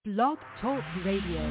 Blog Talk Radio.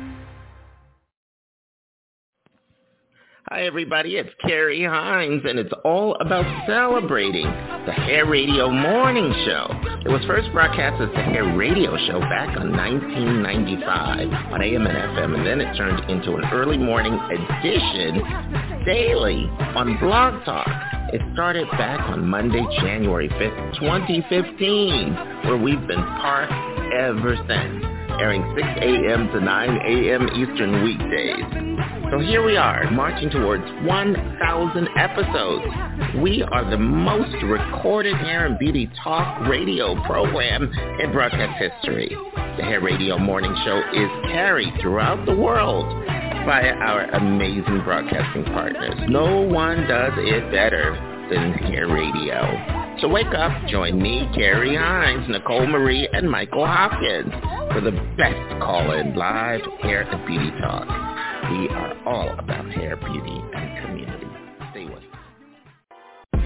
Hi, everybody. It's Carrie Hines, and it's all about celebrating the Hair Radio Morning Show. It was first broadcast as the Hair Radio Show back in 1995 on AM and FM, and then it turned into an early morning edition daily on Blog Talk. It started back on Monday, January 5th, 2015, where we've been parked ever since, airing 6 a.m. to 9 a.m. Eastern weekdays. So here we are, marching towards 1,000 episodes. We are the most recorded hair and beauty talk radio program in broadcast history. The Hair Radio Morning Show is carried throughout the world by our amazing broadcasting partners. No one does it better than Hair Radio. So wake up, join me, Carrie Hines, Nicole Marie, and Michael Hopkins for the best call-in live hair and beauty talk. We are all about hair, beauty, and community. Stay with us.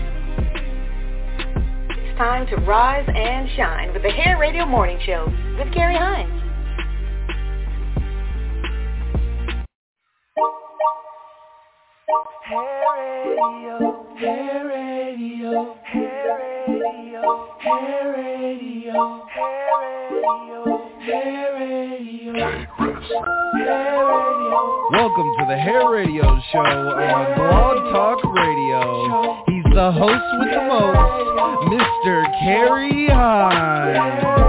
It's time to rise and shine with the Hair Radio Morning Show with Carrie Hines. Hair Radio, Hair Radio, Hair Radio, Hair Radio, Hair Radio, Hair Radio, Hair Radio. Welcome to the Hair Radio Show on Blog Talk Radio. He's the host with the most, Mr. Carrie Hines.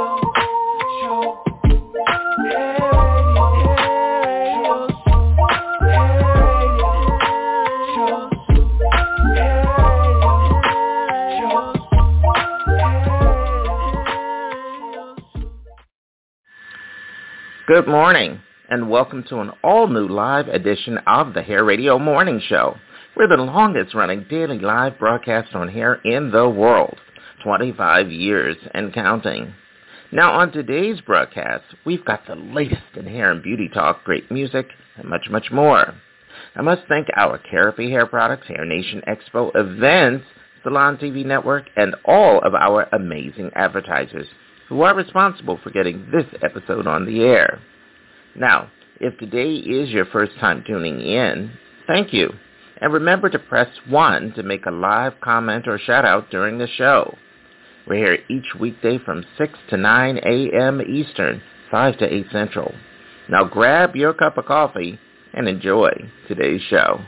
Good morning, and welcome to an all-new live edition of the Hair Radio Morning Show. We're the longest-running daily live broadcast on hair in the world, 25 years and counting. Now, on today's broadcast, we've got the latest in hair and beauty talk, great music, and much, much more. I must thank our Carapy Hair Products, Hair Nation Expo events, Salon TV Network, and all of our amazing advertisers who are responsible for getting this episode on the air. Now, if today is your first time tuning in, thank you. And remember to press 1 to make a live comment or shout-out during the show. We're here each weekday from 6 to 9 a.m. Eastern, 5 to 8 Central. Now grab your cup of coffee and enjoy today's show.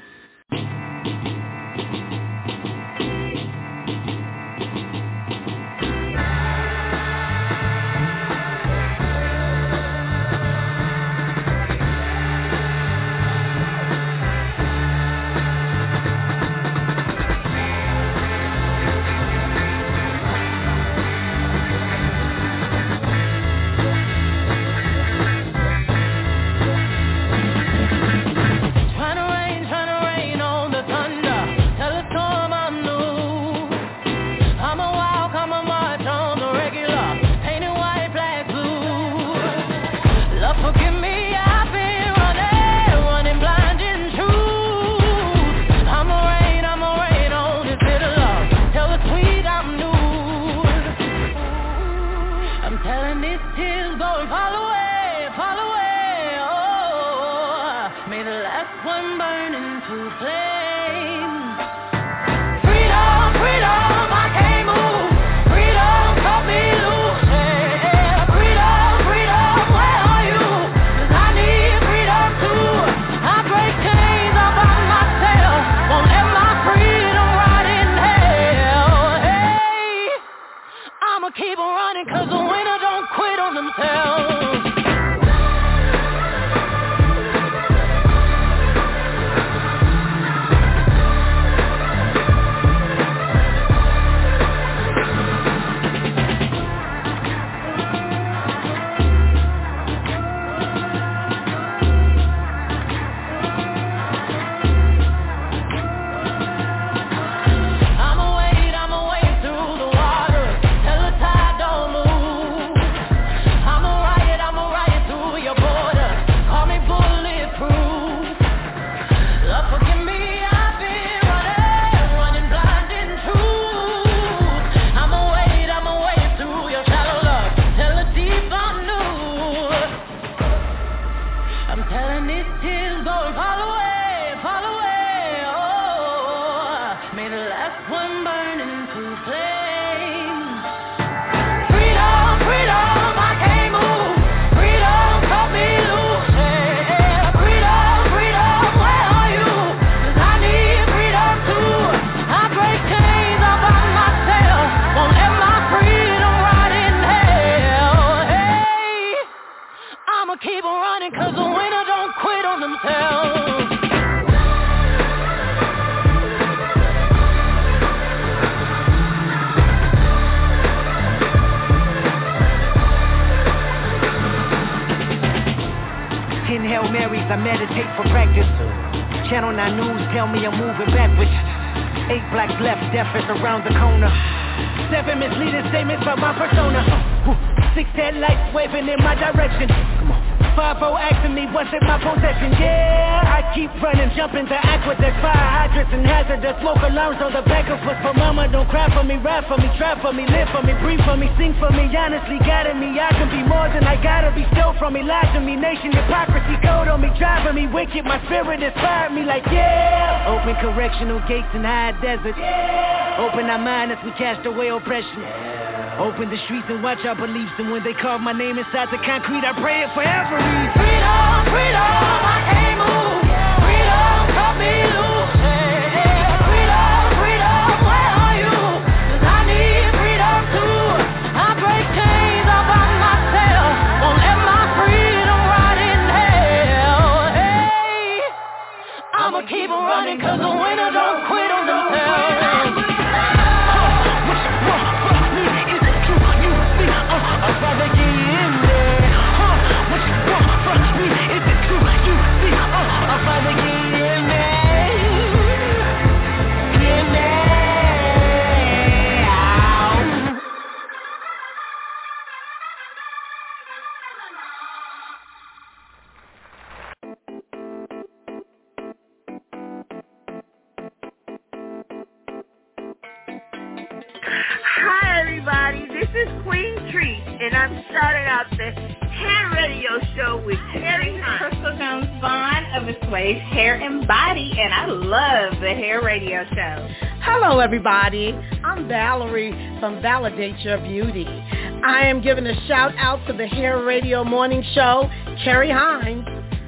Hail Marys, I meditate for practice. Channel 9 News tell me I'm moving backwards. 8 blacks left, death is around the corner. 7 misleading statements about my persona. 6 headlights waving in my direction. Come on. 5-0 asking me what's in my possession. Yeah, I keep running, jumping to aqueducts, fire hydrants and hazardous smoke alarms on the back of us. But mama, don't cry for me, ride for me, try for me, live for me, breathe for me, sing for me. Honestly, guiding me, I can be more than I gotta be. Stole from me, lied to me, nation hypocrisy, code on me, driving me wicked. My spirit inspired me like yeah. Open correctional gates in high desert. Yeah. Open our mind as we cast away oppression. Yeah. Open the streets and watch our beliefs. And when they carve my name inside the concrete, I pray it forever. Freedom, freedom, I can't move. Freedom, cut me loose. Freedom, freedom, where are you? 'Cause I need freedom too. I break chains all by myself. Won't let my freedom rot in hell. Hey, I'ma keep on running 'cause the winner don't quit on themselves. I'd rather get in there. What you want from me? Is it true? You see? I'd rather get in there. In there. Hi everybody, this is Queen Treat, and I'm starting out the Hair Radio Show with Carrie Hines. Crystal Jones Vaughn of Assuage Hair and Body, and I love the Hair Radio Show. Hello everybody, I'm Valerie from Validate Your Beauty. I am giving a shout out to the Hair Radio Morning Show, Carrie Hines.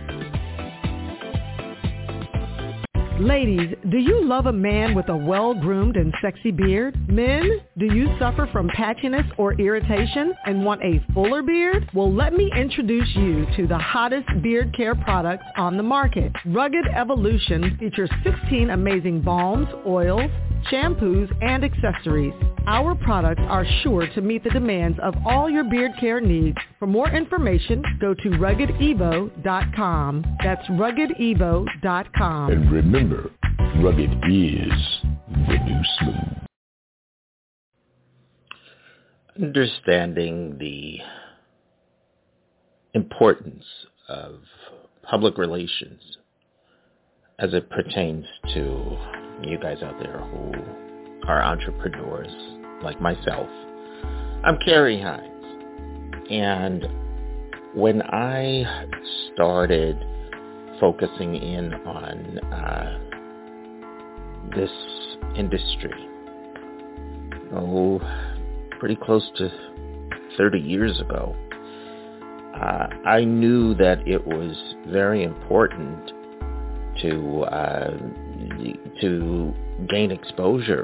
Ladies, do you love a man with a well-groomed and sexy beard? Men, do you suffer from patchiness or irritation and want a fuller beard? Well, let me introduce you to the hottest beard care products on the market. Rugged Evolution features 16 amazing balms, oils, shampoos, and accessories. Our products are sure to meet the demands of all your beard care needs. For more information, go to RuggedEvo.com. That's RuggedEvo.com. And remember, rugged is the new smooth. Understanding the importance of public relations as it pertains to you guys out there who are entrepreneurs like myself. I'm Carrie Hines, and when I started focusing in on this industry, pretty close to 30 years ago, I knew that it was very important to gain exposure.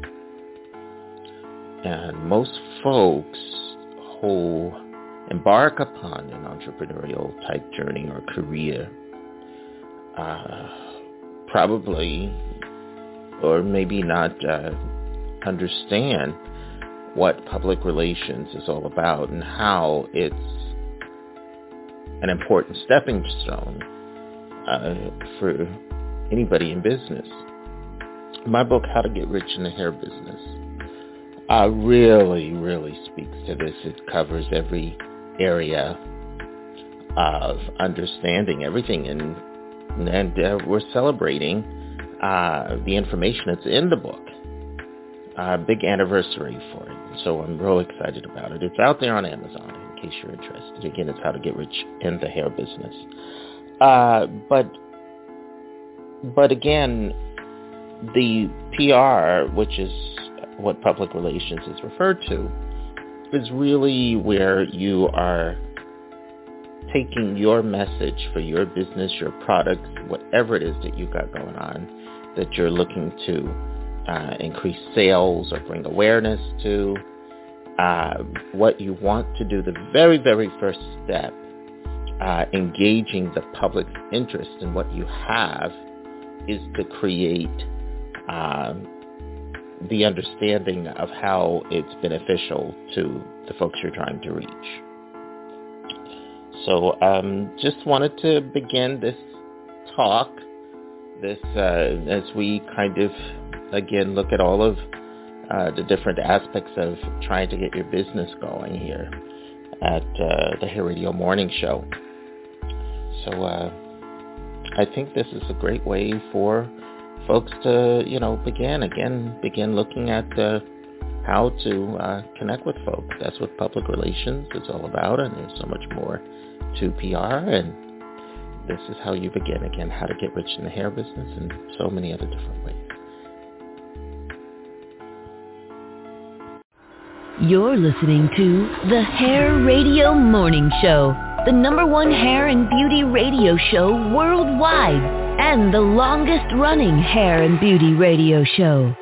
And most folks who embark upon an entrepreneurial type journey or career probably or maybe not understand what public relations is all about and how it's an important stepping stone for anybody in business. My book, How to Get Rich in the Hair Business, really speaks to this. It covers every area of understanding everything, and we're celebrating the information that's in the book. Big anniversary for it, so I'm real excited about it. It's out there on Amazon in case you're interested. Again, it's How to Get Rich in the Hair Business. But again, the PR, which is what public relations is referred to, is really where you are taking your message for your business, your products, whatever it is that you got going on, that you're looking to increase sales or bring awareness to. What you want to do, the very, very first step, engaging the public's interest in what you have, is to create the understanding of how it's beneficial to the folks you're trying to reach. So just wanted to begin this talk, as we kind of, again, look at all of the different aspects of trying to get your business going here at the Hair Radio Morning Show. So I think this is a great way for folks to, begin looking at how to connect with folks. That's what public relations is all about, and there's so much more to PR, and this is how you begin, again, how to get rich in the hair business and so many other different ways. You're listening to the Hair Radio Morning Show, the #1 hair and beauty radio show worldwide, and the longest-running hair and beauty radio show.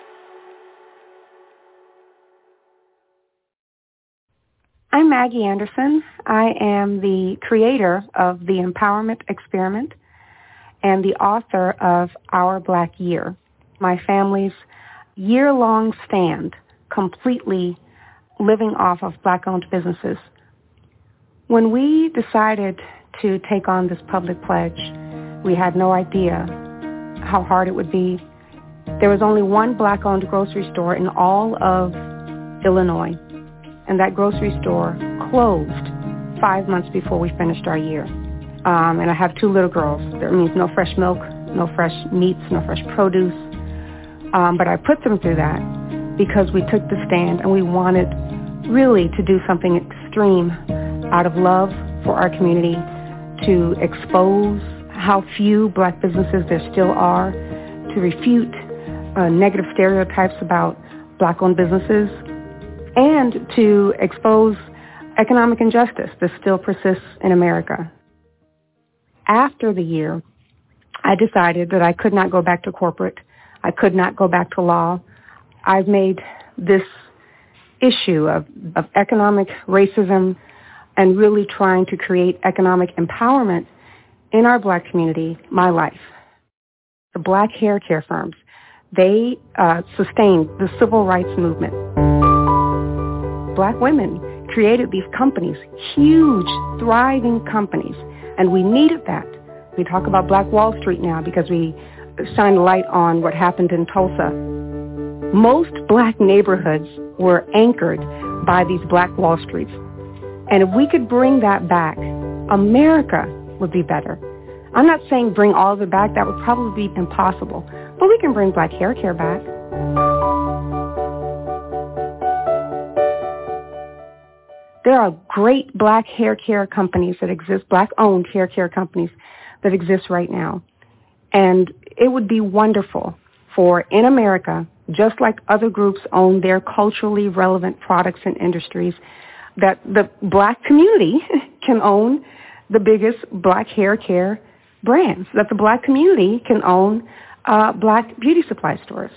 I'm Maggie Anderson. I am the creator of the Empowerment Experiment and the author of Our Black Year, my family's year-long stand completely living off of Black-owned businesses. When we decided to take on this public pledge, we had no idea how hard it would be. There was only one Black-owned grocery store in all of Illinois, and that grocery store closed 5 months before we finished our year. And I have 2 little girls. That means no fresh milk, no fresh meats, no fresh produce. But I put them through that because we took the stand and we wanted really to do something extreme out of love for our community, to expose how few Black businesses there still are, to refute negative stereotypes about Black-owned businesses, and to expose economic injustice that still persists in America. After the year, I decided that I could not go back to corporate. I could not go back to law. I've made this issue of economic racism and really trying to create economic empowerment in our Black community my life. The Black hair care firms, they sustained the civil rights movement. Black women created these companies, huge, thriving companies, and we needed that. We talk about Black Wall Street now because we shine a light on what happened in Tulsa. Most Black neighborhoods were anchored by these Black Wall Streets. And if we could bring that back, America would be better. I'm not saying bring all of it back. That would probably be impossible. But we can bring Black hair care back. There are great Black hair care companies that exist, Black-owned hair care companies that exist right now. And it would be wonderful for, in America, just like other groups own their culturally relevant products and industries, that the Black community can own the biggest Black hair care brands, that the Black community can own Black beauty supply stores.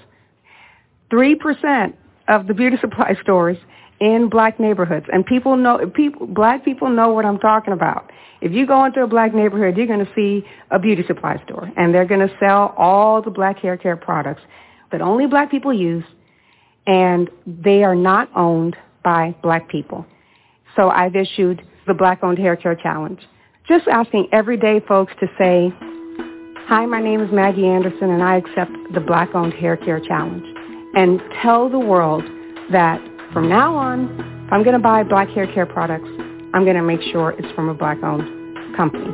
3% of the beauty supply stores in Black neighborhoods, and Black people know what I'm talking about. If you go into a Black neighborhood, you're going to see a beauty supply store, and they're going to sell all the Black hair care products that only Black people use, and they are not owned by Black people. So I've issued the Black-owned hair care challenge, just asking everyday folks to say, "Hi, my name is Maggie Anderson, and I accept the Black-owned hair care challenge," and tell the world that from now on, if I'm going to buy Black hair care products, I'm going to make sure it's from a Black-owned company.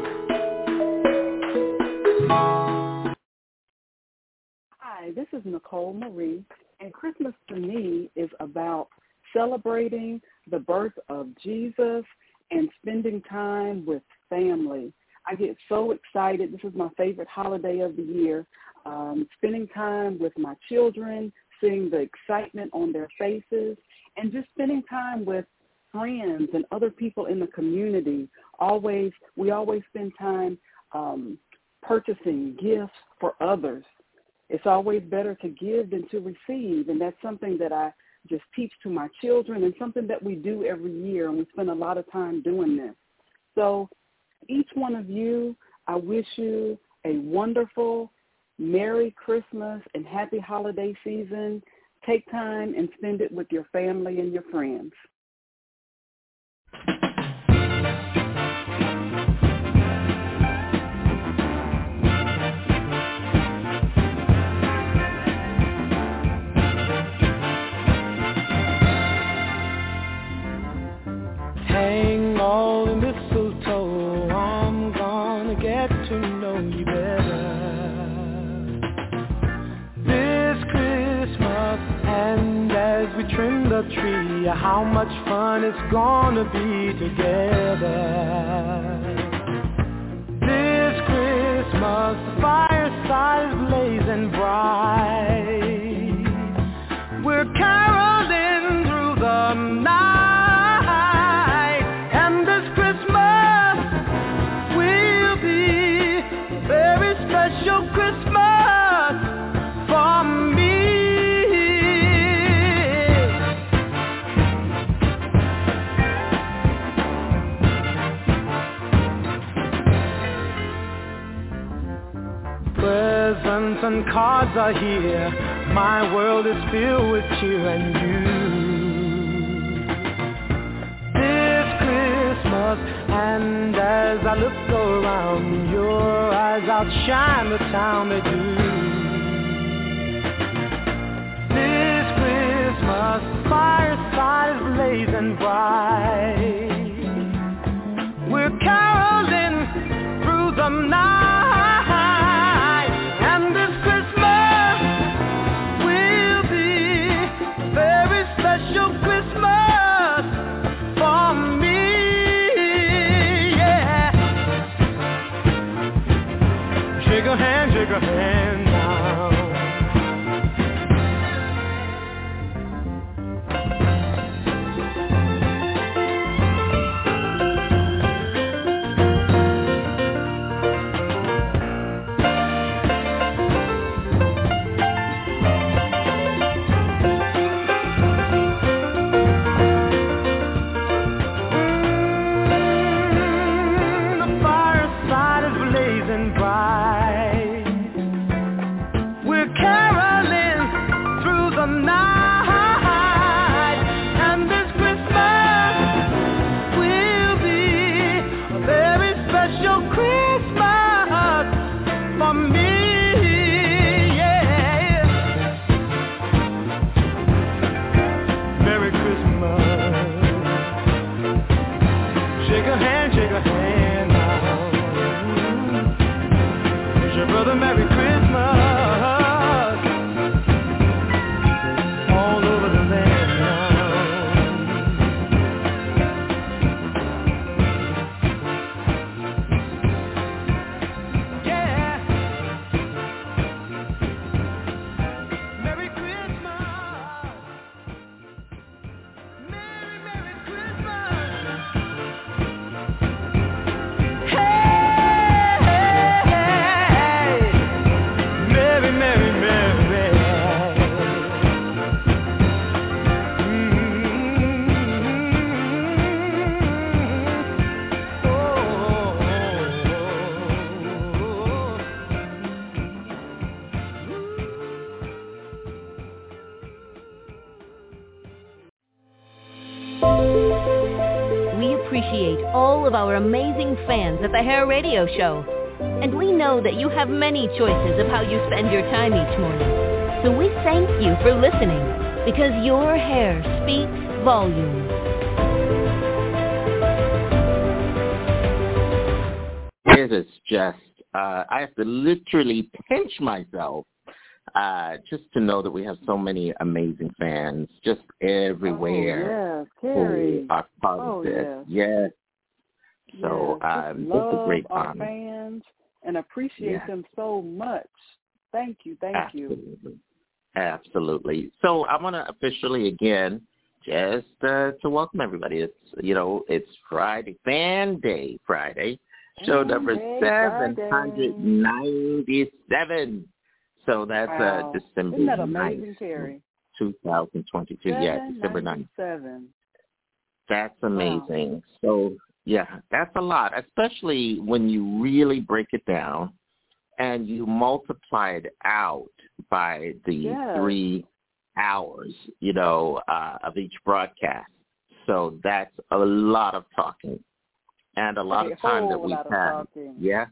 Hi, this is Nicole Marie, and Christmas to me is about celebrating the birth of Jesus and spending time with family. I get so excited. This is my favorite holiday of the year. Spending time with my children, seeing the excitement on their faces, and just spending time with friends and other people in the community. We always spend time purchasing gifts for others. It's always better to give than to receive, and that's something that I just teach to my children and something that we do every year, and we spend a lot of time doing this. So each one of you, I wish you a wonderful, Merry Christmas and happy holiday season. Take time and spend it with your family and your friends. tree, how much fun it's gonna be together. This Christmas, the fireside is blazing bright. We're caroling through the night, and this Christmas will be a very special Christmas for me. Presents and cards are here. My world is filled with cheer and you. This Christmas, and as I look around, your eyes outshine the town they do. This Christmas, fireside is blazing bright. We're caroling through the night. Shake a hand now. The fireside is blazing bright. We're caroling through the night, and this Christmas will be a very special Christmas for me. Yeah. Merry Christmas. Shake a hand now. Wish your brother Merry Christmas. All over the land now. Yeah. Merry Christmas. Merry Christmas. Hey, Merry, Merry, Merry. We appreciate all of our amazing fans at the Hair Radio Show. And we know that you have many choices of how you spend your time each morning. So we thank you for listening, because your hair speaks volumes. It is just, I have to literally pinch myself just to know that we have so many amazing fans just everywhere. Oh, yes, Carrie. Who are part of this. Yes. So it's a great our honor. fans and appreciate them so much. Thank you. Absolutely. So I want to officially again just to welcome everybody. It's Friday, Fan Day Friday, show number 797. So that's December Isn't that amazing, 9th, Carrie? 2022. Yeah, December 9th. That's amazing. Wow. So, yeah, that's a lot, especially when you really break it down and you multiply it out by the 3 hours, of each broadcast. So that's a lot of talking and a lot of time that we've had. Yeah.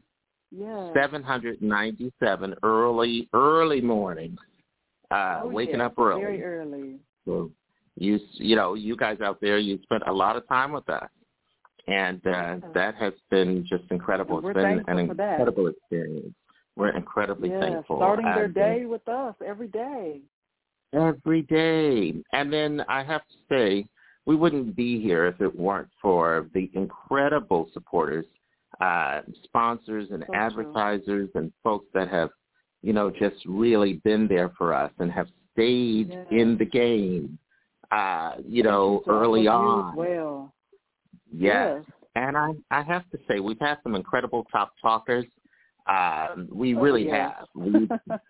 797 early mornings, waking up early. Very early. So you guys out there, you spent a lot of time with us, and that has been just incredible. It's been an incredible experience. We're incredibly thankful. Starting their day with us every day. Every day. And then I have to say, we wouldn't be here if it weren't for the incredible supporters, sponsors and advertisers and folks that have, just really been there for us and have stayed in the game, early on. Well. Yes. And I have to say, we've had some incredible top talkers. We really have. We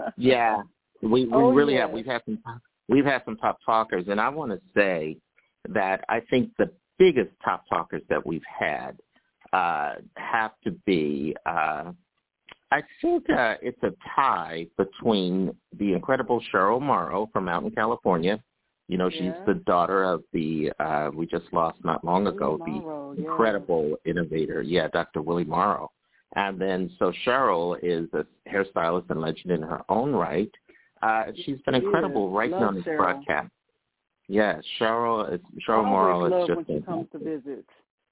really have. We've had some top talkers, and I want to say that I think the biggest top talkers that we've had have to be. I think it's a tie between the incredible Cheryl Morrow from out in California. She's the daughter of the we just lost not long ago, the incredible innovator, Dr. Willie Morrow. And then so Cheryl is a hairstylist and legend in her own right. She's been incredible right now on this broadcast. Yes, Cheryl Morrow is just when she comes to visit.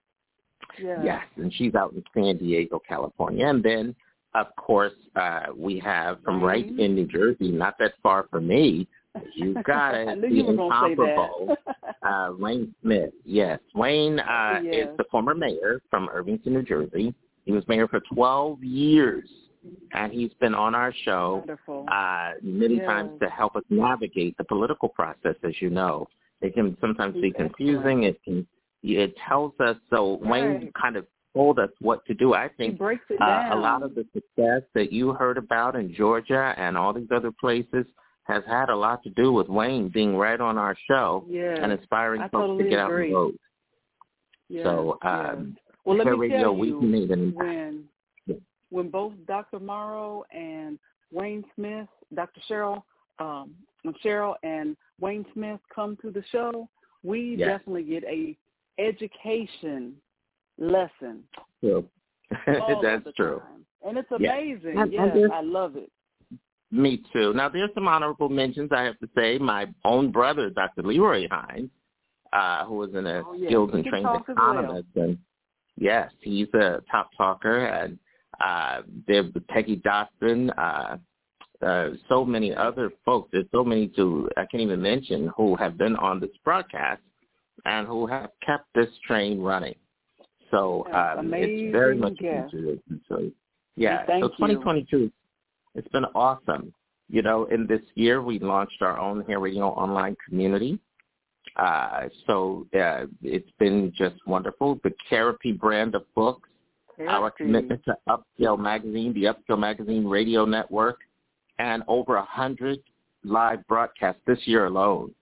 Yes, and she's out in San Diego, California. And then, of course, we have from right in New Jersey, not that far from me. You got it. The incomparable Wayne Smith. Yes, Wayne is the former mayor from Irvington, New Jersey. He was mayor for 12 years, and he's been on our show many times to help us navigate the political process. As you know, it can sometimes be confusing. It tells us. So Wayne kind of told us what to do. I think a lot of the success that you heard about in Georgia and all these other places has had a lot to do with Wayne being right on our show and inspiring folks to get out and vote. So, well, let me tell you, when both Dr. Morrow and Wayne Smith, Dr. Cheryl, when Cheryl and Wayne Smith come to the show, we definitely get a education lesson. True. That's true. Time. And it's amazing. I love it. Me too. Now, there's some honorable mentions, I have to say. My own brother, Dr. Leroy Hines, who was in a skills and training economist. And yes, he's a top talker. And there's Peggy Dotson, so many other folks. There's so many I can't even mention who have been on this broadcast and who have kept this train running. So it's very much appreciated. So, so 2022, it's been awesome. In this year, we launched our own Hair Radio online community. So it's been just wonderful. The Therapy brand of books, our commitment to Upscale Magazine, the Upscale Magazine Radio Network, and over 100 live broadcasts this year alone.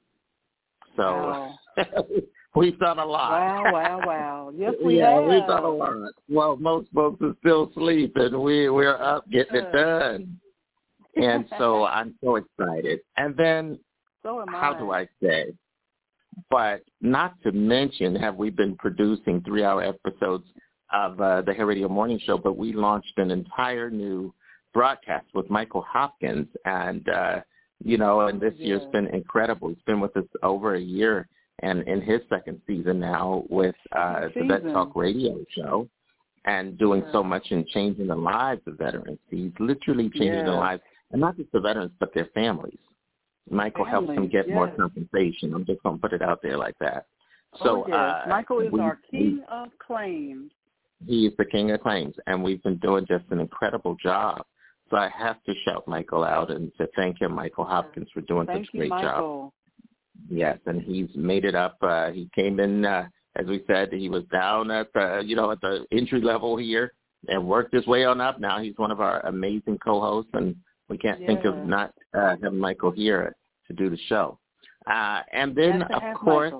So we've done a lot. Wow. Yes, we have. We've done a lot. Well, most folks are still asleep, and we're up getting it done. And so I'm so excited. And then, how do I say? But not to mention, have we been producing 3-hour episodes of the Hair Radio Morning Show, but we launched an entire new broadcast with Michael Hopkins. And, and this year's been Incredible. He's been with us over a year and in his second season now with the Vet Talk Radio Show and doing so much in changing the lives of veterans. He's literally changing the lives, and not just the veterans, but their families. Michael helps them get more compensation. I'm just going to put it out there like that. So Michael is our king of claims. He is the king of claims, and we've been doing just an incredible job. So I have to shout Michael out and to thank him, Michael Hopkins, for doing such a great job. Yes, and he's made it up. He came in, as we said, he was down at the, at the entry level here and worked his way on up. Now he's one of our amazing co-hosts, and we can't think of not having Michael here to do the show. And then, of course,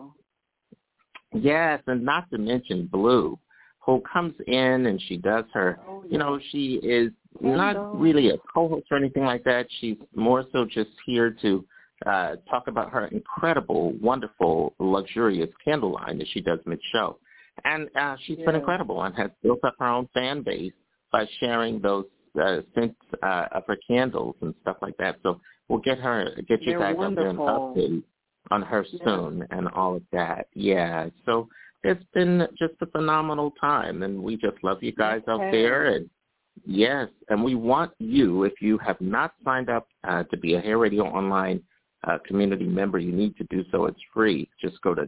and not to mention Blue, who comes in and she does her, she is not really a co-host or anything like that. She's more so just here to talk about her incredible, wonderful, luxurious candle line that she does mid-show. And she's been incredible and has built up her own fan base by sharing those scents of her candles and stuff like that. So we'll get you guys up there and update on her soon and all of that. Yeah, so it's been just a phenomenal time, and we just love you guys out there. And yes, and we want you, if you have not signed up to be a Hair Radio Online community member, you need to do so. It's free. Just go to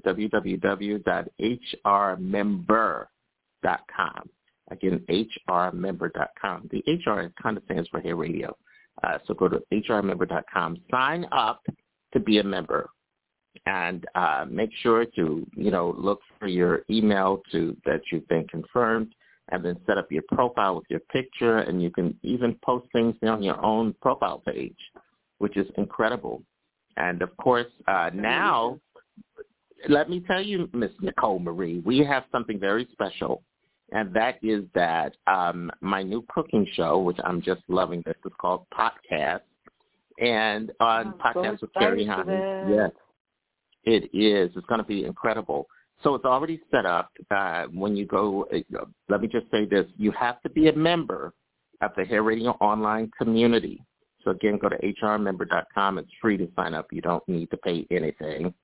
www.hrmember.com. Again, hrmember.com. The HR kind of stands for Hair Radio. So go to hrmember.com. Sign up to be a member. And make sure to, look for your email that you've been confirmed, and then set up your profile with your picture, and you can even post things on your own profile page, which is incredible. And, of course, now, let me tell you, Miss Nicole Marie, we have something very special, and that is that my new cooking show, which I'm just loving this, is called Podcast. And on Podcast with Carrie Hines, yes. It is. It's going to be incredible. So it's already set up. When you go, let me just say this. You have to be a member of the Hair Radio Online community. So, again, go to hrmember.com. It's free to sign up. You don't need to pay anything.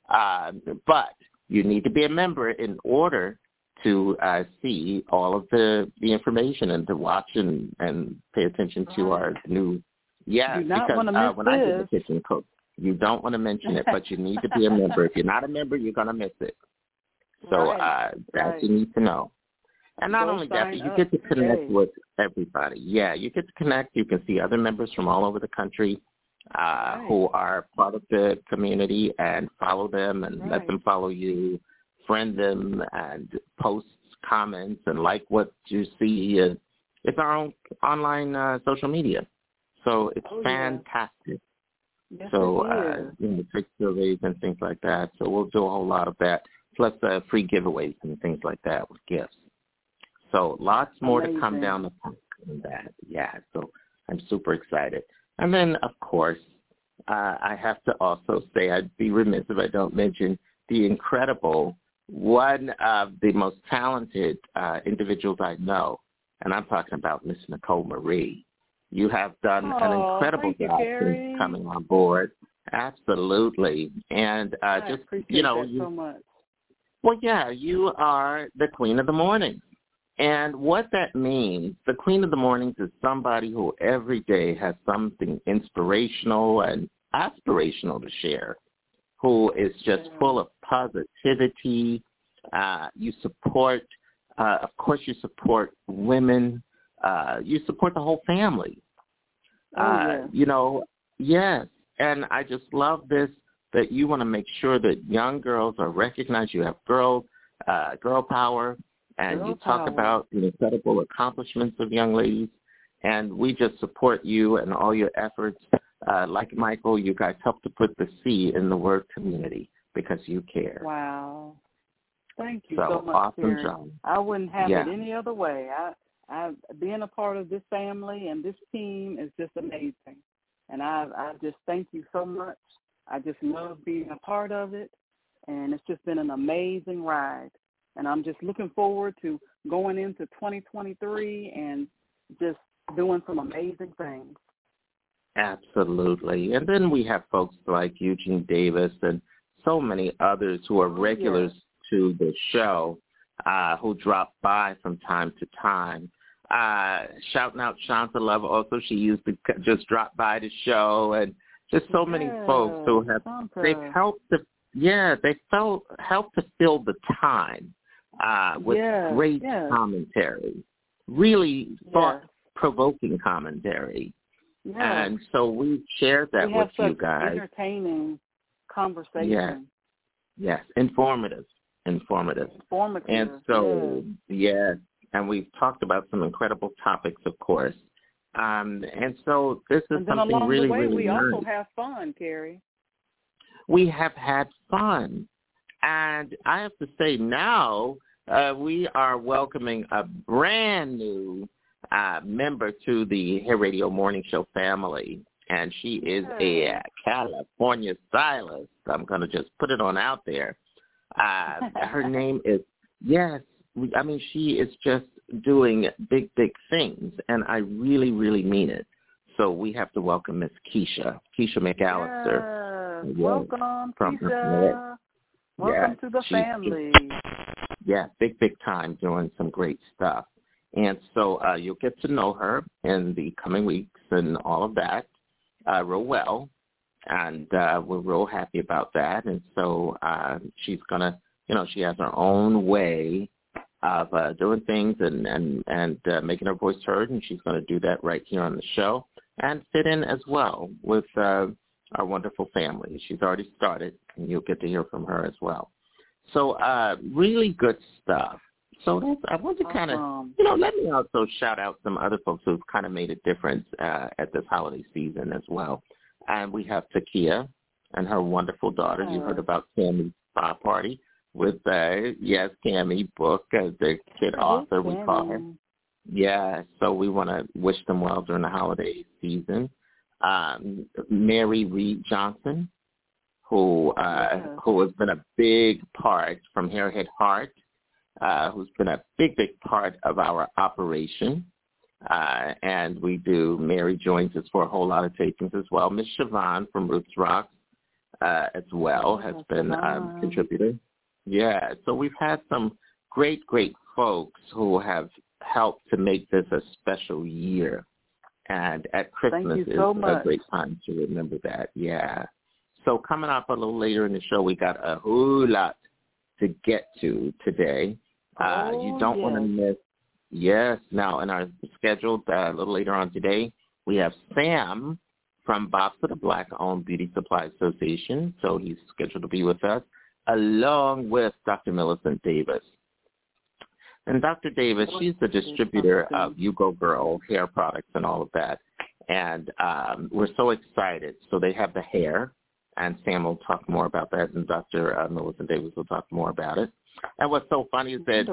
But you need to be a member in order to see all of the information and to watch and pay attention to our new, because when I do the kitchen cook, you don't want to mention it, but you need to be a member. If you're not a member, you're going to miss it. So that you need to know. And not only that, but you get to connect with everybody. Yeah, you get to connect. You can see other members from all over the country who are part of the community, and follow them and let them follow you, friend them, and post comments and like what you see. It's our own online social media. So it's fantastic. Yes, so, take surveys and things like that. So we'll do a whole lot of that, plus free giveaways and things like that with gifts. So lots more to come down the pipe than that. Yeah, so I'm super excited. And then, of course, I have to also say I'd be remiss if I don't mention the incredible, one of the most talented individuals I know, and I'm talking about Miss Nicole Marie. You have done an incredible job since coming on board. Absolutely. And I appreciate that so much. Well, yeah, you are the queen of the morning. And what that means, the queen of the mornings is somebody who every day has something inspirational and aspirational to share, who is just full of positivity. You support, of course, you support women. You support the whole family. Yes. And I just love this, that you want to make sure that young girls are recognized. You have girl power, and you talk about the incredible accomplishments of young ladies. And we just support you and all your efforts. Like Michael, you guys help to put the C in the word community because you care. Wow. Thank you so much, awesome Karen. job. I wouldn't have it any other way. Being a part of this family and this team is just amazing. And I just thank you so much. I just love being a part of it. And it's just been an amazing ride. And I'm just looking forward to going into 2023 and just doing some amazing things. Absolutely. And then we have folks like Eugene Davis and so many others who are regulars to the show who drop by from time to time. Shouting out Shanta Love also. She used to just drop by the show, and just so many folks who have they've helped to helped to fill the time with great commentary, really thought-provoking commentary. And so we shared that with you guys. Entertaining conversation. Yes, informative. And so, and we've talked about some incredible topics, of course. And so this is something really, really we nice. also have fun, Carrie. We have had fun. And I have to say now we are welcoming a brand new member to the Hair Radio Morning Show family. And she is a California stylist. I'm going to just put it on out there. Her name is, she is just doing big, big things, and I really, really mean it. So we have to welcome Miss Keisha McAllister. Yes. Welcome, Keisha. Welcome to the family. Big, big time, doing some great stuff. And so you'll get to know her in the coming weeks and all of that real well. And we're real happy about that. And so she's going to, she has her own way of doing things and making her voice heard, and she's going to do that right here on the show and fit in as well with our wonderful family. She's already started, and you'll get to hear from her as well. So really good stuff. So I want to kind of, let me also shout out some other folks who've kind of made a difference at this holiday season as well. And we have Takia and her wonderful daughter. You heard about Cammie's spa party with, Cammie Book as the kid author, we call her. Yeah, so we want to wish them well during the holiday season. Mary Reed Johnson, who has been a big part from Hair Hit Heart, who's been a big part of our operation. And Mary joins us for a whole lot of tapings as well. Miss Siobhan from Roots Rock as well has been a contributor. Yeah, so we've had some great folks who have helped to make this a special year. And at Christmas is a great time to remember that, yeah. So coming up a little later in the show, we got a whole lot to get to today. You don't want to miss. Yes. Now, in our schedule a little later on today, we have Sam from Bob's for the Black-Owned Beauty Supply Association. So he's scheduled to be with us, along with Dr. Millicent Davis. And Dr. Davis, she's the distributor of You Go Girl hair products and all of that. And we're so excited. So they have the hair, and Sam will talk more about that, and Dr. Millicent Davis will talk more about it. And what's so funny is that,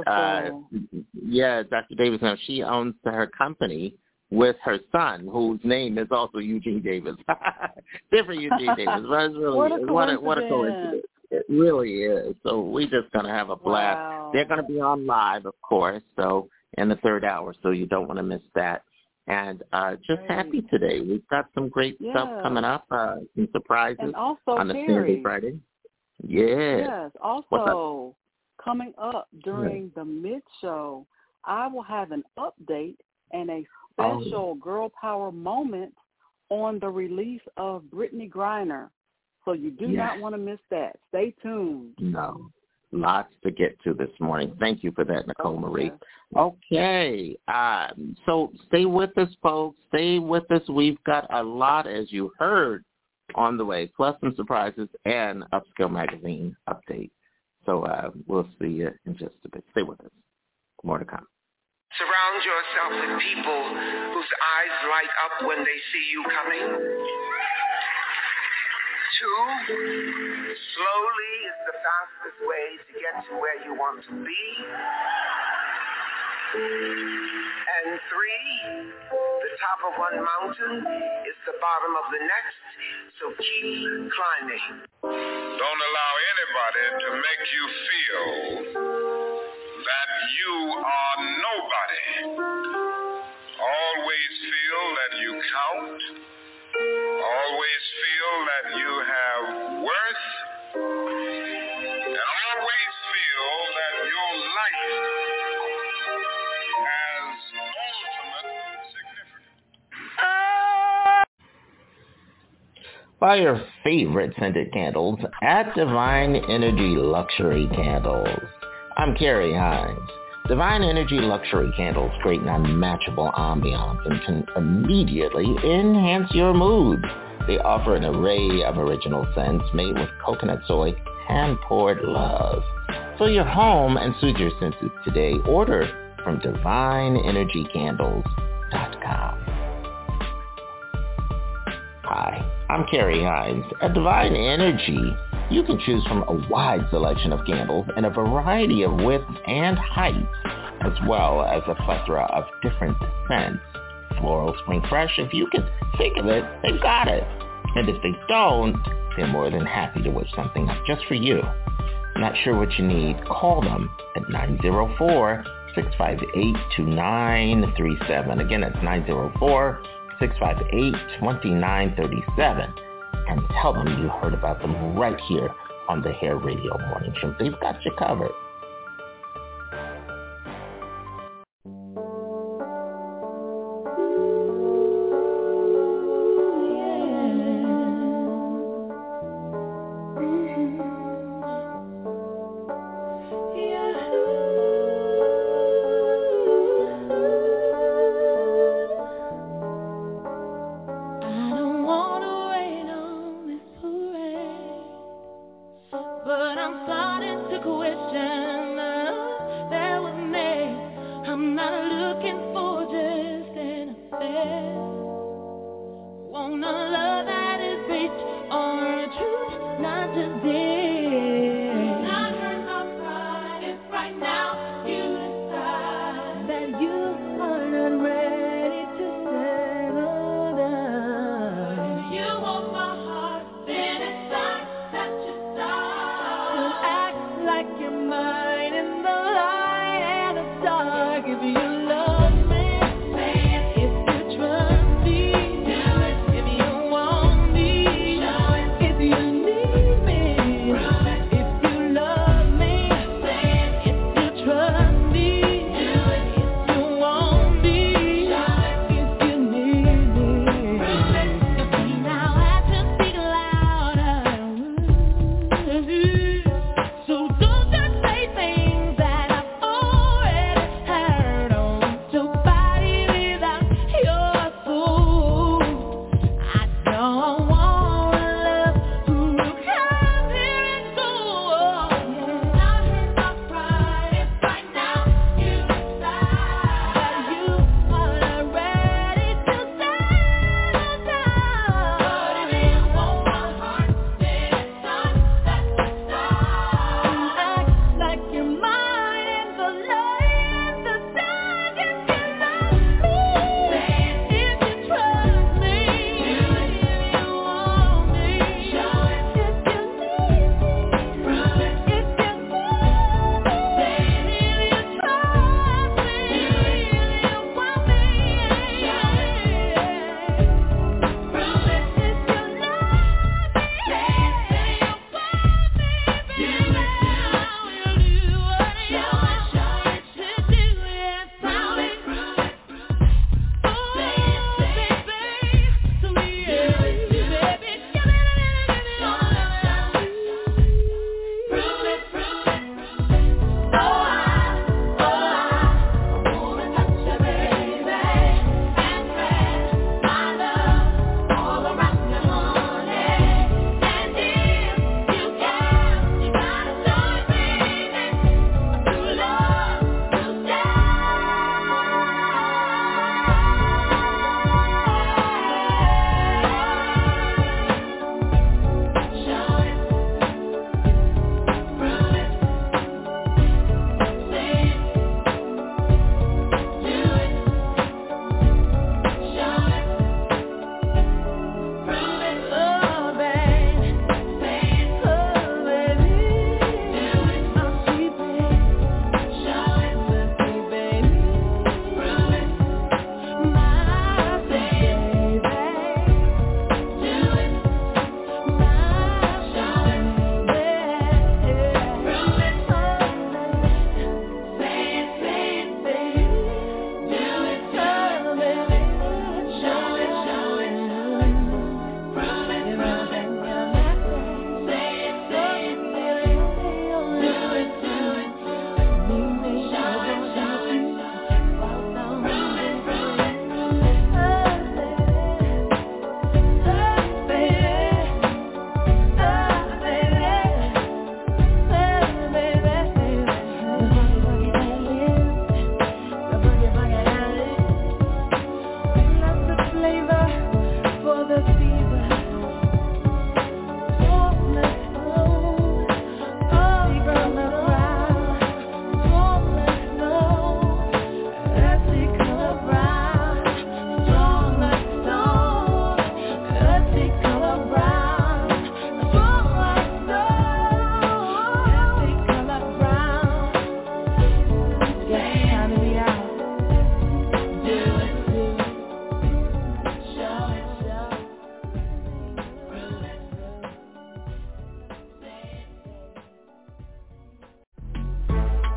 Dr. Davis, now she owns her company with her son, whose name is also Eugene Davis. Different Eugene Davis. But it's really, what a coincidence. It really is. So we're just going to have a blast. Wow. They're going to be on live, of course, so in the third hour, so you don't want to miss that. And just happy today. We've got some great stuff coming up, some surprises and also, on the Saturday, Friday. Yes, also coming up during the mid-show, I will have an update and a special Girl Power moment on the release of Brittany Griner. So you do not want to miss that. Stay tuned. No. Lots to get to this morning. Thank you for that, Nicole Marie. Okay. So stay with us, folks. Stay with us. We've got a lot, as you heard, on the way, plus some surprises and Upscale Magazine update. So we'll see you in just a bit. Stay with us. More to come. Surround yourself with people whose eyes light up when they see you coming. 2, slowly is the fastest way to get to where you want to be. And 3, the top of one mountain is the bottom of the next, so keep climbing. Don't allow anybody to make you feel that you are nobody. Always feel that you count. Always feel that you have worth. And always feel that your life has ultimate significance. Buy your favorite scented candles at Divine Energy Luxury Candles. I'm Carrie Hines. Divine Energy Luxury Candles create an unmatchable ambiance and can immediately enhance your mood. They offer an array of original scents made with coconut soy, hand-poured love. Fill your home and soothe your senses today. Order from DivineEnergyCandles.com. Hi, I'm Carrie Hines. At Divine Energy, you can choose from a wide selection of candles in a variety of widths and heights, as well as a plethora of different scents. Floral Spring Fresh, if you can think of it, they've got it. And if they don't, they're more than happy to whip something up just for you. Not sure what you need? Call them at 904-658-2937. Again, that's 904-658-2937. And tell them you heard about them right here on the Hair Radio Morning Show. They've got you covered.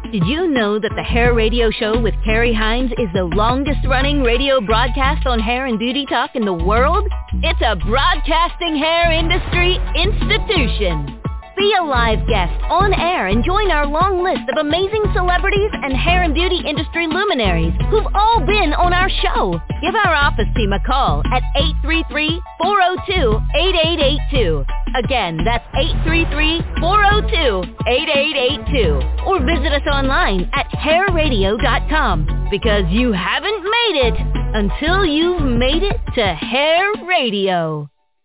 Did you know that the Hair Radio Show with Carrie Hines is the longest-running radio broadcast on hair and beauty talk in the world? It's a broadcasting hair industry institution. Be a live guest on air and join our long list of amazing celebrities and hair and beauty industry luminaries who've all been on our show. Give our office team a call at 833-402-8882. Again, that's 833-402-8882. Or visit us online at hairradio.com, because you haven't made it until you've made it to Hair Radio.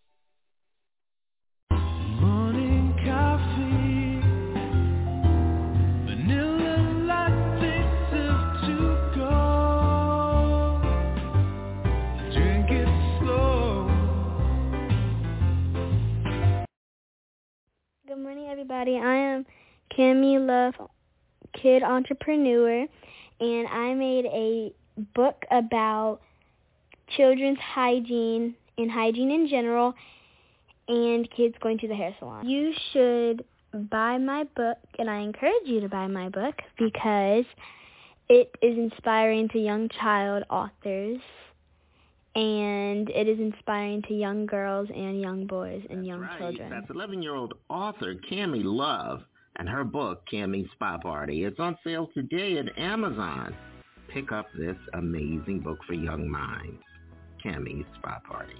Good morning, everybody. I am Cammy Love, Kid Entrepreneur, and I made a book about children's hygiene and hygiene in general and kids going to the hair salon. You should buy my book, and I encourage you to buy my book because it is inspiring to young child authors, and it is inspiring to young girls and young boys and young children. That's 11-year-old author Cammy Love and her book, Cammy's Spa Party. It's on sale today at Amazon. Pick up this amazing book for young minds, Cammy's Spa Party.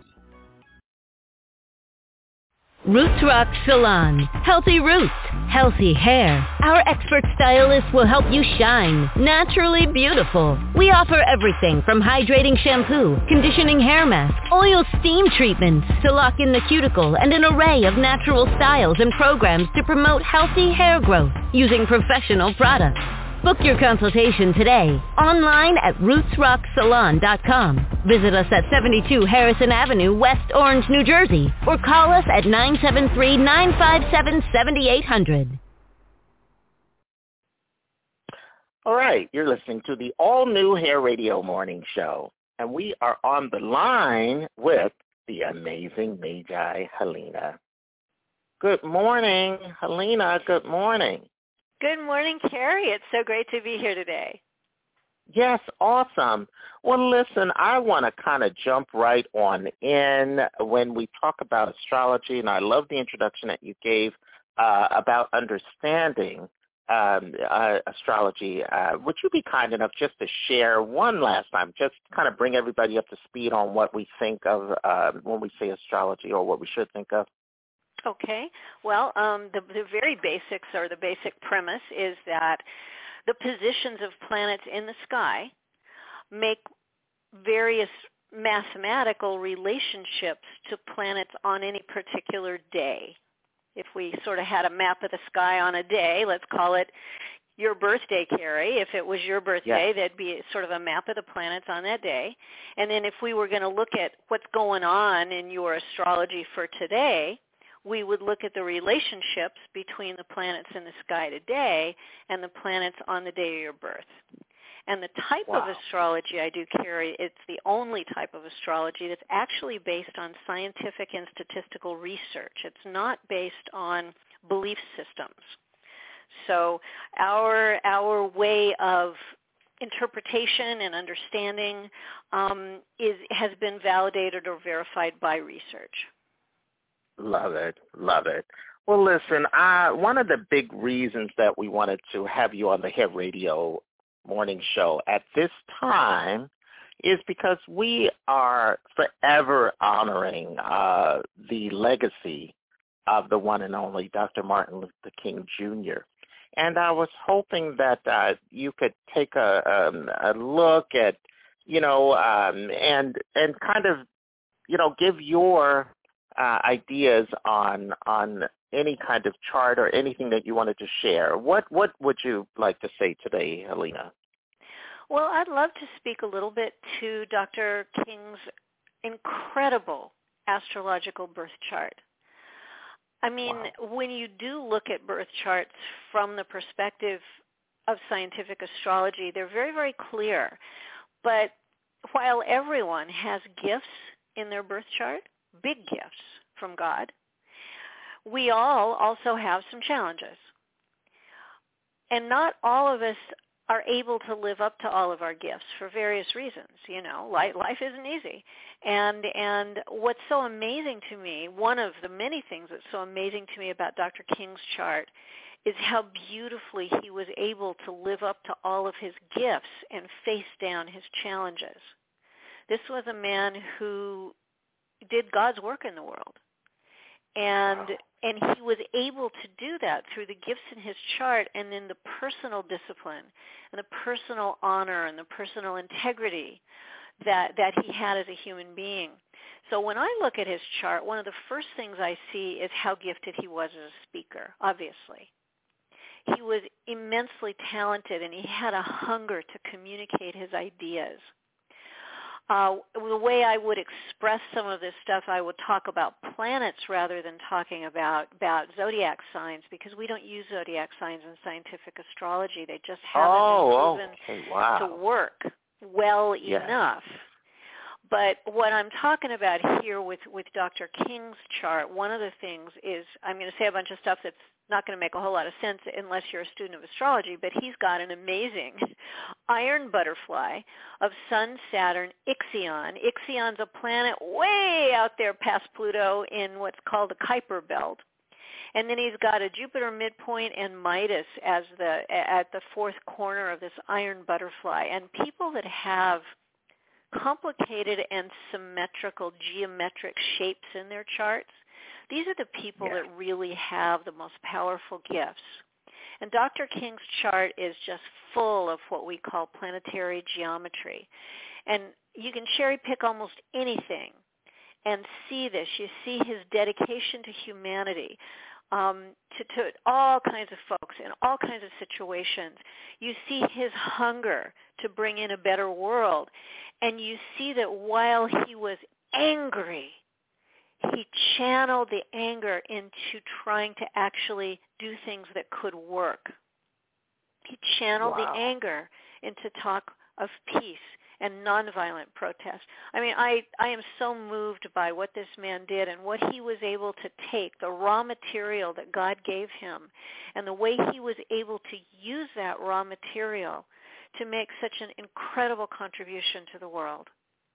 Roots Rock Salon. Healthy roots, healthy hair. Our expert stylists will help you shine naturally beautiful. We offer everything from hydrating shampoo, conditioning hair mask, oil steam treatments to lock in the cuticle, and an array of natural styles and programs to promote healthy hair growth using professional products. Book your consultation today online at rootsrocksalon.com. Visit us at 72 Harrison Avenue, West Orange, New Jersey, or call us at 973-957-7800. All right, you're listening to the all-new Hair Radio Morning Show, and we are on the line with the amazing Magi Helena. Good morning, Helena. Good morning. Good morning, Carrie. It's so great to be here today. Yes, awesome. Well, listen, I want to kind of jump right on in when we talk about astrology, and I love the introduction that you gave about understanding astrology. Would you be kind enough just to share one last time, just kind of bring everybody up to speed on what we think of when we say astrology, or what we should think of? Okay. Well, the very basics, or the basic premise, is that the positions of planets in the sky make various mathematical relationships to planets on any particular day. If we sort of had a map of the sky on a day, let's call it your birthday, Carrie. If it was your birthday, That'd be sort of a map of the planets on that day. And then if we were going to look at what's going on in your astrology for today, we would look at the relationships between the planets in the sky today and the planets on the day of your birth. And the type of astrology I do carry, it's the only type of astrology that's actually based on scientific and statistical research. It's not based on belief systems. So our way of interpretation and understanding has been validated or verified by research. Love it. Love it. Well, listen, one of the big reasons that we wanted to have you on the Hair Radio Morning Show at this time is because we are forever honoring the legacy of the one and only Dr. Martin Luther King Jr. And I was hoping that you could take a look at, and kind of, give your ideas on any kind of chart or anything that you wanted to share. What would you like to say today, Helena? Well, I'd love to speak a little bit to Dr. King's incredible astrological birth chart. I mean, when you do look at birth charts from the perspective of scientific astrology, they're very, very clear. But while everyone has gifts in their birth chart, big gifts from God, we all also have some challenges. And not all of us are able to live up to all of our gifts for various reasons. You know, life isn't easy. And what's so amazing to me, one of the many things that's so amazing to me about Dr. King's chart is how beautifully he was able to live up to all of his gifts and face down his challenges. This was a man who did God's work in the world. And he was able to do that through the gifts in his chart and in the personal discipline and the personal honor and the personal integrity that he had as a human being. So when I look at his chart, one of the first things I see is how gifted he was as a speaker, obviously. He was immensely talented, and he had a hunger to communicate his ideas. The way I would express some of this stuff, I would talk about planets rather than talking about zodiac signs, because we don't use zodiac signs in scientific astrology. They just haven't been proven to work well enough. But what I'm talking about here with Dr. King's chart, one of the things is, I'm going to say a bunch of stuff that's not going to make a whole lot of sense unless you're a student of astrology, but he's got an amazing iron butterfly of Sun, Saturn, Ixion. Ixion's a planet way out there past Pluto in what's called the Kuiper Belt. And then he's got a Jupiter midpoint and Midas as at the fourth corner of this iron butterfly. And people that have complicated and symmetrical geometric shapes in their charts, these are the people that really have the most powerful gifts. And Dr. King's chart is just full of what we call planetary geometry. And you can cherry pick almost anything and see this. You see his dedication to humanity, to all kinds of folks in all kinds of situations. You see his hunger to bring in a better world. And you see that while he was angry, he channeled the anger into trying to actually do things that could work. He channeled the anger into talk of peace and nonviolent protest. I mean, I am so moved by what this man did and what he was able to take, the raw material that God gave him, and the way he was able to use that raw material to make such an incredible contribution to the world.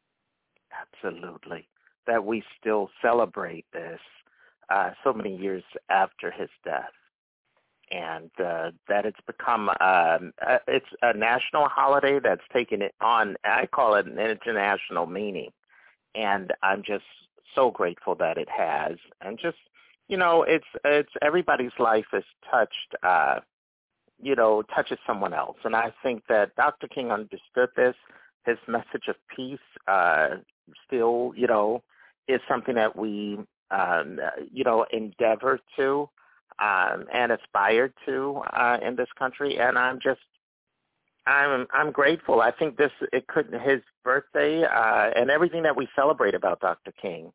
Absolutely. That we still celebrate this so many years after his death. And that it's become, it's a national holiday that's taken it on, I call it an international meaning. And I'm just so grateful that it has. And just, you know, it's everybody's life is touched, touches someone else. And I think that Dr. King understood this. His message of peace still, is something that we, endeavor to and aspire to in this country. And I'm grateful. I think his birthday and everything that we celebrate about Dr. King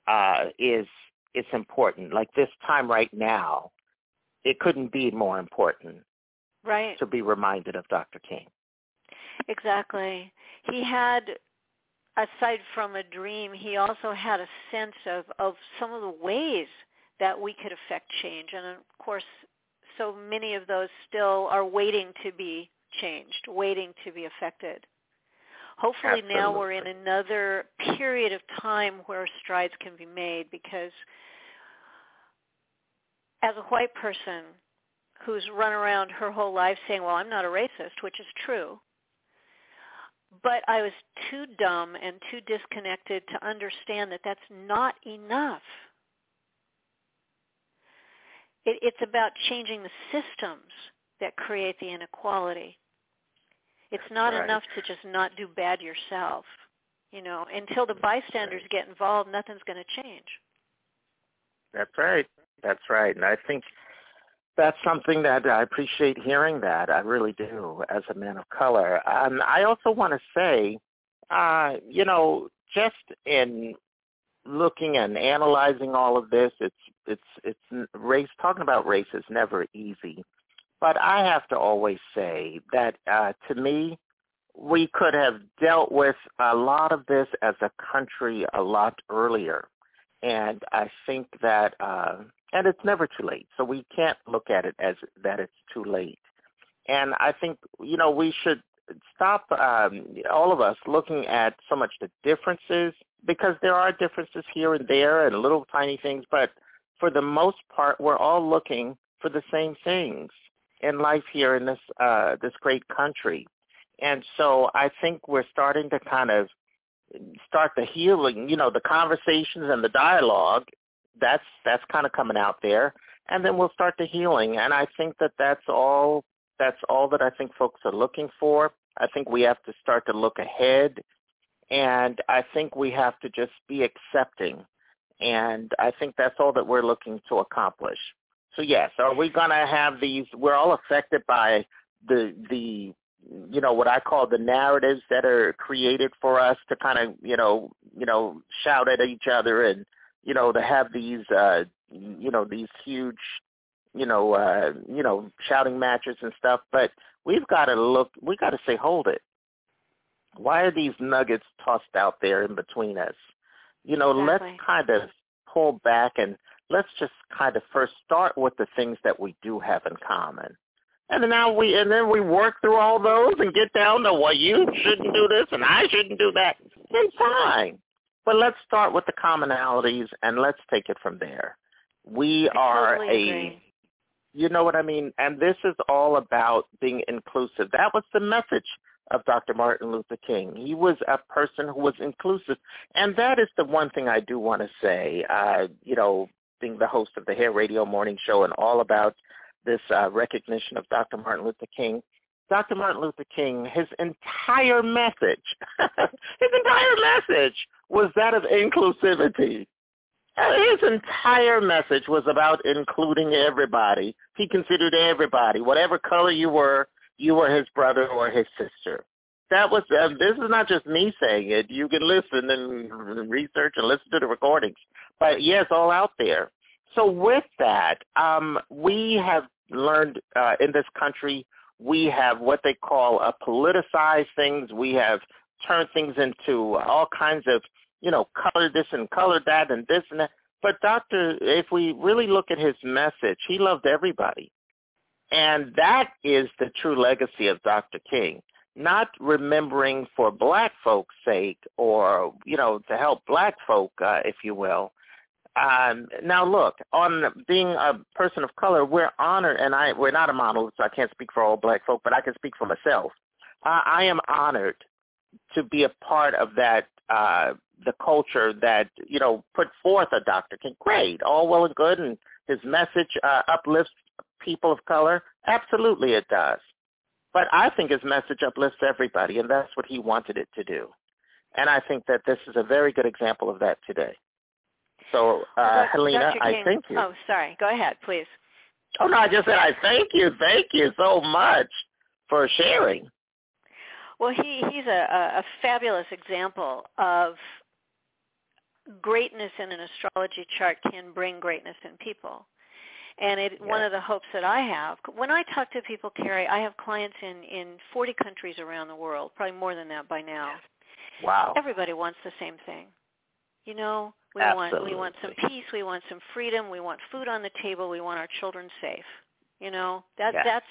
it's important. Like this time right now, it couldn't be more important. Right. To be reminded of Dr. King. Exactly. He had, aside from a dream, he also had a sense of some of the ways that we could affect change. And, of course, so many of those still are waiting to be changed, waiting to be affected. Hopefully now we're in another period of time where strides can be made, because as a white person who's run around her whole life saying, well, I'm not a racist, which is true, but I was too dumb and too disconnected to understand that that's not enough. It's about changing the systems that create the inequality. It's not enough to just not do bad yourself. Until the bystanders get involved, nothing's going to change. That's right. That's right. And I think that's something that I appreciate hearing that. I really do, as a man of color. I also want to say, just in looking and analyzing all of this, it's race. Talking about race is never easy, but I have to always say that to me, we could have dealt with a lot of this as a country a lot earlier, and I think that. And it's never too late, so we can't look at it as that it's too late. And I think, we should stop, all of us, looking at so much the differences, because there are differences here and there and little tiny things, but for the most part, we're all looking for the same things in life here in this great country. And so I think we're starting to kind of start the healing, the conversations and the dialogue. That's kind of coming out there, and then we'll start the healing. And I think that's all that I think folks are looking for. I think we have to start to look ahead, and I think we have to just be accepting. And I think that's all that we're looking to accomplish. So yes, are we going to have these? We're all affected by the what I call the narratives that are created for us to kind of shout at each other and to have these these huge shouting matches and stuff. But we've got to say, hold it. Why are these nuggets tossed out there in between us? Exactly. Let's kind of pull back and let's just kind of first start with the things that we do have in common. And then we work through all those and get down to, well, you shouldn't do this and I shouldn't do that. Then fine. But let's start with the commonalities and let's take it from there. We are agree. You know what I mean? And this is all about being inclusive. That was the message of Dr. Martin Luther King. He was a person who was inclusive. And that is the one thing I do want to say, being the host of the Hair Radio Morning Show and all about this recognition of Dr. Martin Luther King. Dr. Martin Luther King, his entire message was that of inclusivity. His entire message was about including everybody. He considered everybody, whatever color you were his brother or his sister. That was. This is not just me saying it. You can listen and research and listen to the recordings. But yes, all out there. So with that, we have learned in this country, we have what they call politicized things. We have turned things into all kinds of, color this and color that and this and that. But if we really look at his message, he loved everybody. And that is the true legacy of Dr. King, not remembering for black folks' sake or, to help black folk, if you will. Now, look, on being a person of color, we're honored, and we're not a model, so I can't speak for all black folk, but I can speak for myself. I am honored to be a part of that, the culture that, put forth a Dr. King. Great, all well and good, and his message uplifts people of color. Absolutely it does. But I think his message uplifts everybody, and that's what he wanted it to do. And I think that this is a very good example of that today. So, Helena, I thank you. Oh, sorry. Go ahead, please. Oh, no, I just said I thank you. Thank you so much for sharing. Well, he's a fabulous example of greatness in an astrology chart can bring greatness in people. And one of the hopes that I have, when I talk to people, Carrie, I have clients in 40 countries around the world, probably more than that by now. Wow. Everybody wants the same thing. We want some peace, we want some freedom, we want food on the table, we want our children safe. That's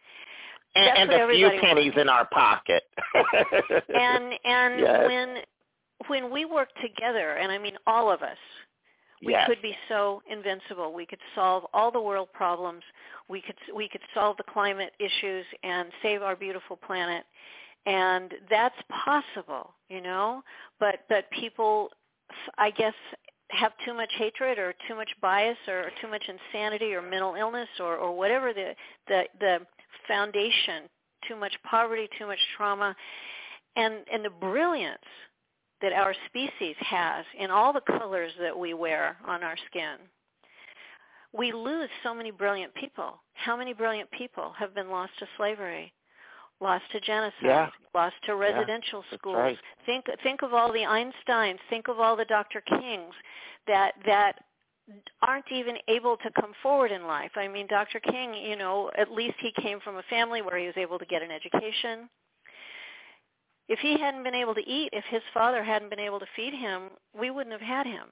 and what a few everybody pennies wants. in our pocket. and yes. when we work together, and I mean all of us, we yes. could be so invincible. We could solve all the world problems. We could solve the climate issues and save our beautiful planet. And that's possible, But people, I guess, have too much hatred or too much bias or too much insanity or mental illness or whatever the foundation, too much poverty, too much trauma, and the brilliance that our species has in all the colors that we wear on our skin. We lose so many brilliant people. How many brilliant people have been lost to slavery, lost to genocide, lost to residential schools? Right. Think of all the Einsteins, think of all the Dr. Kings that aren't even able to come forward in life. I mean, Dr. King, at least he came from a family where he was able to get an education. If he hadn't been able to eat, if his father hadn't been able to feed him, we wouldn't have had him.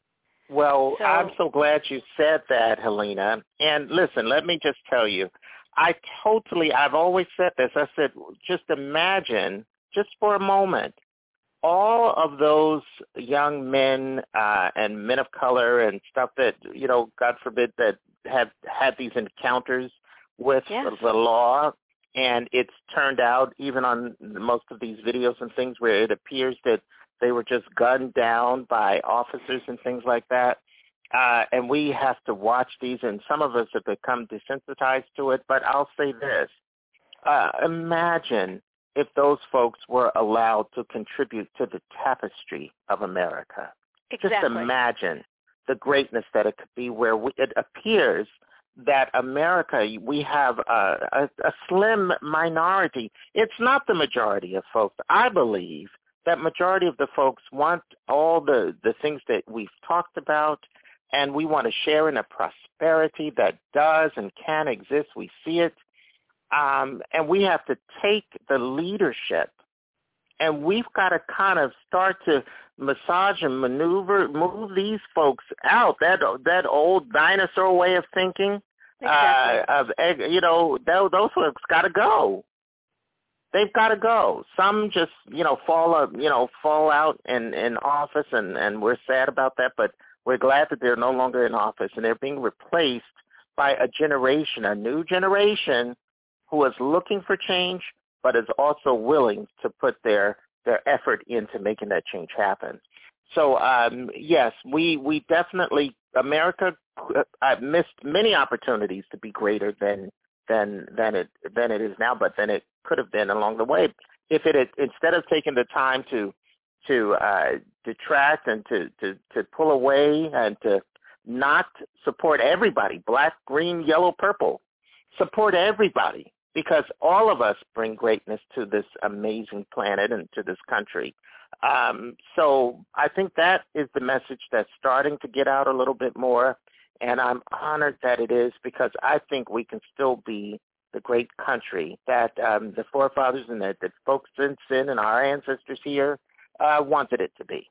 Well, I'm so glad you said that, Helena. And listen, let me just tell you, I've always said this. I said, just imagine, just for a moment, all of those young men and men of color and stuff that, God forbid, that have had these encounters with the law, and it's turned out, even on most of these videos and things, where it appears that they were just gunned down by officers and things like that. And we have to watch these, and some of us have become desensitized to it. But I'll say this. Imagine if those folks were allowed to contribute to the tapestry of America. Exactly. Just imagine the greatness that it could be, where it appears that America, we have a slim minority. It's not the majority of folks. I believe that majority of the folks want all the things that we've talked about, and we want to share in a prosperity that does and can exist. We see it. And we have to take the leadership, and we've got to kind of start to massage and move these folks out, that old dinosaur way of thinking. Exactly. Those folks got to go. They've got to go. Some just, fall out in office, and we're sad about that, but we're glad that they're no longer in office, and they're being replaced by a new generation who is looking for change, but is also willing to put their effort into making that change happen. So, yes, we definitely, America missed many opportunities to be greater than it is now, but then it could have been along the way if it had, instead of taking the time to detract and to pull away and to not support everybody, black, green, yellow, purple, support everybody, because all of us bring greatness to this amazing planet and to this country. So I think that is the message that's starting to get out a little bit more, and I'm honored that it is, because I think we can still be the great country that the forefathers and that folks since then and our ancestors here wanted it to be.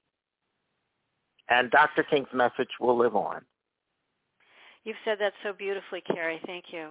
And Dr. King's message will live on. You've said that so beautifully, Carrie. Thank you.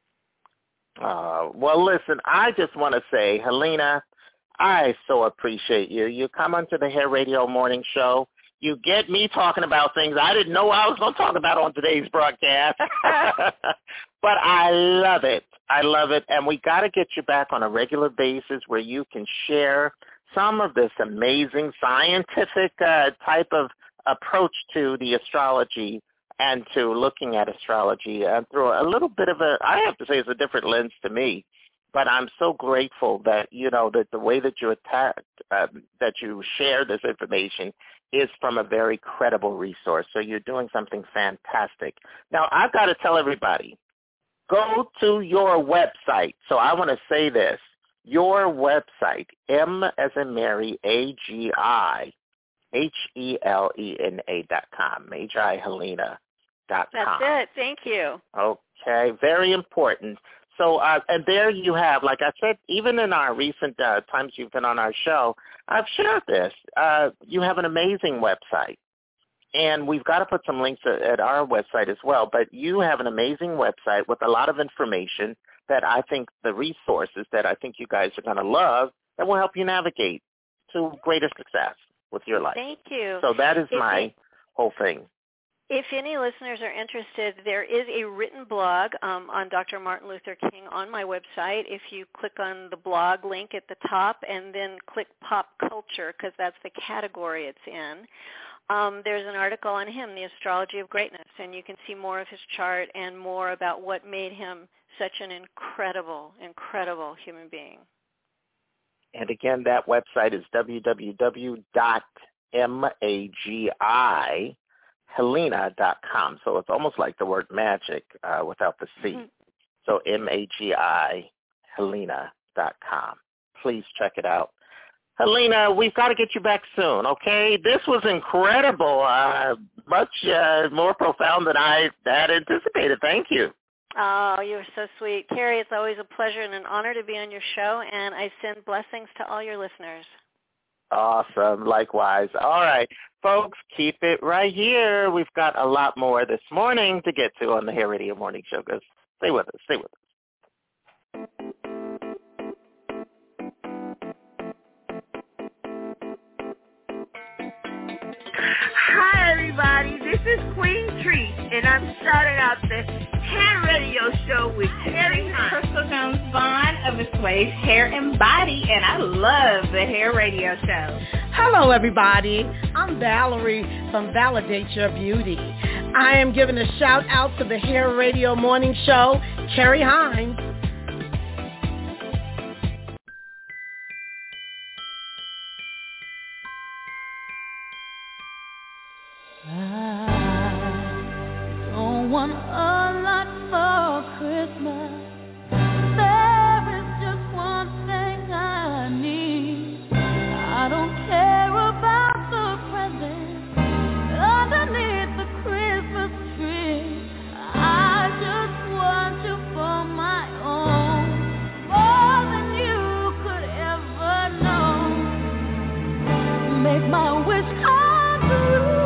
Well, listen, I just want to say, Helena, I so appreciate you. You come onto the Hair Radio Morning Show. You get me talking about things I didn't know I was going to talk about on today's broadcast. But I love it. I love it. And we got to get you back on a regular basis where you can share some of this amazing scientific type of approach to the astrology and to looking at astrology through a little bit of I have to say it's a different lens to me, but I'm so grateful that, that the way that you that you share this information is from a very credible resource. So you're doing something fantastic. Now, I've got to tell everybody, go to your website. So I want to say this, your website, M as in Mary, AGI, HELENA.com, MagiHelena.com. That's it. Thank you. Okay, very important. So, and there you have, like I said, even in our recent times you've been on our show, I've shared this. You have an amazing website, and we've got to put some links at our website as well, but you have an amazing website with a lot of information that I think the resources that I think you guys are going to love that will help you navigate to greater success with your life. Thank you. So that is my whole thing. If any listeners are interested, there is a written blog on Dr. Martin Luther King on my website. If you click on the blog link at the top and then click Pop Culture, because that's the category it's in, there's an article on him, The Astrology of Greatness, and you can see more of his chart and more about what made him such an incredible, incredible human being. And again, that website is www.magihelena.com. So it's almost like the word magic without the C. Mm-hmm. So magihelena.com. Please check it out. Helena, we've got to get you back soon, okay? This was incredible, much more profound than I had anticipated. Thank you. Oh, you're so sweet. Carrie, it's always a pleasure and an honor to be on your show, and I send blessings to all your listeners. Awesome. Likewise. All right. Folks, keep it right here. We've got a lot more this morning to get to on the Hair Radio Morning Show. Stay with us. Stay with us. Hi, everybody. This is Queen Treat, and I'm starting out the hair radio show with Terry Hunt. Crystal Jones Vaughn of Assuage Hair and Body, and I love the hair radio show. Hello, everybody. I'm Valerie from Validate Your Beauty. I am giving a shout out to the hair radio morning show, Carrie Hines. Want a lot for Christmas. There is just one thing I need. I don't care about the presents underneath the Christmas tree. I just want you for my own, more than you could ever know. Make my wish come true.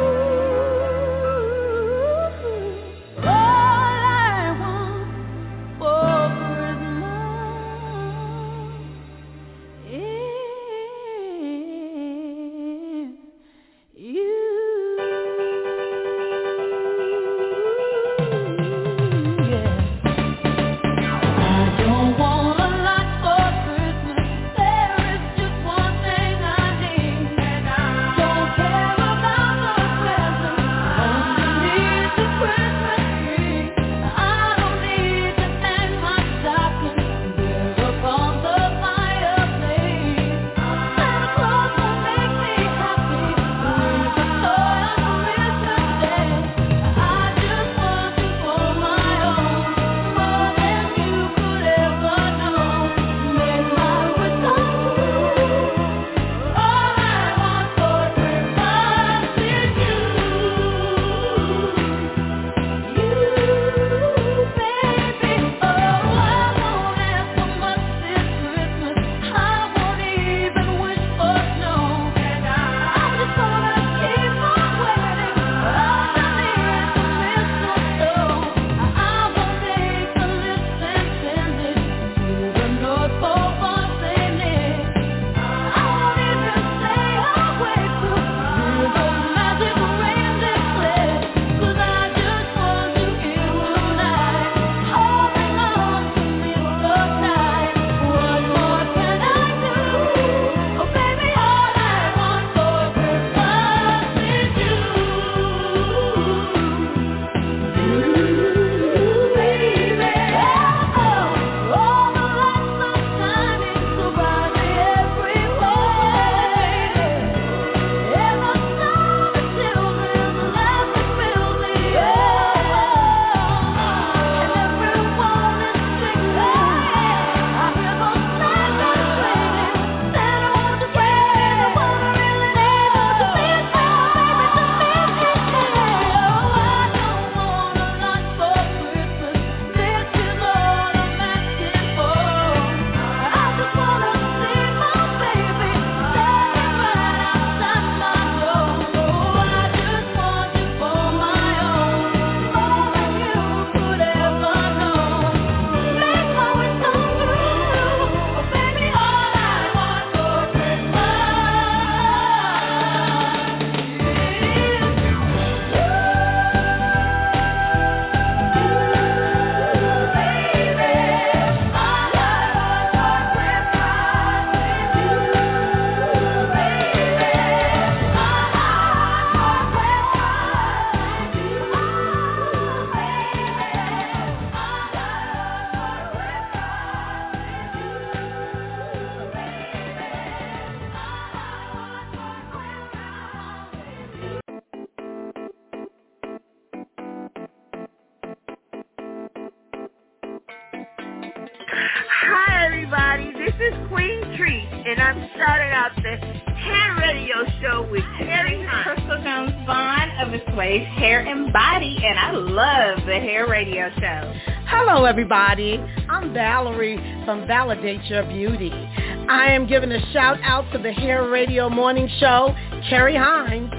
Hi, everybody. This is Queen Treat, and I'm starting out the hair radio show with Terry Hunt. Crystal Jones Vaughn of Assuage Hair and Body, and I love the hair radio show. Hello, everybody. I'm Valerie from Validate Your Beauty. I am giving a shout out to the hair radio morning show, Carrie Hines.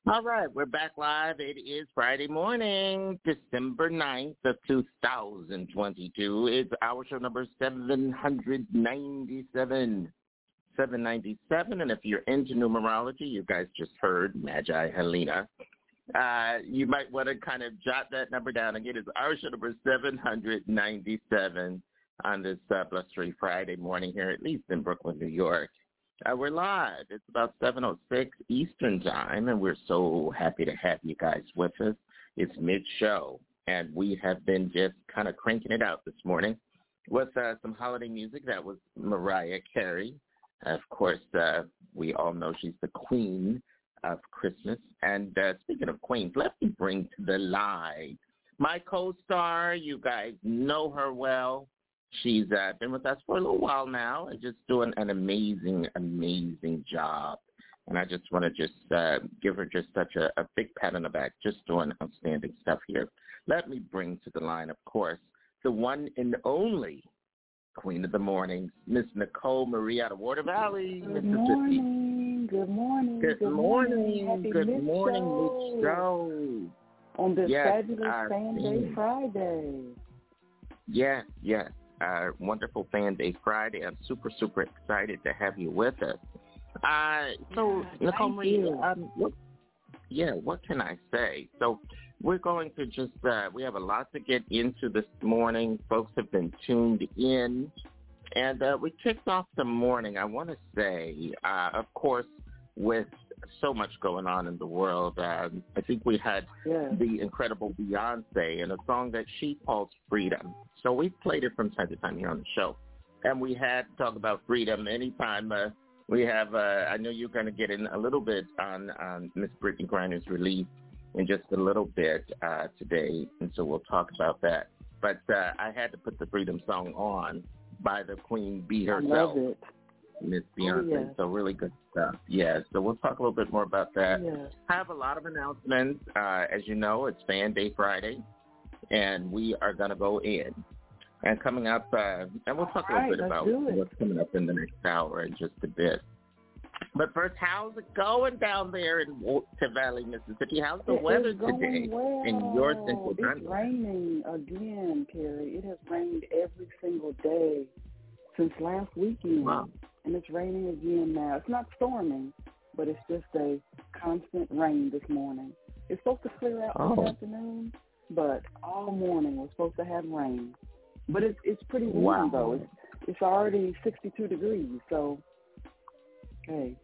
All right, we're back live. It is Friday morning, December 9th of 2022. It's our show number 797. 797, and if you're into numerology, you guys just heard Magi Helena. You might want to kind of jot that number down. Again, it's our show number 797 on this blustery Friday morning here, at least in Brooklyn, New York. We're live. It's about 7:06 Eastern Time, and we're so happy to have you guys with us. It's mid-show, and we have been just kind of cranking it out this morning with some holiday music. That was Mariah Carey. Of course, we all know she's the queen of Christmas. And speaking of queens, let me bring to the line my co-star. You guys know her well. She's been with us for a little while now and just doing an amazing, amazing job. And I just want to give her just such a big pat on the back, just doing outstanding stuff here. Let me bring to the line, of course, the one and only Queen of the Mornings, Miss Nicole Marie out of Water Valley, Good Mississippi. morning. Good morning. Good morning. Happy Good mid-show. morning, mid-show. On this Yes, fabulous Fan Day Friday. Yes. Wonderful Fan Day Friday. I'm super, super excited to have you with us. Nicole Marie, what can I say? So we're going to just, we have a lot to get into this morning. Folks have been tuned in. And we kicked off the morning, I want to say, of course, with so much going on in the world. I think we had the incredible Beyonce and a song that she calls Freedom. So we've played it from time to time here on the show. And we had to talk about freedom anytime we have, I know you're going to get in a little bit on Miss Brittany Griner's release in just a little bit today, and so we'll talk about that. But I had to put the Freedom song on by the Queen Bee herself. I love it. Miss Beyonce, so really good stuff. Yeah, so we'll talk a little bit more about that. Yeah. I have a lot of announcements. As you know, it's Fan Day Friday, and we are going to go in. And coming up, and we'll talk a little bit about what's coming up in the next hour in just a bit. But first, how's it going down there in Water Valley, Mississippi? How's the weather today in your central country? It's raining again, Carrie. It has rained every single day since last weekend. Wow. And it's raining again now. It's not storming, but it's just a constant rain this morning. It's supposed to clear out this afternoon, but all morning we're supposed to have rain. But it's pretty warm, though. It's already 62 degrees, so, hey.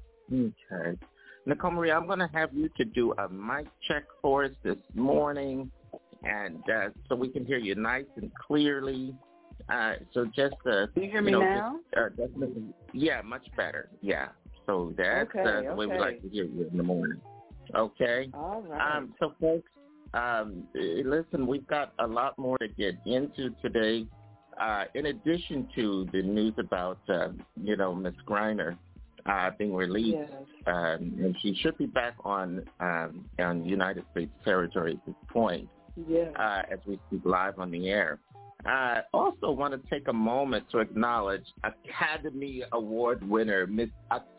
Okay. Nicole Marie, I'm going to have you to do a mic check for us this morning, and so we can hear you nice and clearly. So just can you hear me now? Definitely, yeah, much better. Yeah. So that's the way we like to hear you in the morning. Okay. All right. So folks, listen, we've got a lot more to get into today. In addition to the news about Miss Griner being released, and she should be back on United States territory at this point. As we speak live on the air. I also want to take a moment to acknowledge Academy Award winner, Miss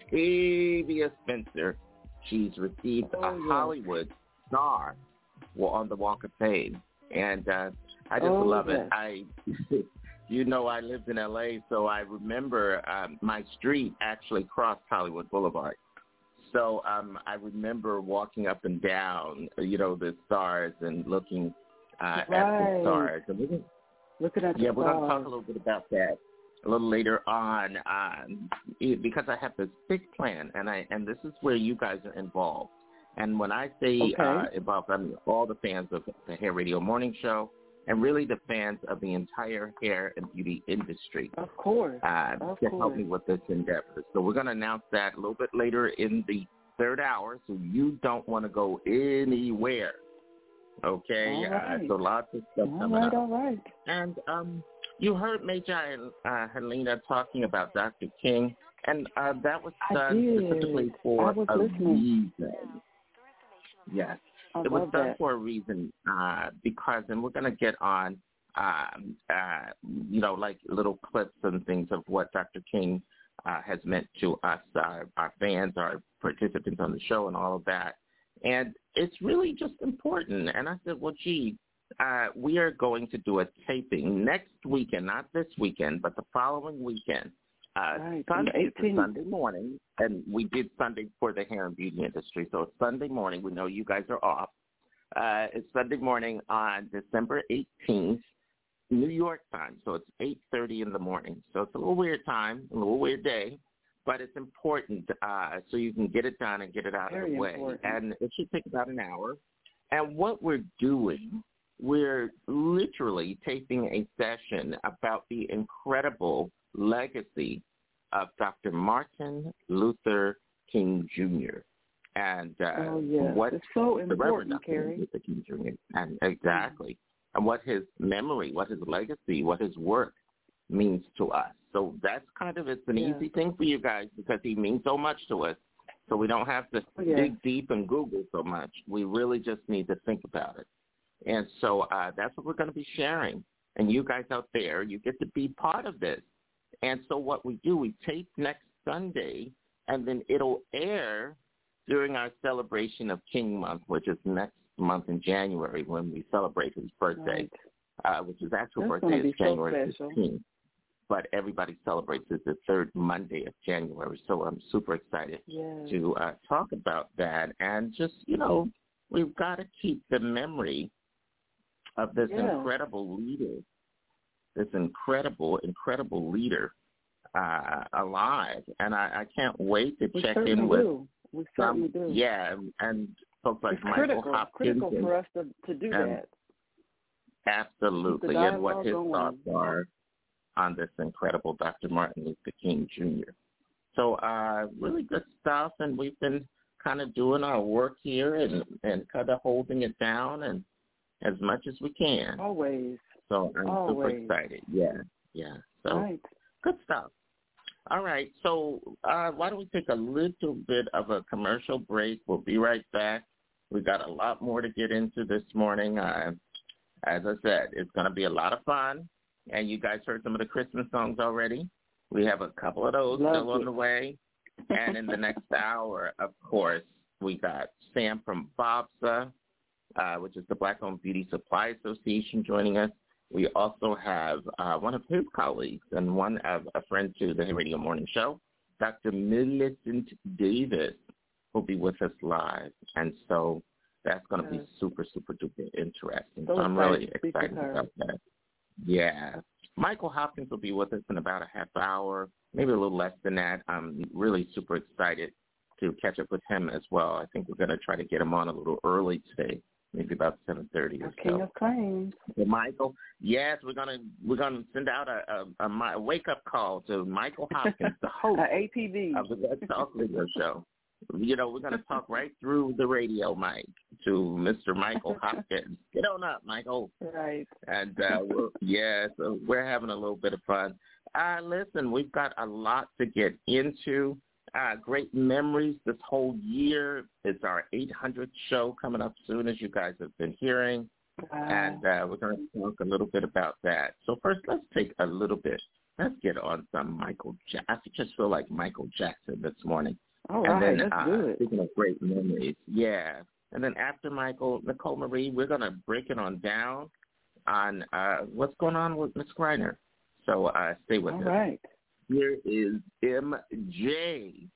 Octavia Spencer. She's received a Hollywood star on the Walk of Fame. And I just love it. I lived in L.A., so I remember my street actually crossed Hollywood Boulevard. So I remember walking up and down, the stars and looking at the stars. And looking at we're going to talk a little bit about that a little later on because I have this big plan, and this is where you guys are involved. And when I say involved, I mean all the fans of the Hair Radio Morning Show and really the fans of the entire hair and beauty industry. Of course. To help me with this endeavor. So we're going to announce that a little bit later in the third hour, so you don't want to go anywhere. Okay? So lots of stuff coming up. All right. And you heard Magi Helena talking about Dr. King, and that was done specifically for a reason. Yes. It was done for a reason because, and we're going to get on, like little clips and things of what Dr. King has meant to us, our fans, our participants on the show and all of that. And it's really just important. And I said, well, gee, we are going to do a taping next weekend, not this weekend, but the following weekend. Sunday morning, and we did Sunday for the hair and beauty industry. So it's Sunday morning. We know you guys are off. It's Sunday morning on December 18th, New York time. So it's 8:30 in the morning. So it's a little weird time, a little weird day, but it's important so you can get it done and get it out of the way. Important. And it should take about an hour. And what we're doing, we're literally taping a session about the incredible legacy of Dr. Martin Luther King Jr. And what it's so the Reverend important, Dr. Carrie. Luther King Jr. And exactly, and what his memory, what his legacy, what his work means to us. So that's kind of, it's an easy thing for you guys because he means so much to us. So we don't have to dig deep and Google so much. We really just need to think about it. And so that's what we're going to be sharing. And you guys out there, you get to be part of this. And so what we do, we tape next Sunday, and then it'll air during our celebration of King Month, which is next month in January when we celebrate his birthday, which his actual birthday is January 15th. But everybody celebrates it the third Monday of January. So I'm super excited to talk about that. And just, we've got to keep the memory of this incredible leader, this incredible leader alive. And I can't wait to check in with We certainly do. Yeah, and folks like it's Michael Hopkins. Critical for us to do that. Absolutely, and what his thoughts are on this incredible Dr. Martin Luther King Jr. So really good stuff, and we've been kind of doing our work here and kind of holding it down and as much as we can. Always. So I'm super excited. Yeah. So good stuff. All right. So why don't we take a little bit of a commercial break? We'll be right back. We got a lot more to get into this morning. As I said, it's going to be a lot of fun. And you guys heard some of the Christmas songs already. We have a couple of those still on the way. And in the next hour, of course, we got Sam from BOBSA, which is the Black-Owned Beauty Supply Association, joining us. We also have one of his colleagues and one of a friend to the Radio Morning Show, Dr. Millicent Davis, will be with us live. And so that's going to be super, super duper interesting. So I'm really excited about that. Yeah. Michael Hopkins will be with us in about a half hour, maybe a little less than that. I'm really super excited to catch up with him as well. I think we're going to try to get him on a little early today, maybe about 7:30 or so. King of Claims. So Michael, yes, we're gonna send out a wake up call to Michael Hopkins, the host APV of the Let's Talk Radio Show. We're gonna talk right through the radio mic to Mr. Michael Hopkins. Get on up, Michael. Right. And so we're having a little bit of fun. Listen, we've got a lot to get into. Great memories this whole year. It's our 800th show coming up soon, as you guys have been hearing. And we're going to talk a little bit about that. So first, let's take a little bit. Let's get on some Michael Jackson. I just feel like Michael Jackson this morning. All and right, then, that's good. Speaking of great memories, and then after Michael, Nicole Marie, we're going to break it on down on what's going on with Ms. Griner. So stay with us. All right. Here is MJ.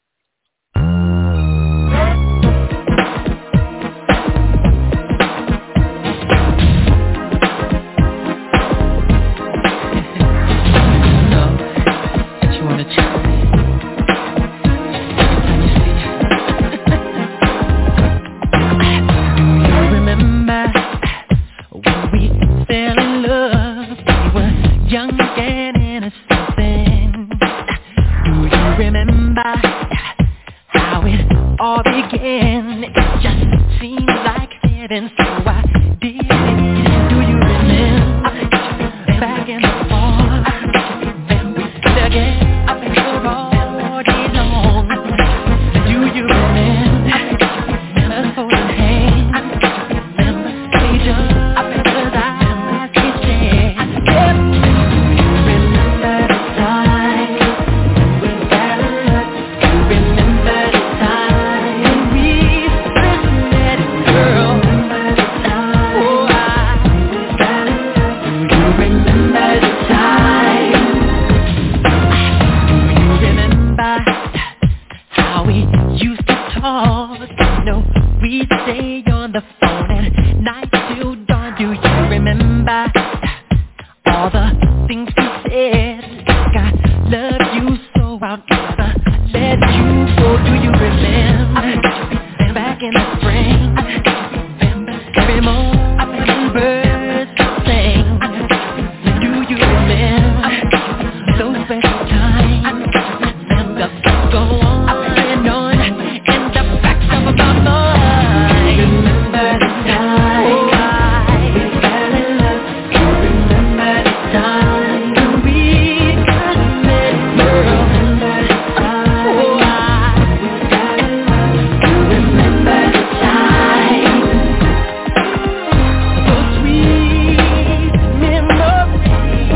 Let all the things you said. Like I love you so I'll never let you go. Do you remember back in the spring? Every morning birds sing. Do you remember those special times? Go on and on in the back of my mind. Remember the time we fell in love. You remember the time when we got met, girl. Remember the time we fell in love. You remember the time. Those sweet memories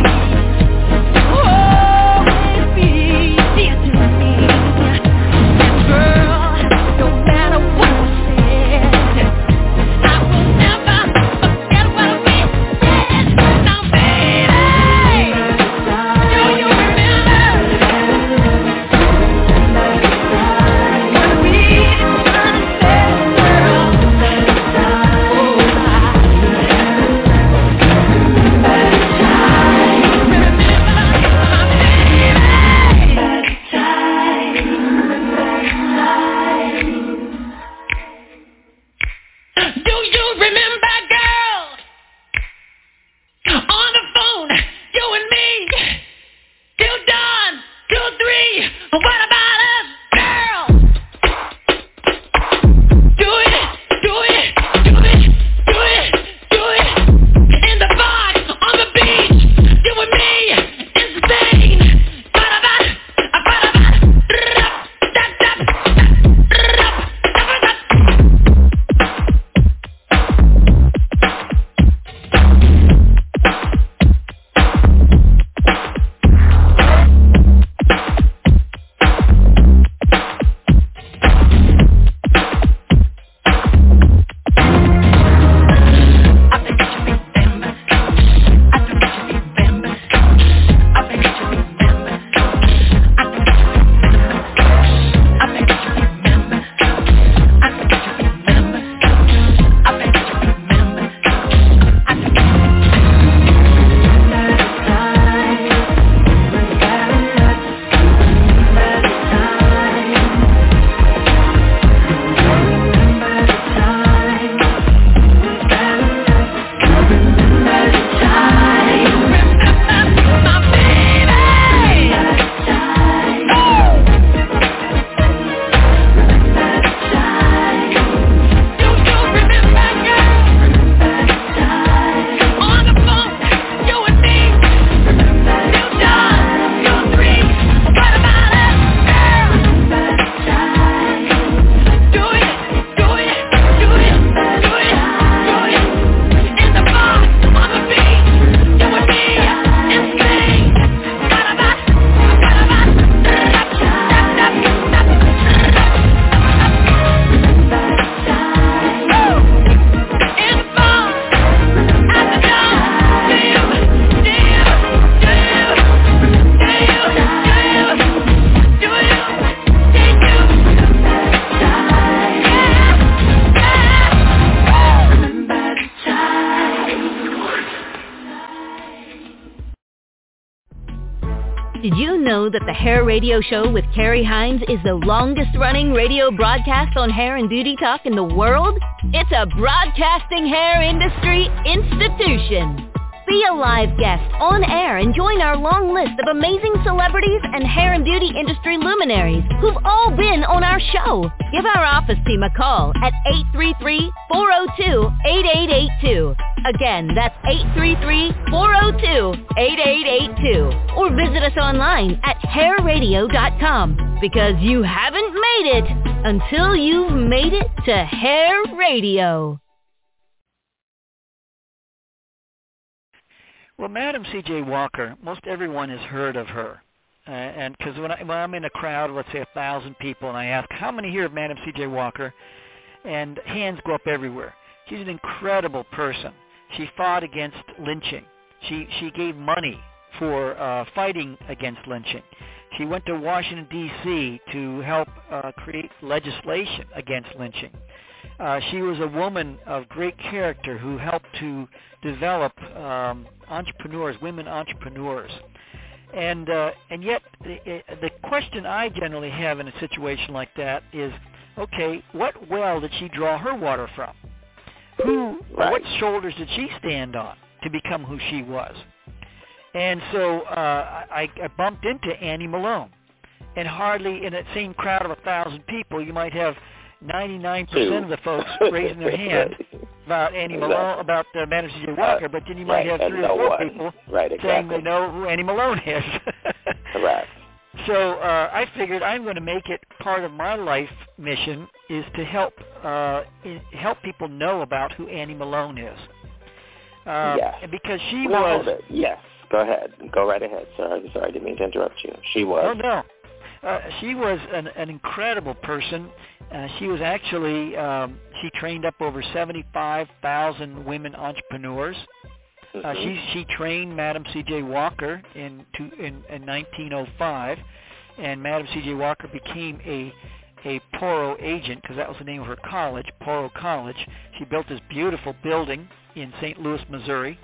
always be dear to me. And girl, no matter what was said, I will never forget what we said. Now, baby, do you remember when we first said, girl? Do you remember, girl? On the phone, you and me, till dawn, till 3. What about us, girl? Do it, do it, do it, do it, do it. In the bar, on the beach, you and me, in Spain. Did you know that the Hair Radio Show with Carrie Hines is the longest-running radio broadcast on hair and beauty talk in the world? It's a broadcasting hair industry institution. Be a live guest on air and join our long list of amazing celebrities and hair and beauty industry luminaries who've all been on our show. Give our office team a call at 833-402-8882. Again, that's 833-402-8882. Or visit us online at hairradio.com, because you haven't made it until you've made it to Hair Radio. Well, Madam C.J. Walker, most everyone has heard of her. And because when I'm in a crowd, let's say 1,000 people, and I ask, how many here of Madam C.J. Walker? And hands go up everywhere. She's an incredible person. She fought against lynching. She gave money for fighting against lynching. She went to Washington, D.C. to help create legislation against lynching. She was a woman of great character who helped to develop entrepreneurs, women entrepreneurs. And yet the question I generally have in a situation like that is, okay, what well did she draw her water from? What shoulders did she stand on to become who she was? And so I bumped into Annie Malone. And hardly in that same crowd of 1,000 people, you might have 99% of the folks raising their hand about Annie Malone, about Madam C.J. Walker, but then you might have 3 or 4 people saying they know who Annie Malone is. Correct. So I figured I'm going to make it part of my life mission is to help people know about who Annie Malone is. Yes. Because she was... Yes, go ahead. Go right ahead, sir. I'm sorry, I didn't mean to interrupt you. She was... Oh, no. She was an incredible person. She was actually, she trained up over 75,000 women entrepreneurs. She trained Madam C.J. Walker in 1905, and Madam C.J. Walker became a Poro agent, because that was the name of her college, Poro College. She built this beautiful building in St. Louis, Missouri,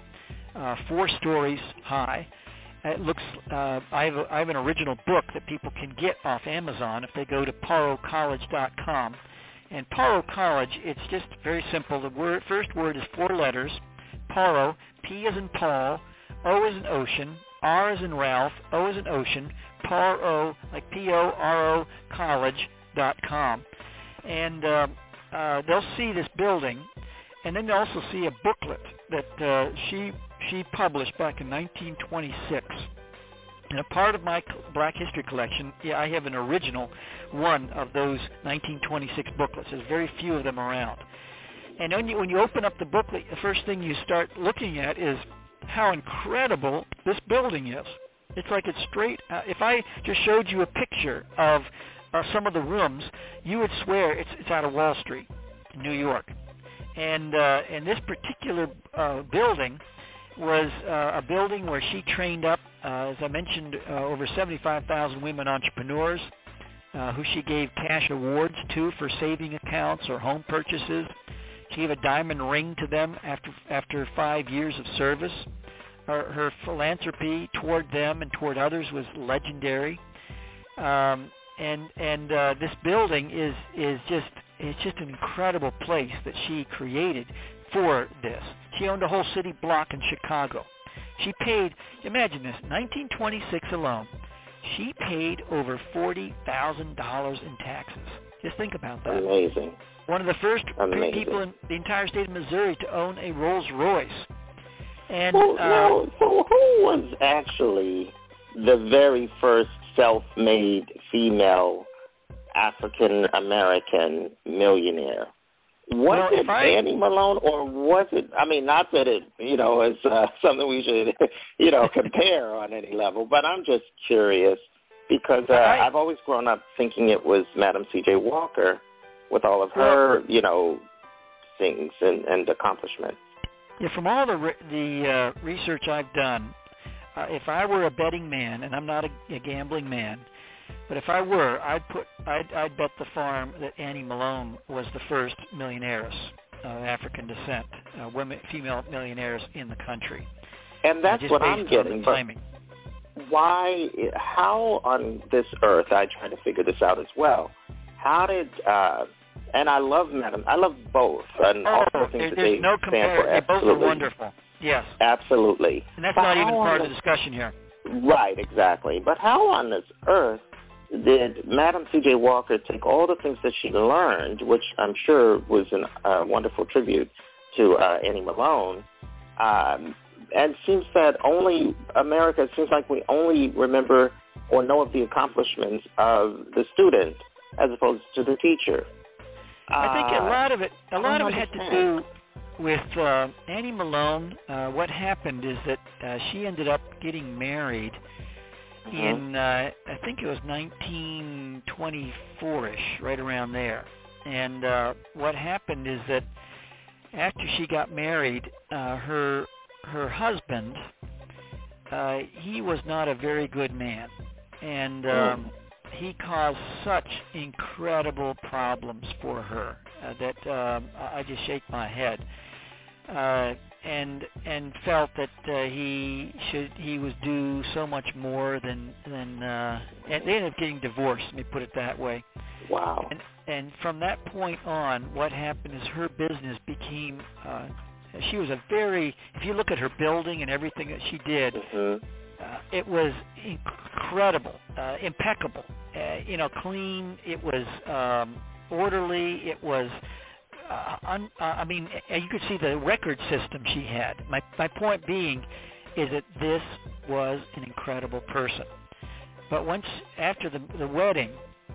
4 stories high. It looks. I have an original book that people can get off Amazon if they go to porocollege.com. And Poro College, it's just very simple. The first word is 4 letters. Poro, P as in Paul, O as in ocean, R as in Ralph, O as in ocean, Poro, like P-O-R-O, college.com. And they'll see this building, and then they'll also see a booklet that she published back in 1926. And a part of my Black History collection, I have an original one of those 1926 booklets. There's very few of them around. And when you open up the booklet, the first thing you start looking at is how incredible this building is. It's like it's straight. If I just showed you a picture of some of the rooms, you would swear it's out of Wall Street, in New York. And this particular building was a building where she trained up, as I mentioned, over 75,000 women entrepreneurs who she gave cash awards to for saving accounts or home purchases. She gave a diamond ring to them after 5 years of service. Her philanthropy toward them and toward others was legendary. And this building is just an incredible place that she created for this. She owned a whole city block in Chicago. She paid, imagine this, 1926 alone, she paid over $40,000 in taxes. Just think about that. Amazing. One of the first people in the entire state of Missouri to own a Rolls Royce. And so who was actually the very first self-made female African-American millionaire? Was it Annie Malone, or was it, I mean, not that it, is something we should, compare on any level, but I'm just curious because I've always grown up thinking it was Madam C.J. Walker with all of her, things and accomplishments. Yeah, from all the research I've done, if I were a betting man, and I'm not a gambling man, but if I were, I'd bet the farm that Annie Malone was the first millionaires of African descent, female millionaires in the country. And that's what I'm getting. But why? How on this earth? I try to figure this out as well. How did? And I love both, and all the things that they stand for. They both are wonderful. Yes, absolutely. And that's not even part of the discussion here. Right, exactly. But how on this earth did Madam C.J. Walker take all the things that she learned, which I'm sure was a wonderful tribute to Annie Malone, and seems that it seems like we only remember or know of the accomplishments of the student as opposed to the teacher. I think a lot of it had to do with Annie Malone. What happened is that she ended up getting married in, I think it was 1924-ish, right around there. And what happened is that after she got married, her husband, he was not a very good man. And he caused such incredible problems for her. that I just shake my head. And felt that he was due so much more than and they ended up getting divorced. Let me put it that way. Wow. And from that point on, what happened is her business became. She was a very. If you look at her building and everything that she did, it was incredible, impeccable. Clean. It was orderly. It was. I mean, you could see the record system she had. My point being is that this was an incredible person. But once after the wedding,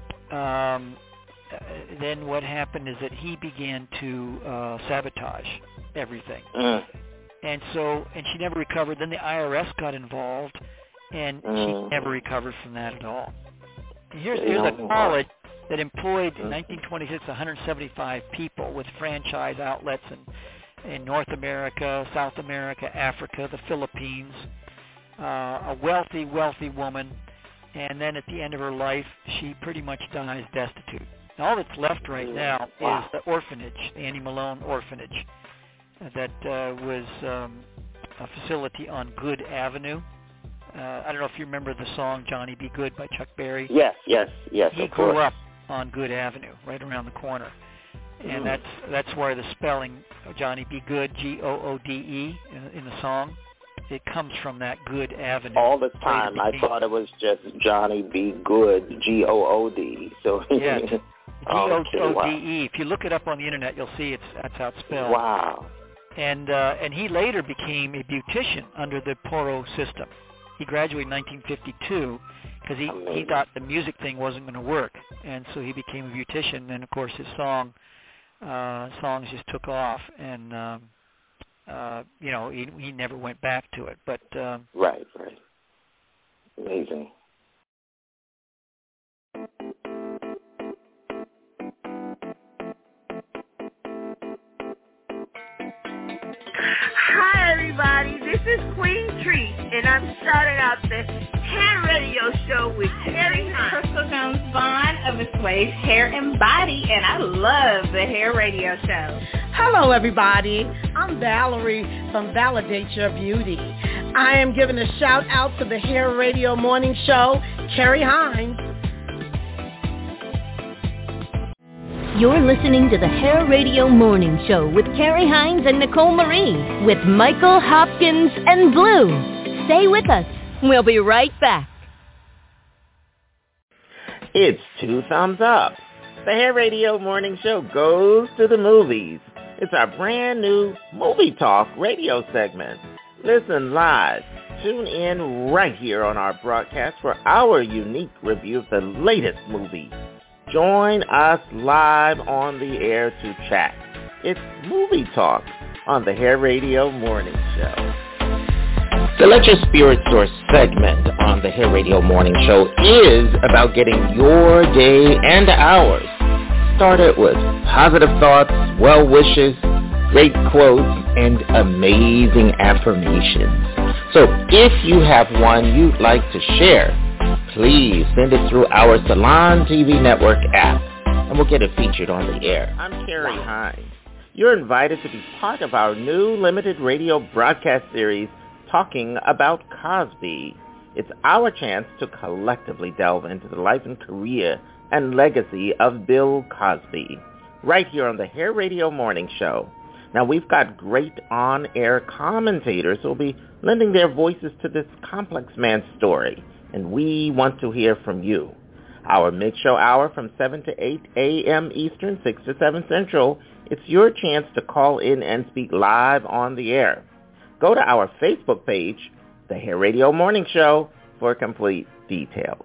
then what happened is that he began to sabotage everything. And she never recovered. Then the IRS got involved, and she never recovered from that at all. And here's a college that employed in 1926 175 people with franchise outlets in North America, South America, Africa, the Philippines, a wealthy, wealthy woman. And then at the end of her life, she pretty much dies destitute. And all that's left right now is the orphanage, the Annie Malone Orphanage, that was a facility on Good Avenue. I don't know if you remember the song Johnny Be Good by Chuck Berry. Yes. He grew up on Good Avenue, right around the corner. And that's where the spelling Johnny Be Good, G-O-O-D-E, in the song, it comes from that Good Avenue. All the time I thought it was just Johnny Be Good, G-O-O-D. So yeah, G-O-O-D-E. If you look it up on the internet, you'll see that's how it's spelled. Wow. And he later became a beautician under the Poro system. He graduated in 1952 because he thought the music thing wasn't going to work, and so he became a beautician. And of course, his songs just took off, and he never went back to it. But right, amazing. Hi, everybody. This is Queen Treat, and I'm starting out the Hair Radio Show with Terry Hines. Crystal Jones Vaughn of the Sway's Hair and Body, and I love the Hair Radio Show. Hello, everybody. I'm Valerie from Validate Your Beauty. I am giving a shout out to the Hair Radio Morning Show, Carrie Hines. You're listening to the Hair Radio Morning Show with Carrie Hines and Nicole Marie with Michael Hopkins and Blue. Stay with us. We'll be right back. It's 2 thumbs up. The Hair Radio Morning Show goes to the movies. It's our brand new Movie Talk radio segment. Listen live. Tune in right here on our broadcast for our unique review of the latest movie. Join us live on the air to chat. It's Movie Talk on the Hair Radio Morning Show. The Let Your Spirit Soar segment on the Hair Radio Morning Show is about getting your day and ours started with positive thoughts, well wishes, great quotes, and amazing affirmations. So if you have one you'd like to share, please send it through our Salon TV Network app, and we'll get it featured on the air. I'm Carrie Hines. You're invited to be part of our new limited radio broadcast series, Talking About Cosby. It's our chance to collectively delve into the life and career and legacy of Bill Cosby, right here on the Hair Radio Morning Show. Now, we've got great on-air commentators who will be lending their voices to this complex man's story, and we want to hear from you. Our mid-show hour from 7 to 8 a.m. Eastern, 6 to 7 Central, it's your chance to call in and speak live on the air. Go to our Facebook page, The Hair Radio Morning Show, for complete details.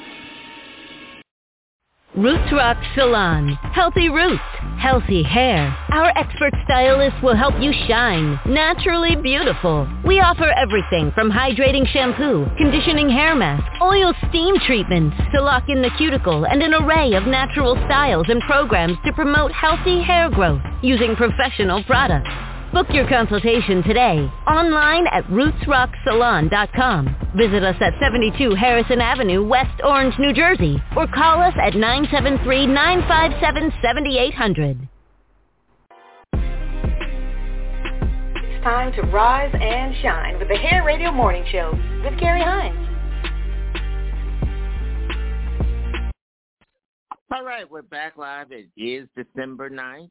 Roots Rock Salon. Healthy roots, healthy hair. Our expert stylists will help you shine naturally beautiful. We offer everything from hydrating shampoo, conditioning hair mask, oil steam treatments to lock in the cuticle, and an array of natural styles and programs to promote healthy hair growth using professional products. Book your consultation today online at rootsrocksalon.com. Visit us at 72 Harrison Avenue, West Orange, New Jersey, or call us at 973-957-7800. time to rise and shine with the Hair Radio Morning Show with Carrie Hines. All right, we're back live. It is December 9th,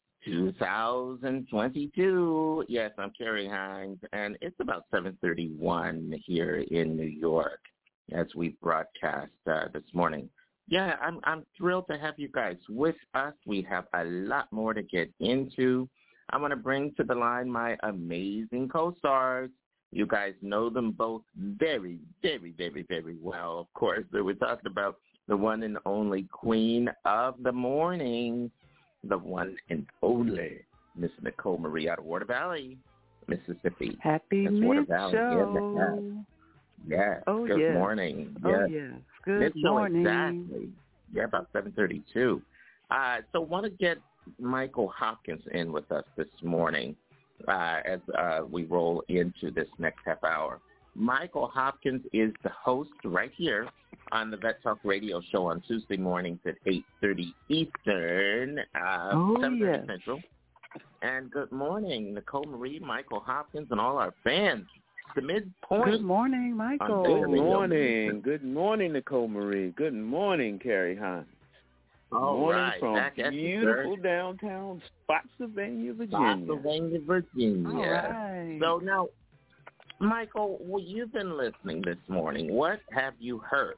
2022. Yes, I'm Carrie Hines, and it's about 7:31 here in New York as we broadcast this morning. Yeah, I'm thrilled to have you guys with us. We have a lot more to get into. I'm going to bring to the line my amazing co-stars. You guys know them both very, very, very, very well. Of course, we're talking about the one and only queen of the morning, the one and only Miss Nicole Marie out of Water Valley, Mississippi. Happy mid-show. Yes. Oh, Good yes. morning. Oh, Yes. yes. Good Mid-show, morning. exactly. Yeah, about 7:32. So want to get Michael Hopkins in with us this morning as we roll into this next half hour. Michael Hopkins is the host right here on the Vet Talk Radio Show on Tuesday mornings at 8:30 Eastern, 7:30 Central. And good morning, Nicole Marie, Michael Hopkins, and all our fans. The midpoint. Good morning, Michael. Good morning. Good morning, Nicole Marie. Good morning, Carrie Hines. All morning right. from Back at beautiful downtown Spotsylvania, Virginia. Spotsylvania, Virginia. All right. So now, Michael, well, you've been listening this morning. What have you heard?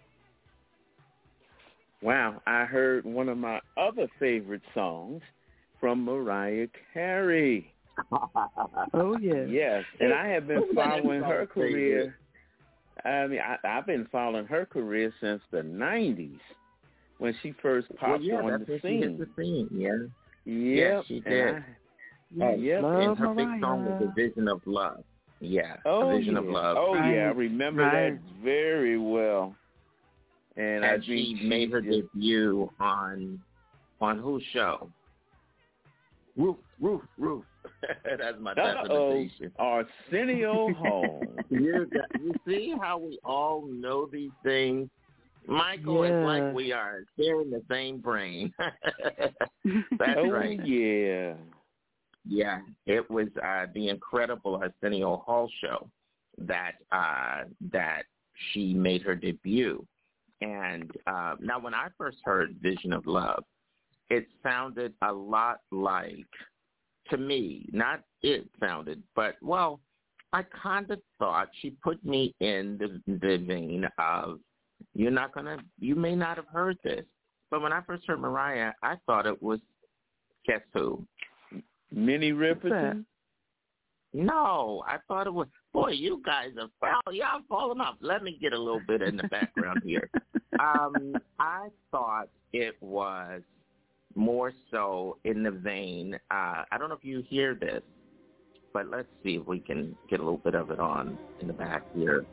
Wow, I heard one of my other favorite songs from Mariah Carey. Oh, yes. Yes, and I have been following her career. I mean, I've been following her career since the 90s when she first popped on the scene. She hit the scene, yeah. Yep. She did. And her big song was A Vision of Love. Yeah, A Vision of Love. Oh, yeah, I remember that very well. And I she made her debut on whose show? Roof. That's my definition. Arsenio Hall. You see how we all know these things? Michael, it's like we are sharing the same brain. That's right. Yeah. Yeah, it was the incredible Arsenio Hall show that she made her debut. And now when I first heard Vision of Love, it sounded a lot like, to me, not it sounded, but, well, I kind of thought she put me in the vein of, you may not have heard this. But when I first heard Mariah, I thought it was, guess who? Minnie Riperton? No, I thought it was, boy, you guys y'all falling off. Let me get a little bit in the background here. I thought it was more so in the vein, I don't know if you hear this, but let's see if we can get a little bit of it on in the back here.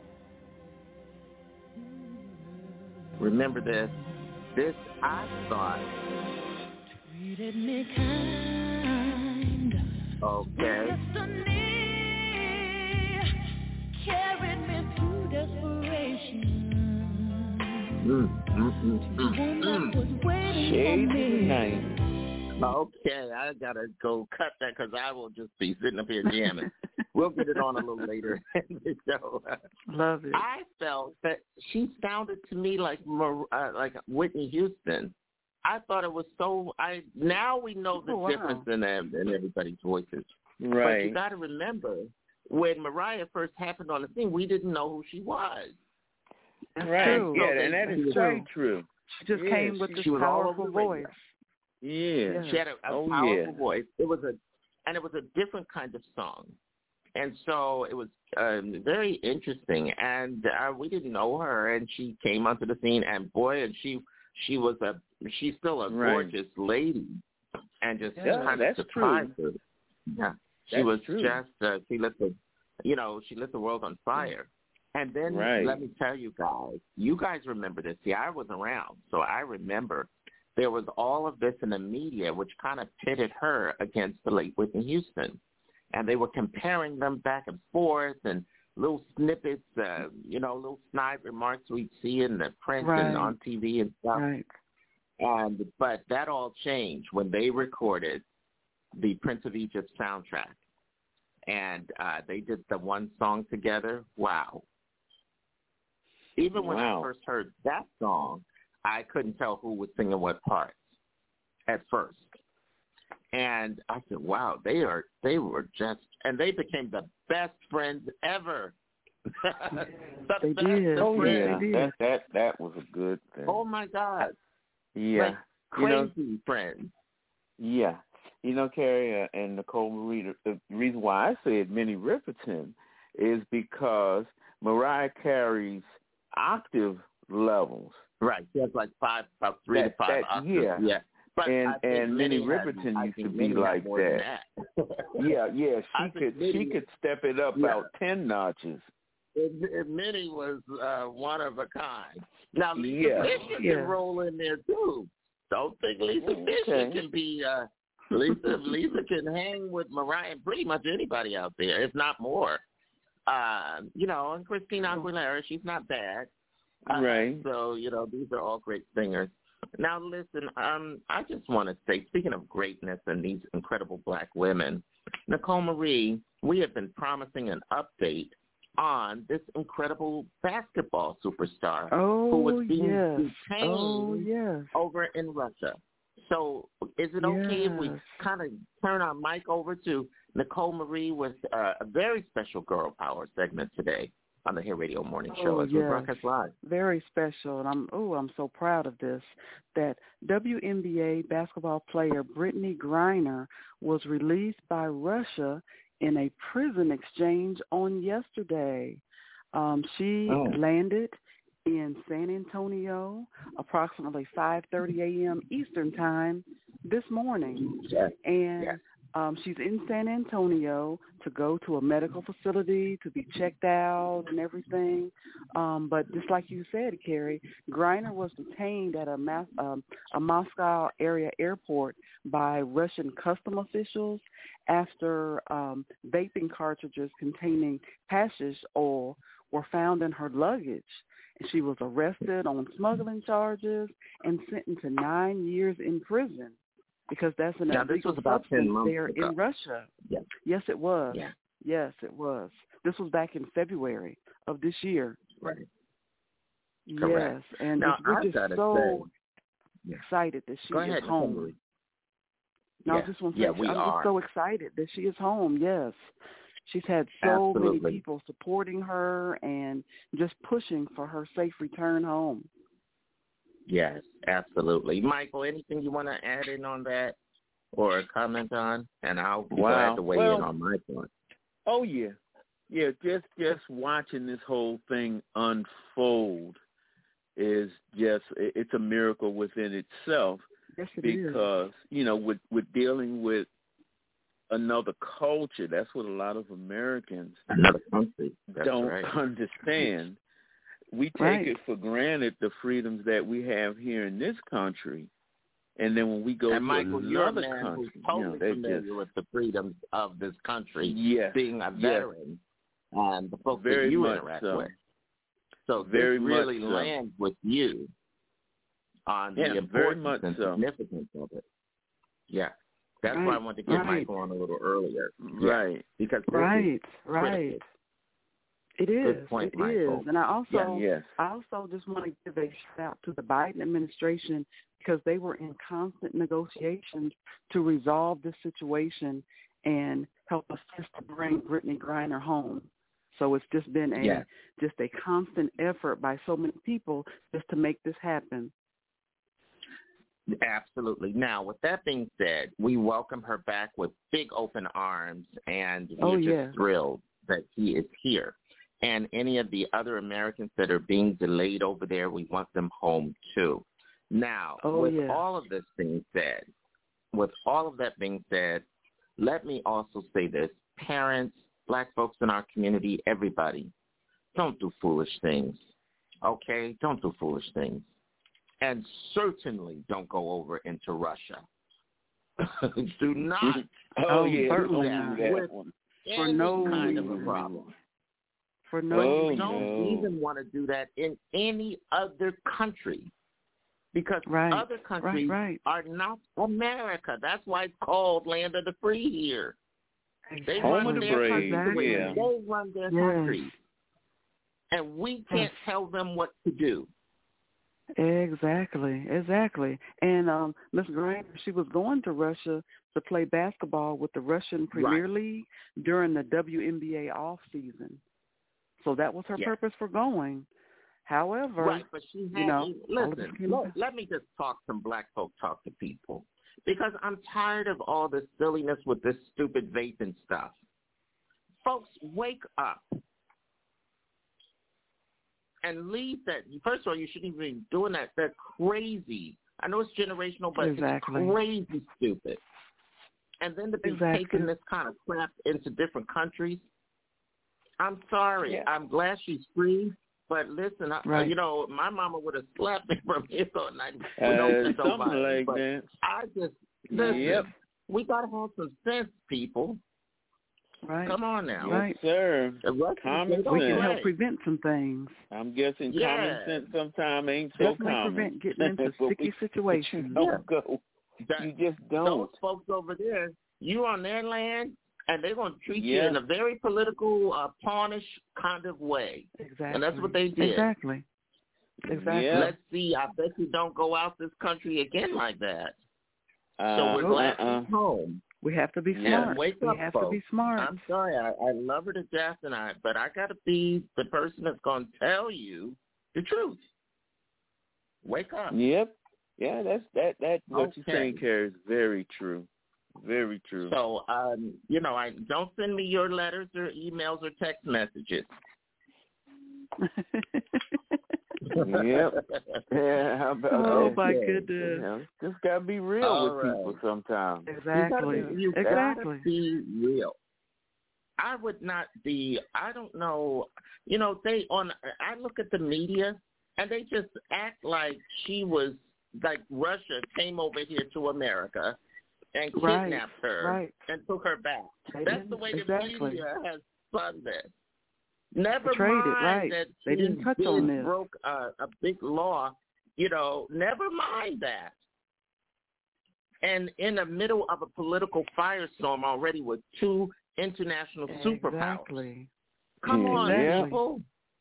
Remember this? This, I thought. Treated me kind. Okay. Destiny carried me through desperation. Shades night. Okay, I gotta go cut that because I will just be sitting up here jamming. We'll get it on a little later in the show. Love it. I felt that she sounded to me like Whitney Houston. I thought it was so. Now we know the difference in everybody's voices. Right. But you got to remember when Mariah first happened on the scene, we didn't know who she was. Right. Yeah, and that is very true. She just came with this powerful voice. Yeah. She had a powerful voice. It was a different kind of song. And so it was very interesting. And we didn't know her, and she came onto the scene, and boy, and she's still a gorgeous lady, and just kind of surprised her. Yeah. She was just she lit the world on fire. And then let me tell you guys remember this. See, I was around, so I remember there was all of this in the media which kind of pitted her against the late Whitney Houston. And they were comparing them back and forth and little snippets, little snide remarks we'd see in the print and on TV and stuff. Right. But that all changed when they recorded the Prince of Egypt soundtrack. and they did the one song together. Wow. Even when I first heard that song, I couldn't tell who was singing what parts at first. And I said, wow, they were just, and they became the best friends ever. They did. That was a good thing. Oh, my God. Yeah. Like crazy friends. Yeah. Carrie and Nicole Marie, the reason why I said Minnie Riperton is because Mariah Carey's octave levels. Right. She has like about 3 to 5 octaves. Yeah. But and Minnie Riperton used to be like that. Yeah. She could step it up about 10 notches. Minnie was one of a kind. Now Lisa Fisher can roll in there too. Don't think Lisa Fisher can be. Lisa can hang with Mariah and pretty much anybody out there, if not more. And Christina Aguilera, she's not bad. Right. So these are all great singers. Now, listen, I just want to say, speaking of greatness and these incredible Black women, Nicole Marie, we have been promising an update on this incredible basketball superstar who was being detained over in Russia. So is it okay if we kind of turn our mic over to Nicole Marie with a very special Girl Power segment today on the Hair Radio Morning Show as we broadcast live? Very special, and I'm so proud of this, that WNBA basketball player Brittany Griner was released by Russia in a prison exchange on yesterday. She landed in San Antonio approximately 5:30 a.m. Eastern Time this morning. And she's in San Antonio to go to a medical facility to be checked out and everything. But just like you said, Carrie, Griner was detained at a Moscow area airport by Russian custom officials after vaping cartridges containing hashish oil were found in her luggage. And she was arrested on smuggling charges and sentenced to 9 years in prison. Because that's an illegal substance there in Russia. Yes, it was. Yes, it was. This was back in February of this year. Right. Yes, and now, we're just so excited that she is home. No, I just want to say, I'm just so excited that she is home. Yes, she's had so many people supporting her and just pushing for her safe return home. Yes, absolutely. Michael, anything you want to add in on that or comment on? And I'll be glad to weigh in on my point. Oh, yeah. Yeah, just watching this whole thing unfold is it's a miracle within itself. Yes, it because, is. With dealing with another culture, that's what a lot of Americans don't understand. We take it for granted, the freedoms that we have here in this country. And then when we go to another country, who's totally familiar with the freedoms of this country, being a veteran, and the folks that you interact with. So this really lands with you on the importance and significance of it. Yeah. That's why I wanted to get Michael on a little earlier. Right. Because right. It is. Point, it Michael. is. And I also just want to give a shout out to the Biden administration because they were in constant negotiations to resolve this situation and help assist to bring Brittany Griner home. So it's just been a constant effort by so many people just to make this happen. Absolutely. Now, with that being said, we welcome her back with big open arms, and we're just thrilled that she is here. And any of the other Americans that are being delayed over there, we want them home too. Now, with all of this being said, let me also say this. Parents, Black folks in our community, everybody, don't do foolish things, okay? Don't do foolish things. And certainly don't go over into Russia. Do not do that for no kind of a problem. You don't even want to do that in any other country because other countries are not America. That's why it's called Land of the Free here. They run their country. Yeah. They run their country. And we can't tell them what to do. Exactly. And Ms. Grant, she was going to Russia to play basketball with the Russian Premier League during the WNBA off season. So that was her purpose for going. However, but she had, let me just talk some black folk talk to people, because I'm tired of all this silliness with this stupid vaping stuff. Folks, wake up. And leave that. First of all, you shouldn't even be doing that. They're crazy. I know it's generational, but it's crazy stupid. And then to be taking this kind of crap into different countries, I'm sorry. Yeah. I'm glad she's free. But listen, my mama would have slapped me from here all night. Something like that. I just, listen, we got to have some sense, people. Right. Come on now. Yes, sir. Common sense. We can help prevent some things. I'm guessing common sense sometimes ain't so common. Prevent getting into sticky situations. Don't go. You just don't. Those folks over there, you on their land, and they're going to treat you in a very political, pawnish kind of way. Exactly. And that's what they did. Exactly. Yeah. Let's see. I bet you don't go out this country again like that. So we're glad she's home. We have to be smart. Wake up, we have folks. to be smart. I'm sorry. I love her to death, but I got to be the person that's going to tell you the truth. Wake up. Yep. Yeah, that's what you're saying, Carrie, is very true. Very true. So, don't send me your letters or emails or text messages. Yep. Yeah, how about that? My goodness. Just got to be real with people sometimes. Exactly. You gotta be real. I would not be, I don't know, I look at the media and they just act like she was, like Russia came over here to America and kidnapped her and took her back. That's the way the media has spun this. Never mind that they didn't touch on this. Broke a big law, never mind that. And in the middle of a political firestorm already with two international superpowers. Come on, people.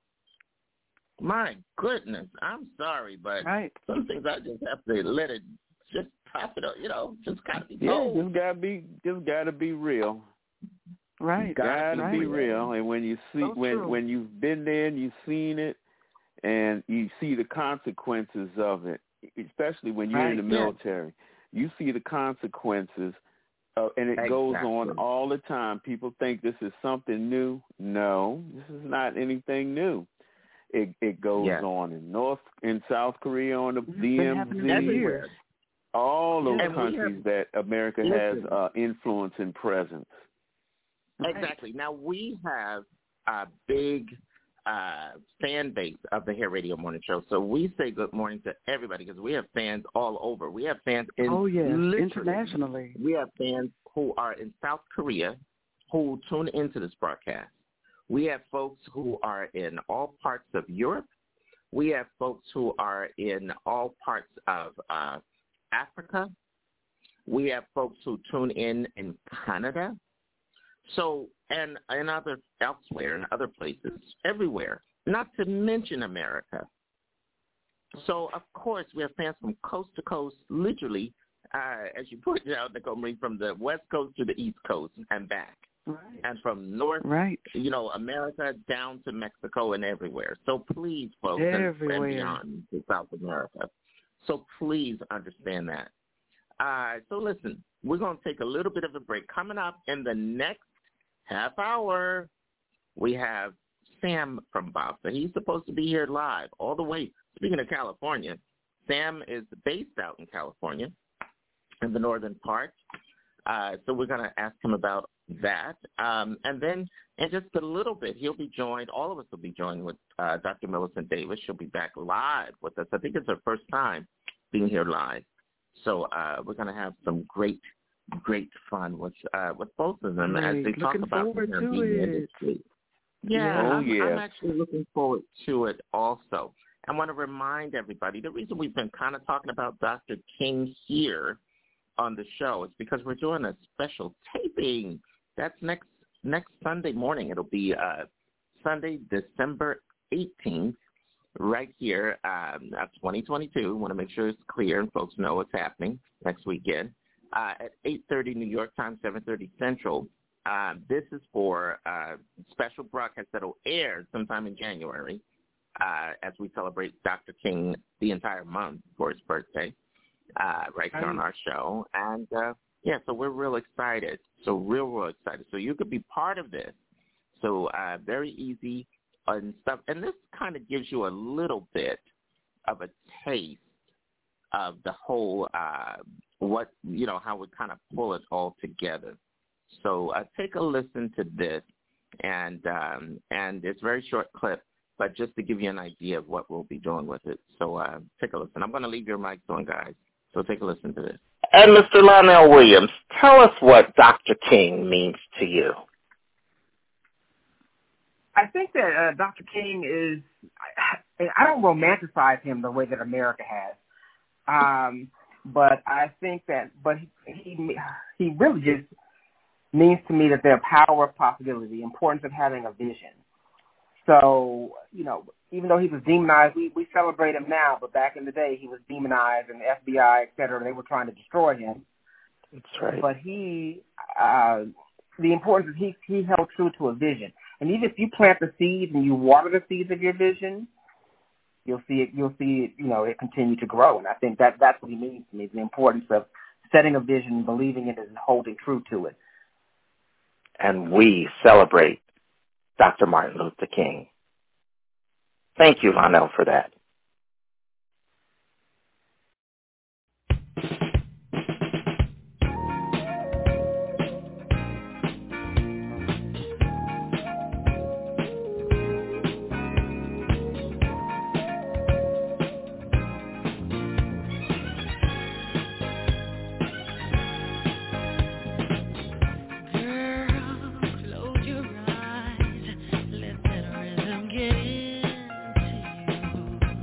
My goodness, I'm sorry, but some things I just have to let it just pop it up, just gotta be told. Just gotta be real. Right. Gotta be real. And when you see when you've been there and you've seen it and you see the consequences of it, especially when you're in the military, you see the consequences and it goes on all the time. People think this is something new. No, this is not anything new. It goes on in South Korea, on the DMZ, all those countries that America has influence and presence. Exactly. Now, we have a big fan base of the Hair Radio Morning Show, so we say good morning to everybody because we have fans all over. We have fans internationally. We have fans who are in South Korea who tune into this broadcast. We have folks who are in all parts of Europe. We have folks who are in all parts of Africa. We have folks who tune in Canada. So, and elsewhere, in other places, everywhere, not to mention America. So, of course, we have fans from coast to coast, literally, as you pointed out, Nicole Marie, from the West Coast to the East Coast and back. Right. And from North, America down to Mexico and everywhere. So please, folks, and beyond to South America. So please understand that. So listen, we're going to take a little bit of a break. Coming up in the next half hour, we have Sam from Boston. He's supposed to be here live all the way. Speaking of California, Sam is based out in California in the northern part. So we're going to ask him about that. And then in just a little bit, he'll be joined, all of us will be joined with Dr. Millicent Davis. She'll be back live with us. I think it's her first time being here live. So we're going to have some great fun with both of them as they talk about the industry. Yeah, I'm actually looking forward to it also. I want to remind everybody, the reason we've been kind of talking about Dr. King here on the show is because we're doing a special taping that's next Sunday morning. It'll be Sunday, December 18th, right here, 2022. Want to make sure it's clear and folks know what's happening next weekend. At 8:30 New York time, 7:30 Central. This is for special broadcast that will air sometime in January as we celebrate Dr. King the entire month for his birthday right here on our show. And, so we're real excited. So real excited. So you could be part of this. So very easy and stuff. And this kind of gives you a little bit of a taste of the whole how we kind of pull it all together. So take a listen to this, and it's a very short clip, but just to give you an idea of what we'll be doing with it. So take a listen. I'm going to leave your mics on, guys, so take a listen to this. And Mr. Lionel Williams, tell us what Dr. King means to you. I think that Dr. King is, I don't romanticize him the way that America has, but I think that, he really just means to me that the power of possibility, the importance of having a vision. So, even though he was demonized, we celebrate him now, but back in the day he was demonized, and the FBI, et cetera, they were trying to destroy him. That's right. But the importance is he held true to a vision. And even if you plant the seeds and you water the seeds of your vision, you'll see it, it continue to grow. And I think that's what he means to me, the importance of setting a vision, believing in it, and holding true to it. And we celebrate Dr. Martin Luther King. Thank you, Lionel, for that. Get into you.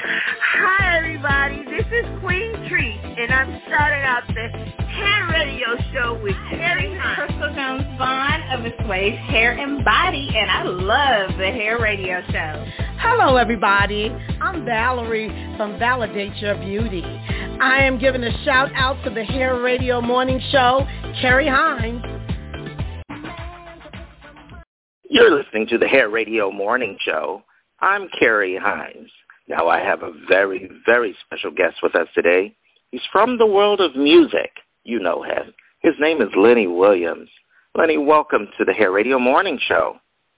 Hi, everybody. This is Queen Treat, and I'm starting out the Hair Radio Show with Terry Hines. Crystal Jones Vaughn of Assuage Hair and Body, and I love the Hair Radio Show. Hello, everybody. I'm Valerie from Validate Your Beauty. I am giving a shout out to the Hair Radio Morning Show, Carrie Hines. You're listening to the Hair Radio Morning Show. I'm Carrie Hines. Now I have a very, very special guest with us today. He's from the world of music. You know him. His name is Lenny Williams. Lenny, welcome to the Hair Radio Morning Show.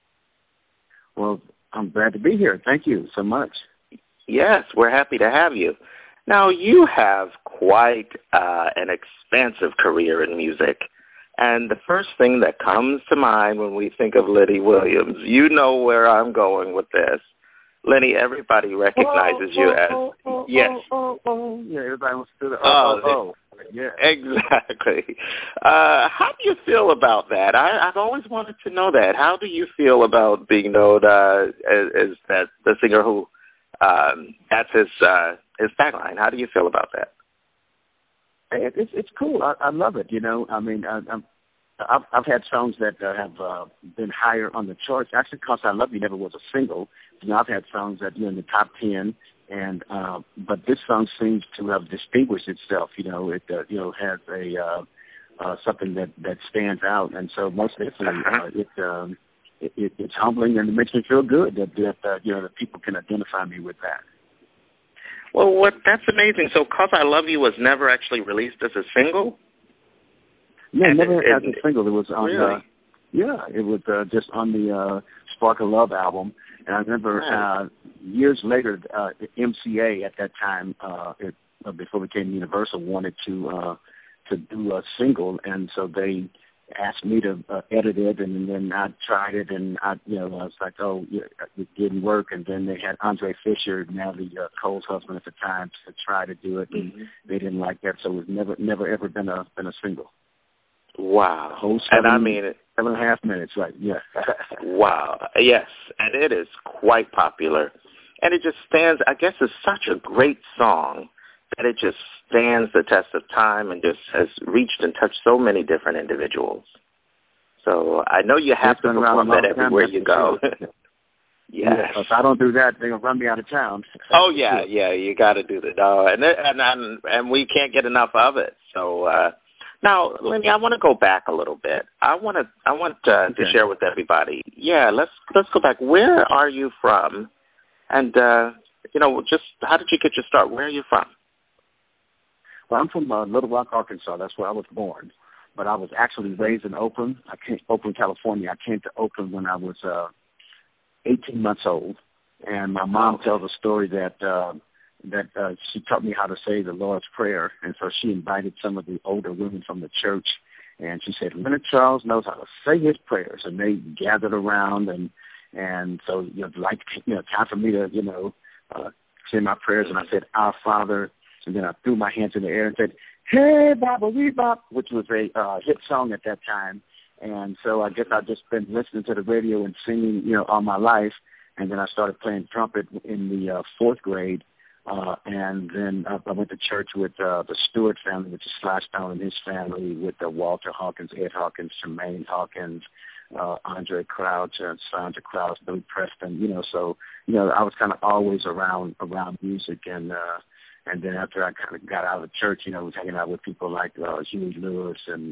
Well, I'm glad to be here. Thank you so much. Yes, we're happy to have you. Now, you have quite an expansive career in music. And the first thing that comes to mind when we think of Lenny Williams, you know where I'm going with this. Lenny, everybody recognizes you as, yes. Yeah, everybody wants to do the yeah. Exactly. How do you feel about that? I've always wanted to know that. How do you feel about being known as that the singer who, that's his tagline? How do you feel about that? It's cool. I love it. You know, I mean, I've had songs that have been higher on the charts. Actually, "Cause I Love You" never was a single. You know, I've had songs that in the top 10, and but this song seems to have distinguished itself. You know, it has a something that stands out, and so most definitely it's humbling and it makes me feel good that that people can identify me with that. Well, that's amazing. So "Cause I Love You" was never actually released as a single? Yeah, never as a single. It was on, really? It was just on the Spark of Love album. And I remember years later, MCA at that time, before it became Universal, wanted to do a single, and so they asked me to edit it, and then I tried it, and I was like, it didn't work. And then they had Andre Fisher, now the Cole's husband at the time, to try to do it, and they didn't like that, so it was never ever been a single. Wow. Whole and I mean it. 7.5 minutes, right? Yeah. Wow. Yes, and it is quite popular, and it just stands. I guess it's such a great song that it just stands the test of time and just has reached and touched so many different individuals. So I know you have to perform that everywhere you go. Yes. Yeah, if I don't do that, they're gonna run me out of town. Oh yeah, you got to do that. No, and we can't get enough of it. So now, Lenny, I want to go back a little bit. I want to share with everybody. Yeah, let's go back. Where are you from? And just how did you get your start? Where are you from? Well, I'm from Little Rock, Arkansas. That's where I was born. But I was actually raised in Oakland. Oakland, California. I came to Oakland when I was 18 months old. And my mom tells a story that she taught me how to say the Lord's Prayer. And so she invited some of the older women from the church. And she said, Leonard Charles knows how to say his prayers. And they gathered around. And so, time for me to, say my prayers. And I said, Our Father. And then I threw my hands in the air and said, Hey, Baba, Wee Bop, which was a hit song at that time. And so I guess I've just been listening to the radio and singing, all my life. And then I started playing trumpet in the fourth grade. And then I went to church with the Stewart family, which is Sly Stone and his family, with Walter Hawkins, Ed Hawkins, Jermaine Hawkins, Andre Crouch, Sandra Crouch, Billy Preston, So, I was kind of always around music. And then after I kind of got out of church, was hanging out with people like Huey Lewis and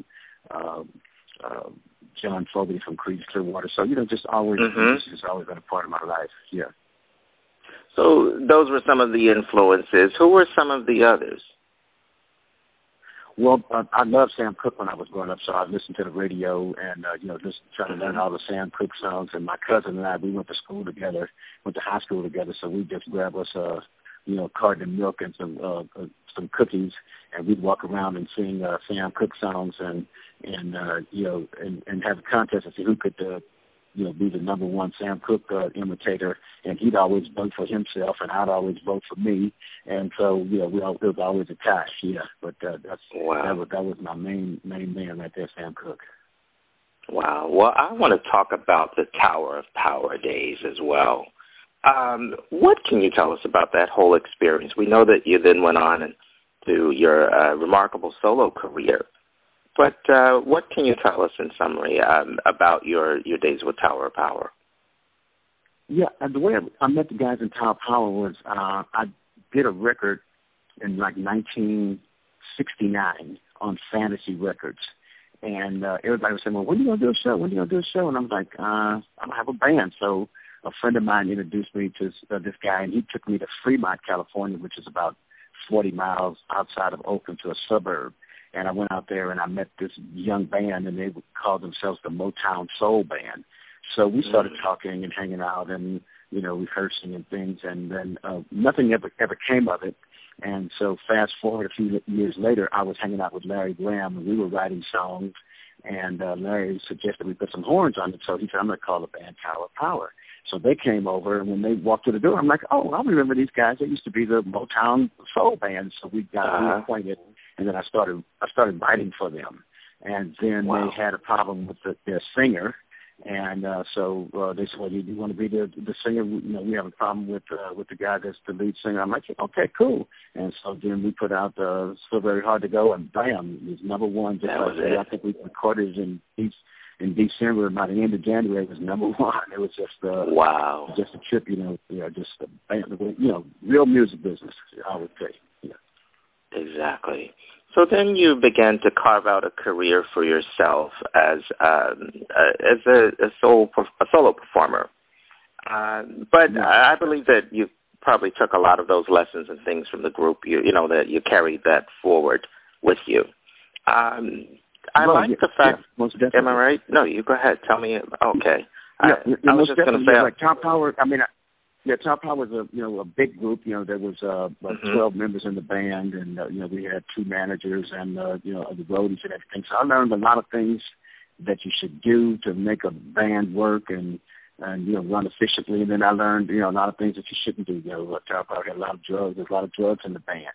John Fogerty from Creedence Clearwater. So, just always, music has always been a part of my life, yeah. So those were some of the influences. Who were some of the others? Well, I loved Sam Cooke when I was growing up, so I listened to the radio and, just trying to learn all the Sam Cooke songs. And my cousin and I, we went to school together, went to high school together, so we just grabbed us carton of milk and some cookies, and we'd walk around and sing Sam Cooke songs and have a contest to see who could be the number one Sam Cooke imitator. And he'd always vote for himself, and I'd always vote for me. And so it was always a tie. Yeah, but that was my main man right there, Sam Cooke. Wow. Well, I want to talk about the Tower of Power days as well. What can you tell us about that whole experience? We know that you then went on to your remarkable solo career, but what can you tell us in summary about your days with Tower of Power? Yeah, the way I met the guys in Tower of Power was I did a record in like 1969 on Fantasy Records. And everybody was saying, well, when are you going to do a show? When are you going to do a show? And I'm like, I don't have a band. So a friend of mine introduced me to this guy, and he took me to Fremont, California, which is about 40 miles outside of Oakland to a suburb. And I went out there, and I met this young band, and they would call themselves the Motown Soul Band. So we started talking and hanging out and, rehearsing and things, and then nothing ever came of it. And so fast forward a few years later, I was hanging out with Larry Graham, and we were writing songs, and Larry suggested we put some horns on it. So he said, I'm going to call the band Tower of Power. So they came over, and when they walked through the door, I'm like, oh, I remember these guys. They used to be the Motown Soul Band. So we got reacquainted, and then I started writing for them. And then they had a problem with their singer. And so they said, well, you want to be the singer? We have a problem with the guy that's the lead singer. I'm like, okay, cool. And so then we put out So Very Hard to Go, and bam, it was number one. I think we recorded in December. By the end of January, it was number one. It was just just a trip, just a band, real music business, I would say. Yeah. Exactly. So then you began to carve out a career for yourself as a solo performer. But I believe that you probably took a lot of those lessons and things from the group. That you carried that forward with you. I like the fact. Am I right? No, you go ahead. Tell me. Okay. I was just going to say, like Tower Power. Tower Power was a big group. There was about 12 members in the band, and we had 2 managers and the roadies and everything. So I learned a lot of things that you should do to make a band work and run efficiently. And then I learned a lot of things that you shouldn't do. Tower Power had a lot of drugs. There's a lot of drugs in the band.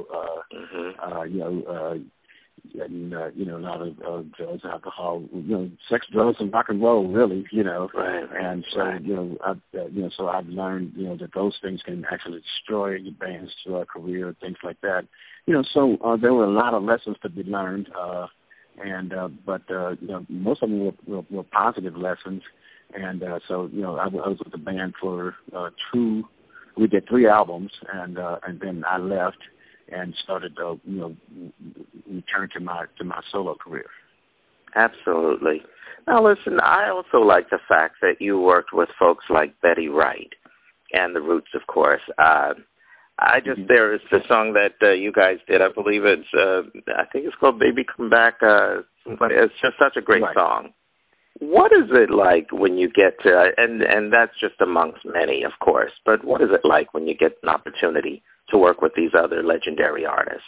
And a lot of drugs, alcohol, sex, drugs, and rock and roll, really, Right. And so, so I've learned, that those things can actually destroy your band's career, things like that. So there were a lot of lessons to be learned, but most of them were positive lessons. And so, I was with the band for we did 3 albums, and then I left and started, return to my solo career. Absolutely. Now, listen, I also like the fact that you worked with folks like Betty Wright and the Roots, of course. There is the song that you guys did. I believe I think it's called Baby Come Back. It's just such a great song. What is it like when you get to, and that's just amongst many, of course, but what is it like when you get an opportunity to work with these other legendary artists?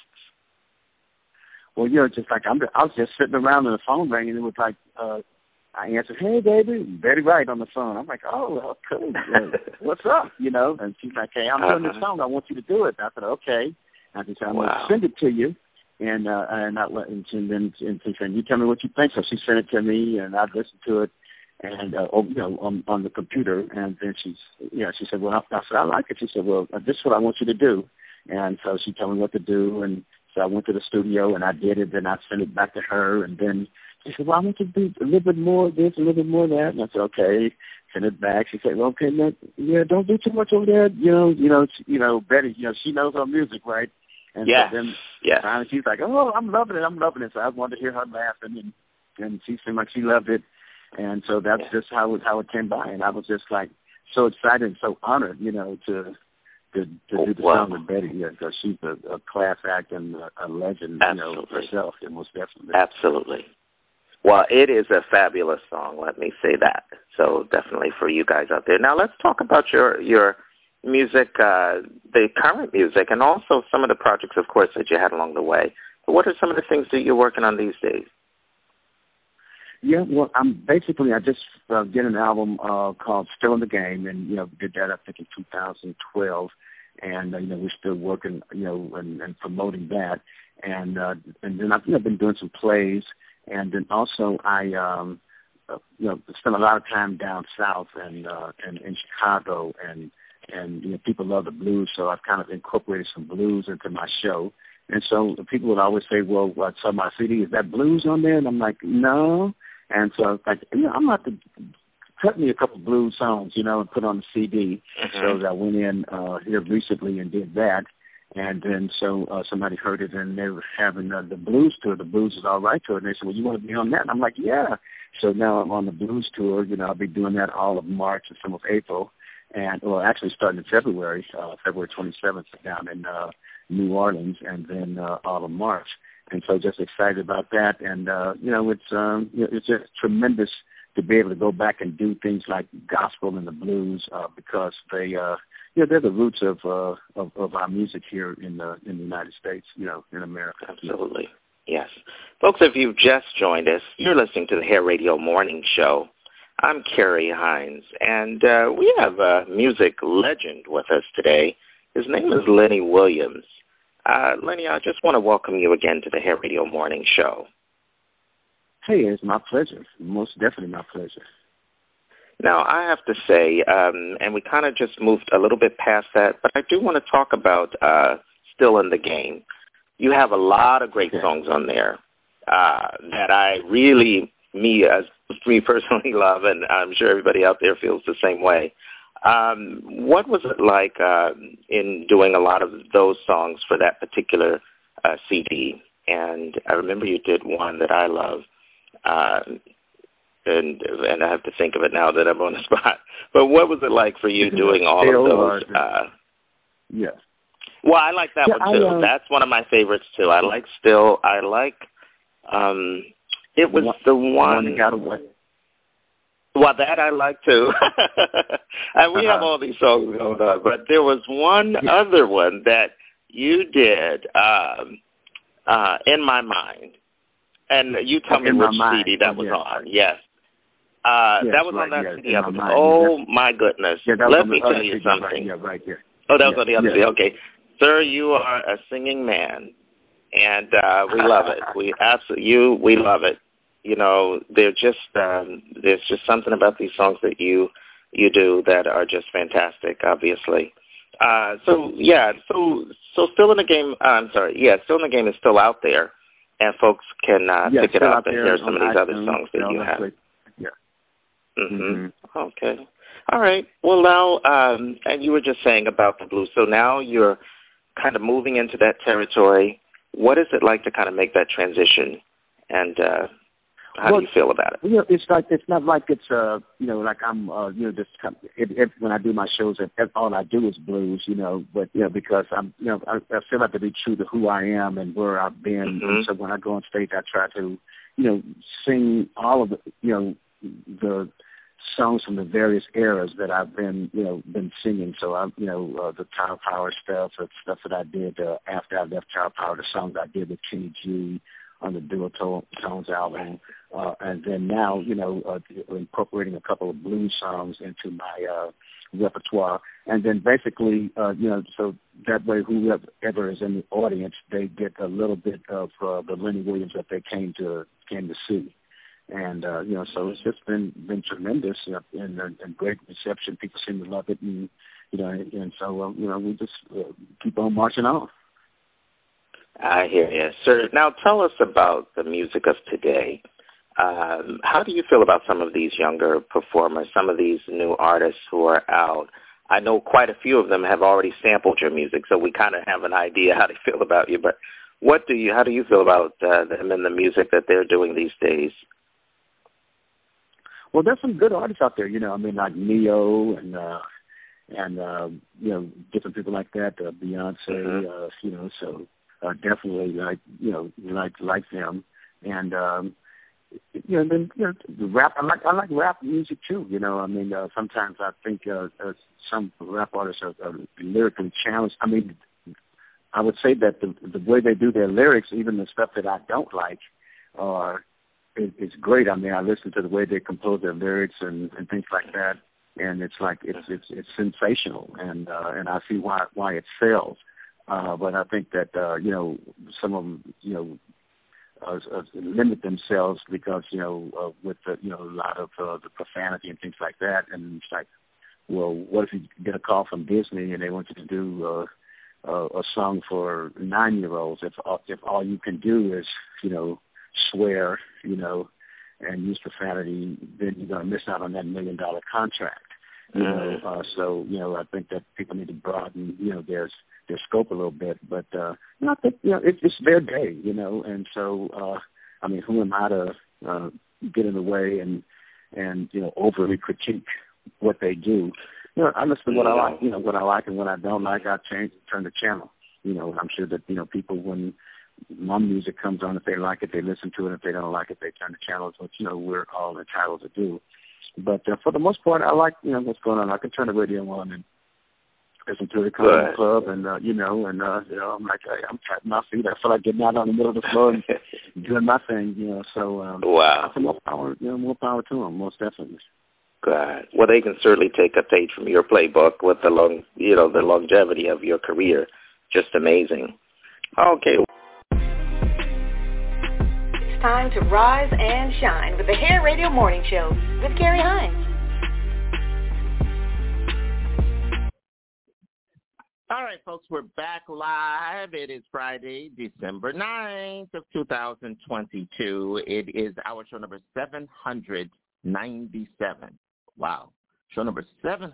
Well, just like I was just sitting around and the phone rang, and it was like I answered, "Hey, baby," Betty Wright on the phone. I'm like, "Oh, well, cool. What's up?" And she's like, "Hey, I'm doing this song. I want you to do it." And I said, "Okay." And she said, "I'm going to send it to you." And then she said, "You tell me what you think." So she sent it to me, and I listened to it, and on the computer. And then she said, "Well," I said, "I like it." She said, "Well, this is what I want you to do." And so she told me what to do, and so I went to the studio and I did it. Then I sent it back to her, and then she said, "Well, I want you to do a little bit more of this, a little bit more of that." And I said, "Okay." Send it back. She said, "Well, okay, don't do too much over there." Betty, she knows her music, right? And so then finally she's like, "Oh, I'm loving it. So I wanted to hear her laughing, and she seemed like she loved it. And so that's just how it came by. And I was just like so excited and so honored, to do the song with Betty, because she's a class act and a legend, herself, and most definitely. Absolutely. Well, it is a fabulous song, let me say that. So definitely for you guys out there. Now let's talk about your music, the current music, and also some of the projects, of course, that you had along the way. But what are some of the things that you're working on these days? Yeah, well, I just did an album called Still in the Game, and, did that, I think, in 2012. And, we're still working, and promoting that. And then I've been doing some plays. And then also I, spent a lot of time down south and in Chicago and and people love the blues, so I've kind of incorporated some blues into my show. And so people would always say, well, what's on my CD? Is that blues on there? And I'm like, no. And so I was like, I'm going to cut me a couple of blues songs, and put on the CD. So I went in here recently and did that. And then so somebody heard it, and they were having the blues tour. The Blues Is All Right tour. And they said, well, you want to be on that? And I'm like, yeah. So now I'm on the blues tour. I'll be doing that all of March and some of April. And, well, actually starting in February 27th down in New Orleans, and then all of March. And so just excited about that. And, it's just tremendous to be able to go back and do things like gospel and the blues because they're the roots of our music here in the United States, in America. Absolutely. Yes. Folks, if you've just joined us, you're listening to the Hair Radio Morning Show. I'm Carrie Hines, and we have a music legend with us today. His name is Lenny Williams. Lenny, I just want to welcome you again to the Hair Radio Morning Show. Hey, it's my pleasure. Most definitely my pleasure. Now, I have to say, and we kind of just moved a little bit past that, but I do want to talk about Still in the Game. You have a lot of great songs on there that I really, me personally love, and I'm sure everybody out there feels the same way. What was it like in doing a lot of those songs for that particular CD? And I remember you did one that I love, and I have to think of it now that I'm on the spot. But what was it like for you doing all of those? Yeah. Well, I like that one too. That's one of my favorites too. I like Still. I like. It was the one that got away. Well, that I like too. And we have all these songs going on, but there was one other one that you did, In My Mind. And you tell me which CD that was on. Yes. That was on that CD. Oh, my goodness. Let me tell you something. Oh, that was on the other CD. Okay. Sir, you are a singing man, and we love it. We love it. They're just there's just something about these songs that you do that are just fantastic, obviously. So Still in the Game. Still in the Game is still out there, and folks can pick it up and hear some of these other songs that you have. Okay. All right. Well, now, and you were just saying about the blues. So now you're kind of moving into that territory. What is it like to kind of make that transition, and how do you feel about it? It's not like it's like I'm just when I do my shows, all I do is blues, but because I'm I feel like to be true to who I am and where I've been. And so when I go on stage, I try to sing all of the songs from the various eras that I've been singing. So the Child Power stuff that I did after I left Child Power, the songs I did with Kenny G on the Dual Tones album, and then now incorporating a couple of blues songs into my repertoire, and then basically so that way whoever is in the audience, they get a little bit of the Lenny Williams that they came to see. And so it's just been tremendous and great reception. People seem to love it, and and so we just keep on marching on. I hear you, sir. Now tell us about the music of today. How do you feel about some of these younger performers, some of these new artists who are out? I know quite a few of them have already sampled your music, so we kind of have an idea how they feel about you. But how do you feel about them and the music that they're doing these days? Well, there's some good artists out there, like Neo and different people like that, Beyonce, so definitely like them. And then the rap. I like rap music too. Sometimes I think some rap artists are lyrically challenged. I would say that the way they do their lyrics, even the stuff that I don't like, it's great. I listen to the way they compose their lyrics and things like that, and it's like it's sensational, and I see why it sells. But I think that some of them limit themselves because with a lot of the profanity and things like that, and it's like, well, what if you get a call from Disney and they want you to do a song for 9-year-olds? If all you can do is, swear, and use profanity, then you're going to miss out on that $1 million contract. So I think that people need to broaden, their scope a little bit. But I think it's their day, and so who am I to get in the way and overly critique what they do? I listen to what I like, what I like, and what I don't like, I turn the channel. I'm sure that people, when my music comes on, if they like it, they listen to it. If they don't like it, they turn the channels, which we're all entitled to do. But for the most part, I like what's going on. I can turn the radio on and listen to the comedy club, and I'm like, I'm tapping my feet. I feel like getting out on the middle of the floor and doing my thing. So wow, more power to them, most definitely. God. Well, they can certainly take a page from your playbook with the longevity of your career. Just amazing. Okay. It's time to rise and shine with the Hair Radio Morning Show with Carrie Hines. All right, folks, we're back live. It is Friday, December 9th of 2022. It is our show number 797. Wow. Show number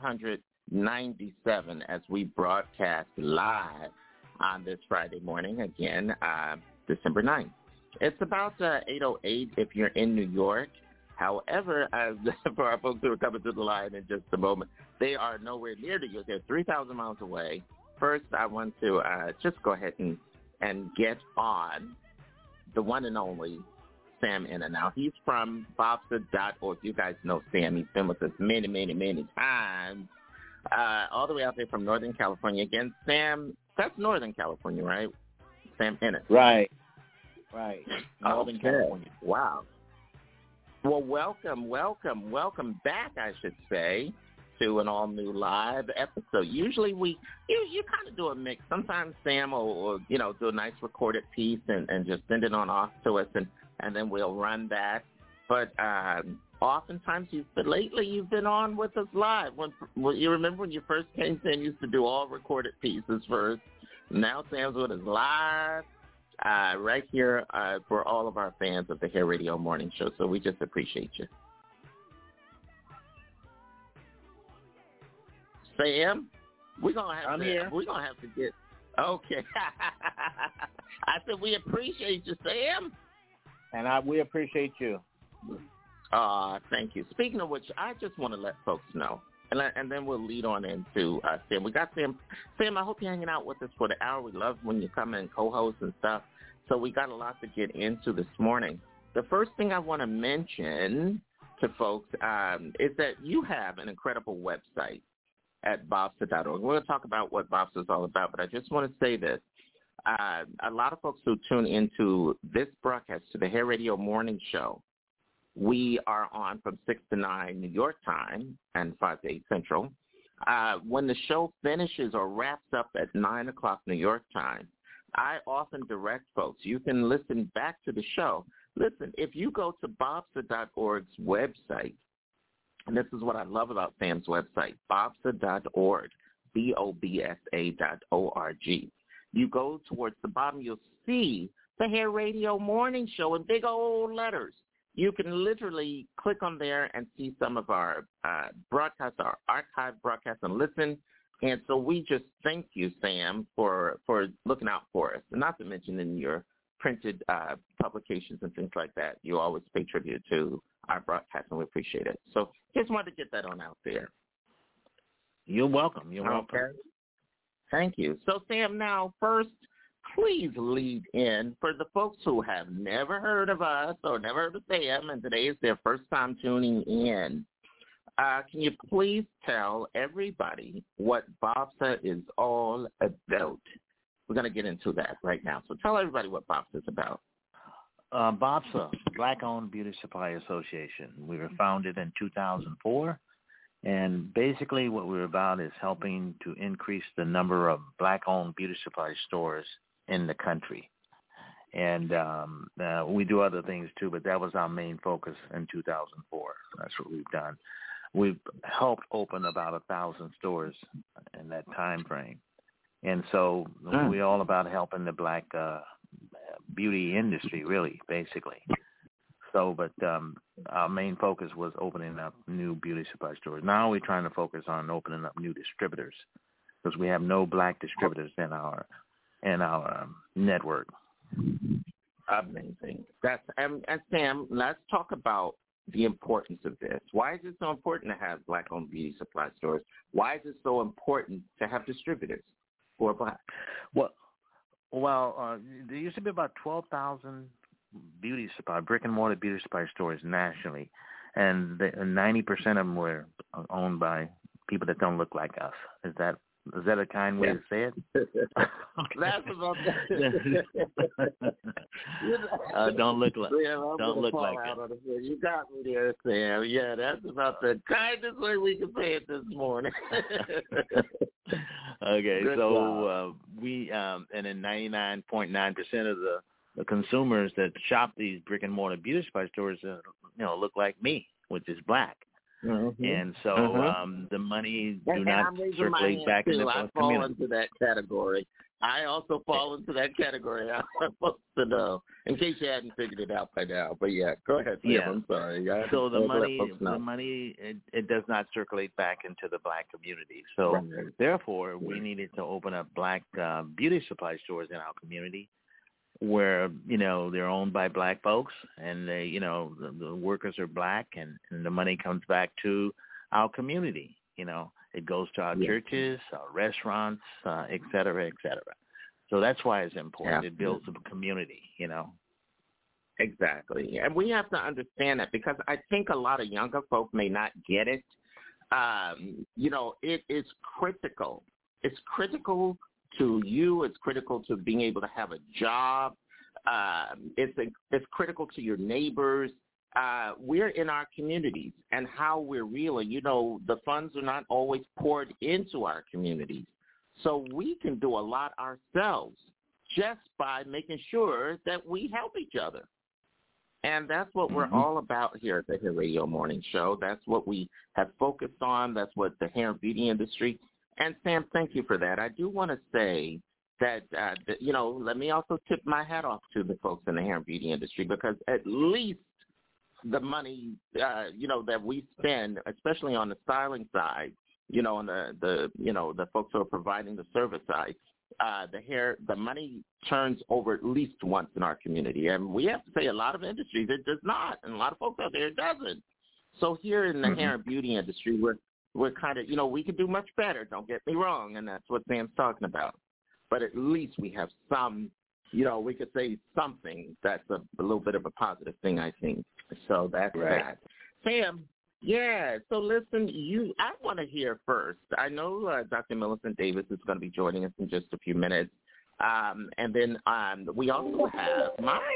797 as we broadcast live on this Friday morning, again, December 9th. It's about 8:08 if you're in New York. However, for our folks who are coming to the line in just a moment, they are nowhere near New York. They're 3,000 miles away. First, I want to just go ahead and get on the one and only Sam Enna. Now, he's from Bobsa.org. You guys know Sam. He's been with us many, many, many times, all the way out there from Northern California. Again, Sam, that's Northern California, right? Sam Enna. Right. Northern California. Wow. Well, welcome back, I should say, to an all-new live episode. Usually you kind of do a mix. Sometimes Sam will do a nice recorded piece and just send it on off to us, and then we'll run that. But oftentimes, lately you've been on with us live. When you remember when you first came, Sam used to do all recorded pieces first. Now Sam's with us live right here for all of our fans of the Hair Radio Morning Show. So we just appreciate you. Sam, we're gonna have to get. Okay. I said we appreciate you, Sam. And we appreciate you. Thank you. Speaking of which, I just want to let folks know, and then we'll lead on into Sam. We got Sam. Sam, I hope you're hanging out with us for the hour. We love when you come and co-host and stuff. So we got a lot to get into this morning. The first thing I want to mention to folks is that you have an incredible website at Bobsa.org. We're going to talk about what Bobsa is all about, but I just want to say this. A lot of folks who tune into this broadcast to the Hair Radio Morning Show, we are on from 6 to 9 New York time and 5 to 8 Central. When the show finishes or wraps up at 9 o'clock New York time, I often direct folks. You can listen back to the show. Listen, if you go to Bobsa.org's website, and this is what I love about Sam's website, Bobsa.org, BOBSA.org. You go towards the bottom, you'll see the Hair Radio Morning Show in big old letters. You can literally click on there and see some of our broadcasts, our archived broadcasts, and listen. And so we just thank you, Sam, for looking out for us. And not to mention in your printed publications and things like that, you always pay tribute to our broadcast, and we appreciate it. So just wanted to get that on out there. You're welcome. Okay. Thank you. So, Sam, now first, please lead in for the folks who have never heard of us or never heard of Sam, and today is their first time tuning in. Can you please tell everybody what Bobsa is all about? We're going to get into that right now. So tell everybody what Bobsa is about. Bobsa, Black-Owned Beauty Supply Association. We were founded in 2004. And basically what we're about is helping to increase the number of Black-owned beauty supply stores in the country. And we do other things too, but that was our main focus in 2004. That's what we've done. we've helped open about 1,000 stores in that time frame. And so we're all about helping the black beauty industry, really, basically. So, but our main focus was opening up new beauty supply stores. Now we're trying to focus on opening up new distributors because we have no black distributors in our network. Amazing. That's and Sam, let's talk about the importance of this. Why is it so important to have black-owned beauty supply stores? Why is it so important to have distributors who are black? Well, there used to be about 12,000 brick-and-mortar beauty supply stores nationally, and 90% of them were owned by people that don't look like us. Is that a kind way to say it? That's about don't look like it. You got me there, Sam. Yeah, that's about the kindest way we can say it this morning. Okay, good so we and then 99.9% of the consumers that shop these brick and mortar beauty supply stores, look like me, which is black. Mm-hmm. And so the money do not circulate back into the community. I fall into that category. I also fall into that category. I'm supposed to know, in case you hadn't figured it out by now. But yeah, go ahead, Sam. Yeah. I'm sorry. So the money, it does not circulate back into the black community. So therefore, we needed to open up black beauty supply stores in our community, where they're owned by black folks, and they the workers are black, and the money comes back to our community. It goes to our churches, our restaurants, et cetera, et cetera. So that's why it's important. It builds a community. Exactly, and we have to understand that, because I think a lot of younger folk may not get it. It is critical. It's critical to you. It's critical to being able to have a job. It's critical to your neighbors. We're in our communities, and how we're reeling. The funds are not always poured into our communities. So we can do a lot ourselves just by making sure that we help each other. And that's what we're all about here at the Hair Radio Morning Show. That's what we have focused on. That's what the hair and beauty industry. And Sam, thank you for that. I do want to say that, let me also tip my hat off to the folks in the hair and beauty industry, because at least the money, that we spend, especially on the styling side, on the folks who are providing the service side, the money turns over at least once in our community. And we have to say, a lot of industries, it does not. And a lot of folks out there, it doesn't. So here in the hair and beauty industry, we're kind of, we could do much better, don't get me wrong, and that's what Sam's talking about. But at least we have some, we could say something that's a little bit of a positive thing, I think. So that's that. Sam, so listen, I want to hear first. I know Dr. Millicent Davis is going to be joining us in just a few minutes. And then we also have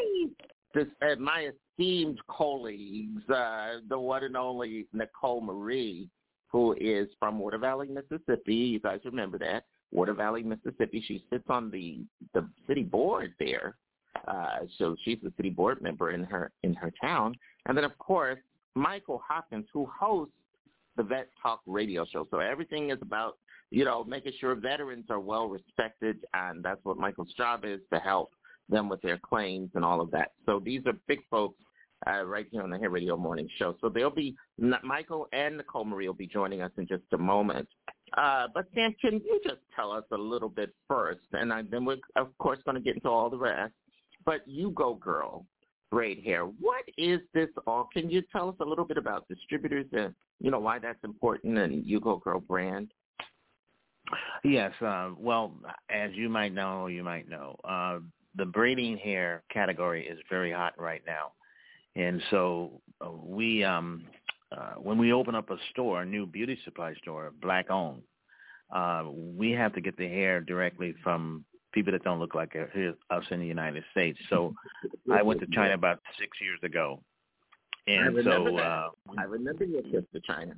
my esteemed colleagues, the one and only Nicole Marie, who is from Water Valley, Mississippi. You guys remember that. Water Valley, Mississippi. She sits on the city board there. So she's the city board member in her town. And then, of course, Michael Hopkins, who hosts the Vet Talk radio show. So everything is about, making sure veterans are well respected, and that's what Michael's job is, to help them with their claims and all of that. So these are big folks right here on the Hair Radio Morning Show. So they'll be, Michael and Nicole Marie will be joining us in just a moment. But Sam, can you just tell us a little bit first, and then we're, of course, going to get into all the rest, but You Go Girl Braid Hair, what is this all? Can you tell us a little bit about distributors and, why that's important, and You Go Girl brand? Yes. Well, as you might know, the braiding hair category is very hot right now. And so we, when we open up a store, a new beauty supply store, black-owned, we have to get the hair directly from people that don't look like us in the United States. So I went to China about 6 years ago. And I remember your trip to China.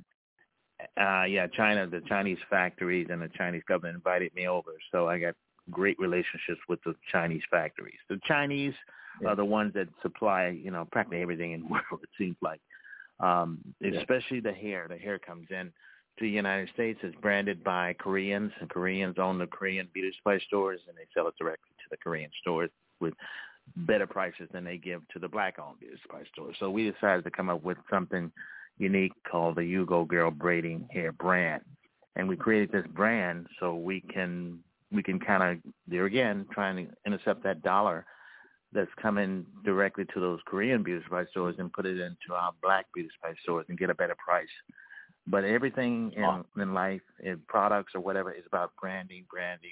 China, the Chinese factories and the Chinese government invited me over. So I got great relationships with the Chinese factories. The Chinese are the ones that supply, practically everything in the world, it seems like. especially the hair. The hair comes in to the United States. It's branded by Koreans, and Koreans own the Korean beauty supply stores, and they sell it directly to the Korean stores with better prices than they give to the black-owned beauty supply stores. So we decided to come up with something unique called the You Go Girl Braiding Hair brand. And we created this brand so we can kind of, there again, trying to intercept that dollar that's coming directly to those Korean beauty supply stores and put it into our black beauty supply stores and get a better price. But everything in life, in products or whatever, is about branding.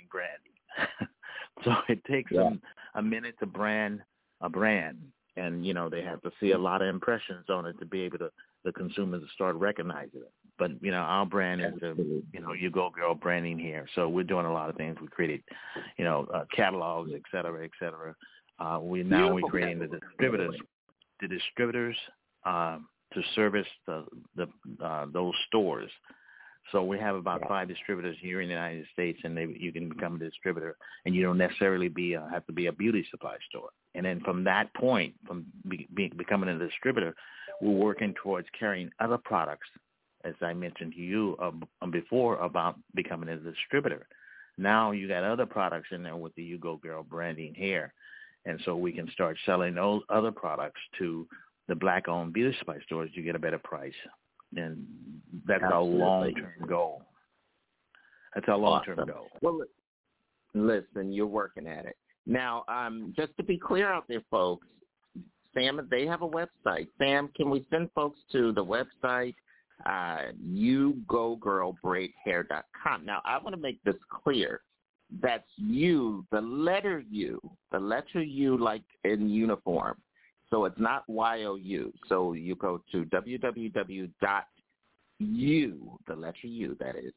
So it takes them a minute to brand a brand. And, you know, they have to see a lot of impressions on it to be able to, the consumers to start recognizing it. But, you know, our brand is, You Go Girl branding here. So we're doing a lot of things. We created, catalogs, et cetera, et cetera. We're creating the distributors to service those stores. So we have about 5 distributors here in the United States, and you can become a distributor, and you don't necessarily have to be a beauty supply store. And then from that point, from becoming a distributor, we're working towards carrying other products, as I mentioned to you before about becoming a distributor. Now you got other products in there with the You Go Girl branding hair, and so we can start selling those other products to the black-owned beauty supply stores. You get a better price. And that's our long-term goal. That's our long-term goal. Well, listen, you're working at it. Now, just to be clear out there, folks, Sam, they have a website. Sam, can we send folks to the website, yougogirlbraidhair.com? Now, I want to make this clear. That's you, the letter U like in uniform. So it's not YOU. So you go to www.you, the letter U, that is,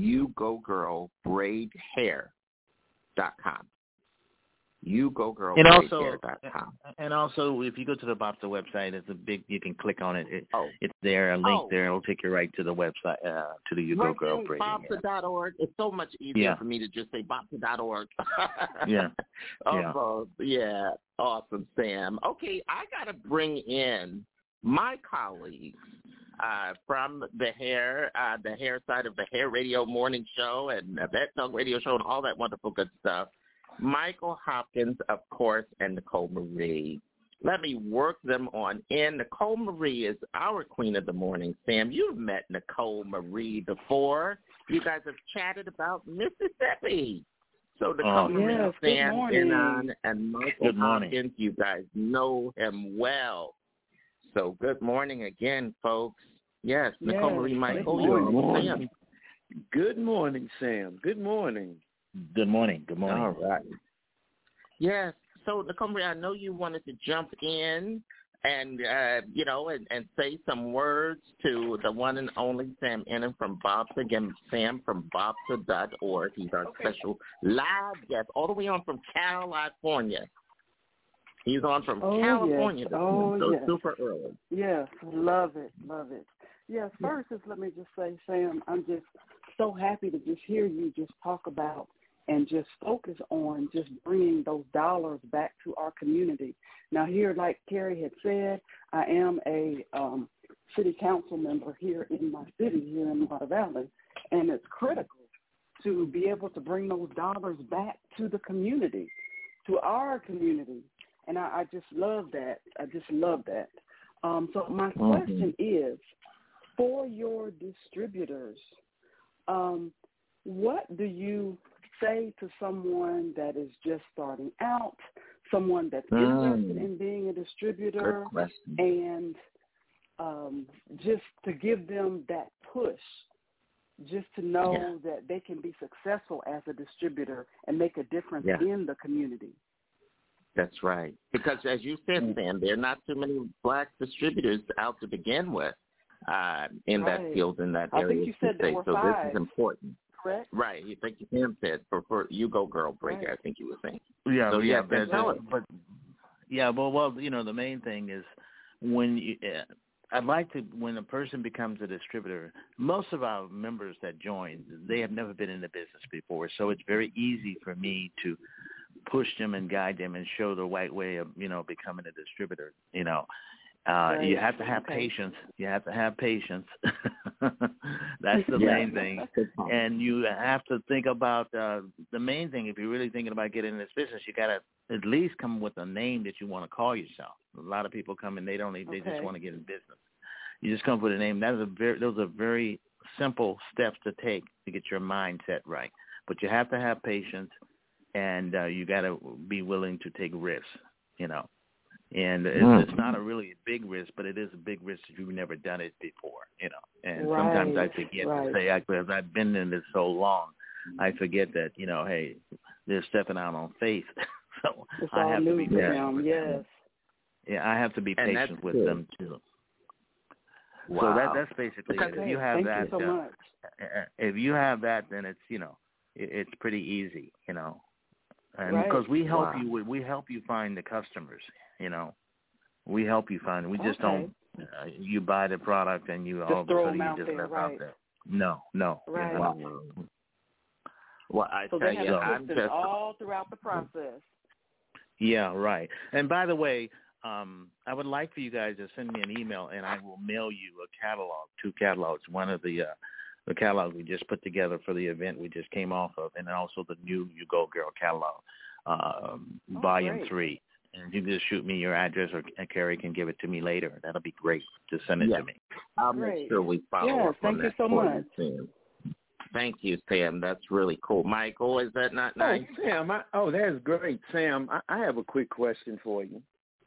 yougogirlbraidhair.com. yougogirlbraidhair.com. And also, if you go to the BOPSA website, it's you can click on it. It's there, a link there. It'll take you right to the website, to the You Go Girl Braiding Hair. BOPSA.org. It's so much easier for me to just say BOPSA.org. Yeah. Yeah. Awesome, Sam. Okay, I got to bring in my colleagues from the hair side of the Hair Radio Morning Show and Vet Talk Radio Show and all that wonderful good stuff. Michael Hopkins, of course, and Nicole Marie. Let me work them on in. Nicole Marie is our queen of the morning. Sam, you've met Nicole Marie before. You guys have chatted about Mississippi. So Nicole Marie, Sam Denon, and Michael Hopkins, you guys know him well. So good morning again, folks. Yes, Nicole Marie, Michael. Good morning. Good morning, Sam. Good morning. Good morning. Good morning. All right. Yes. So, Nicole Marie, I know you wanted to jump in and, and say some words to the one and only Sam Ennin from BOPSA. Again, Sam from BOPSA.org. He's our special live guest all the way on from California. He's on from California. Yes. Super early. Yes, love it. Yes, first, let me just say, Sam, I'm just so happy to just hear you just talk about and just focus on just bringing those dollars back to our community. Now here, like Carrie had said, I am a city council member here in my city, here in Water Valley, and it's critical to be able to bring those dollars back to the community, to our community. And I just love that. So my question is, for your distributors, what do you say to someone that is just starting out, someone that's interested in being a distributor, and just to give them that push, just to know that they can be successful as a distributor and make a difference in the community? That's right. Because as you said, Sam, there are not too many black distributors out to begin with in that field, in that area. I think you said there were 5. So this is important. Correct? Right. I think Sam said for You Go Girl Breaker, I think you were saying. Yeah. So, well, the main thing is when I'd like to, when a person becomes a distributor, most of our members that join, they have never been in the business before. So it's very easy for me to push them and guide them and show the right way of, becoming a distributor, You have to have patience. You have to have patience. That's the main thing. And you have to think about the main thing. If you're really thinking about getting in this business, you got to at least come with a name that you want to call yourself. A lot of people come and they just want to get in business. You just come up with a name. Those are very simple steps to take to get your mindset right. But you have to have patience, and you got to be willing to take risks, And it's not a really big risk, but it is a big risk if you've never done it before, And sometimes I forget to say, because I've been in this so long, I forget that, hey, they're stepping out on faith. So it's I have to be patient. Yes. Yeah, I have to be patient with them too. Wow. So that's basically it. If you have that, you so much. If you have that, then it's it's pretty easy, and because we help you find the customers, we help you find. We just don't. You buy the product and you all of a sudden you just live out there. No. Right. Well, I so tell they have you, I'm just all throughout the process. Yeah, right. And by the way, I would like for you guys to send me an email, and I will mail you a catalog, 2 catalogs. One of the catalog we just put together for the event we just came off of, and also the new You Go Girl catalog, volume 3. And you can just shoot me your address, or Carrie can give it to me later. That'll be great to send it to me. I'll make sure we follow up on that. Thank you so much. Thank you, Sam. That's really cool. Michael, is that not nice? Sam, that's great. Sam, I have a quick question for you.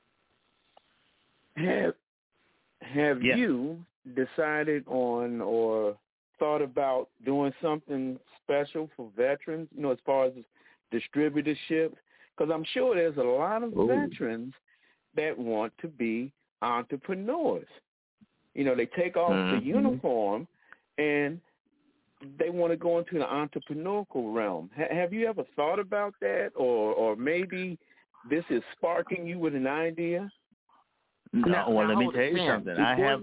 Have you decided on or thought about doing something special for veterans, as far as distributorship? Because I'm sure there's a lot of veterans that want to be entrepreneurs. They take off the uniform and they want to go into the entrepreneurial realm. Have you ever thought about that, or maybe this is sparking you with an idea? No, well, let me tell you something.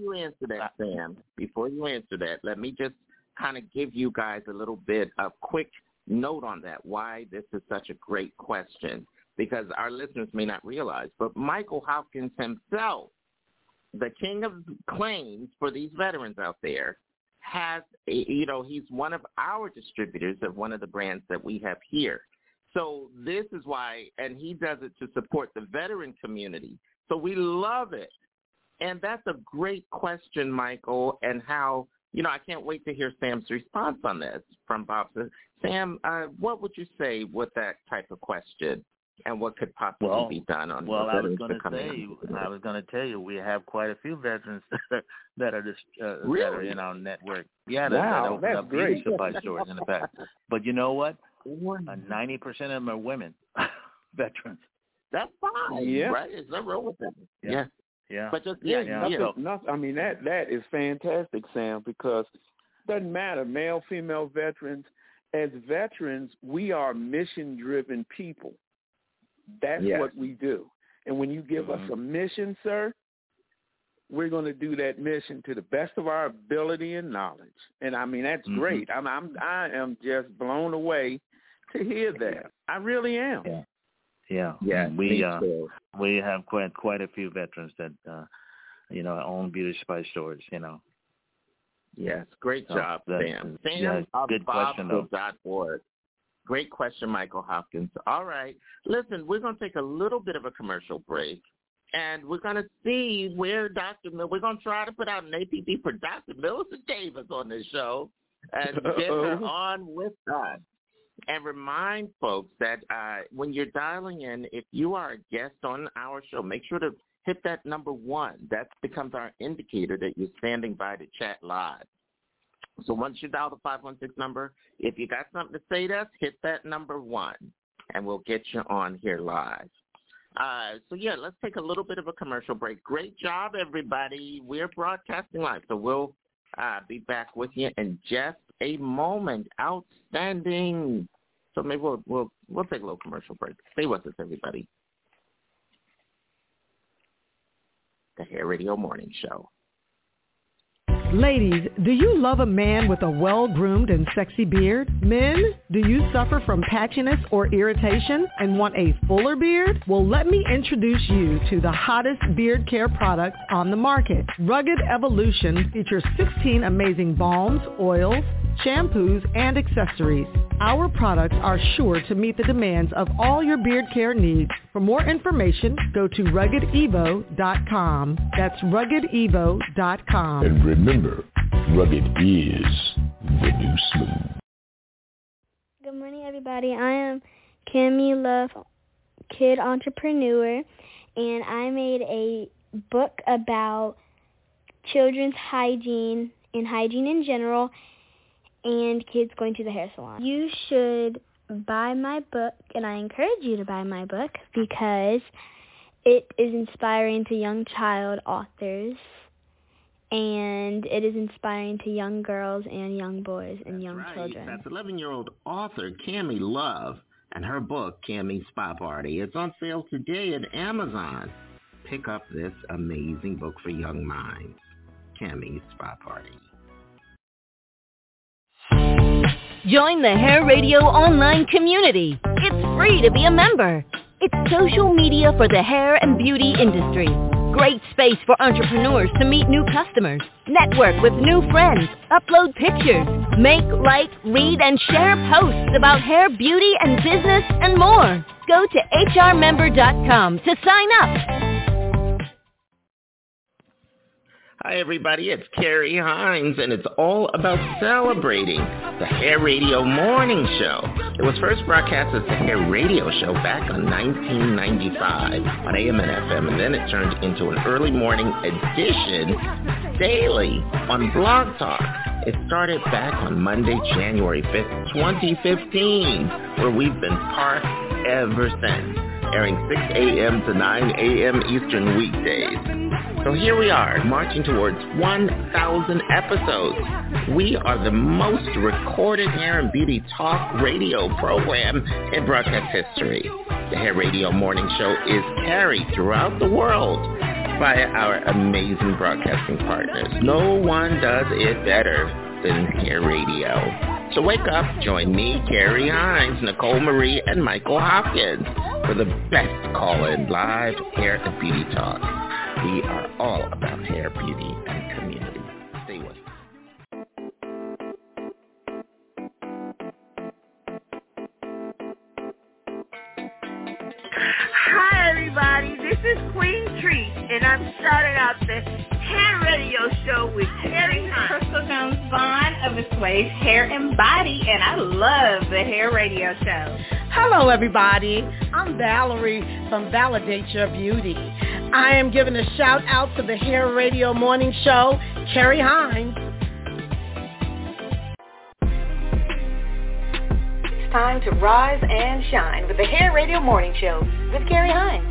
Before you answer that, let me just kind of give you guys a little bit of quick note on that, why this is such a great question, because our listeners may not realize, but Michael Hopkins himself, the king of claims for these veterans out there, has, he's one of our distributors of one of the brands that we have here. So this is why, and he does it to support the veteran community. So we love it. And that's a great question, Michael, and how, I can't wait to hear Sam's response on this from Bob. Sam, what would you say with that type of question, and what could possibly be done on I was going to tell you, we have quite a few veterans that are that are in our network. Yeah, that open up beauty supply stores in the past. But you know what? 90% of them are women, veterans. That's fine, right? There's no wrong with that. Yeah. But just nothing. That is fantastic, Sam, because it doesn't matter, male, female veterans. As veterans, we are mission-driven people. That's what we do. And when you give us a mission, sir, we're going to do that mission to the best of our ability and knowledge. And I mean, that's great. I am just blown away to hear that. I really am. Yeah. We have quite a few veterans that own beauty supply stores. Yes, great job, Sam. Sam good question, though. Great question, Michael Hopkins. All right. Listen, we're going to take a little bit of a commercial break, and we're going to see where we're going to try to put out an APB for Dr. Millicent Davis on this show and get her on with us. And remind folks that when you're dialing in, if you are a guest on our show, make sure to hit that number 1. That becomes our indicator that you're standing by to chat live. So once you dial the 516 number, if you got something to say to us, hit that number 1, and we'll get you on here live. Let's take a little bit of a commercial break. Great job, everybody. We're broadcasting live, so we'll be back with you in just a moment. Outstanding. So maybe we'll take a little commercial break. Stay with us, everybody. The Hair Radio Morning Show. Ladies, do you love a man with a well-groomed and sexy beard? Men, do you suffer from patchiness or irritation and want a fuller beard? Well, let me introduce you to the hottest beard care products on the market. Rugged Evolution features 16 amazing balms, oils, shampoos, and accessories. Our products are sure to meet the demands of all your beard care needs. For more information, go to RuggedEvo.com. That's RuggedEvo.com. And remember, rugged is the new smooth. Good morning, everybody. I am Cammie Love, kid entrepreneur, and I made a book about children's hygiene and hygiene in general, and kids going to the hair salon. You should buy my book, and I encourage you to buy my book because it is inspiring to young child authors, and it is inspiring to young girls and young boys and young children. That's 11-year-old author Cammie Love and her book, Cammie's Spa Party. It's on sale today at Amazon. Pick up this amazing book for young minds, Cammie's Spa Party. Join the Hair Radio online community. It's free to be a member. It's social media for the hair and beauty industry. Great space for entrepreneurs to meet new customers, network with new friends, upload pictures, make, like, read, and share posts about hair, beauty, and business, and more. Go to hrmember.com to sign up. Hi, everybody. It's Carrie Hines, and it's all about celebrating the Hair Radio Morning Show. It was first broadcast as the Hair Radio Show back in 1995 on AM and FM, and then it turned into an early morning edition daily on Blog Talk. It started back on Monday, January 5th, 2015, where we've been parked ever since, airing 6 a.m. to 9 a.m. Eastern weekdays. So here we are, marching towards 1,000 episodes. We are the most recorded hair and beauty talk radio program in broadcast history. The Hair Radio Morning Show is carried throughout the world by our amazing broadcasting partners. No one does it better than Hair Radio. So wake up, join me, Carrie Hines, Nicole Marie, and Michael Hopkins for the best call-in live hair and beauty talk. We are all about hair, beauty, and community. Stay with us. Hi, everybody. This is Queen Treat, and I'm starting out the Hair Radio Show with Terry Hines. Crystal Jones Vaughn of Assuage Hair and Body, and I love the Hair Radio Show. Hello, everybody. I'm Valerie from Validate Your Beauty. I am giving a shout out to the Hair Radio Morning Show, Carrie Hines. It's time to rise and shine with the Hair Radio Morning Show with Carrie Hines.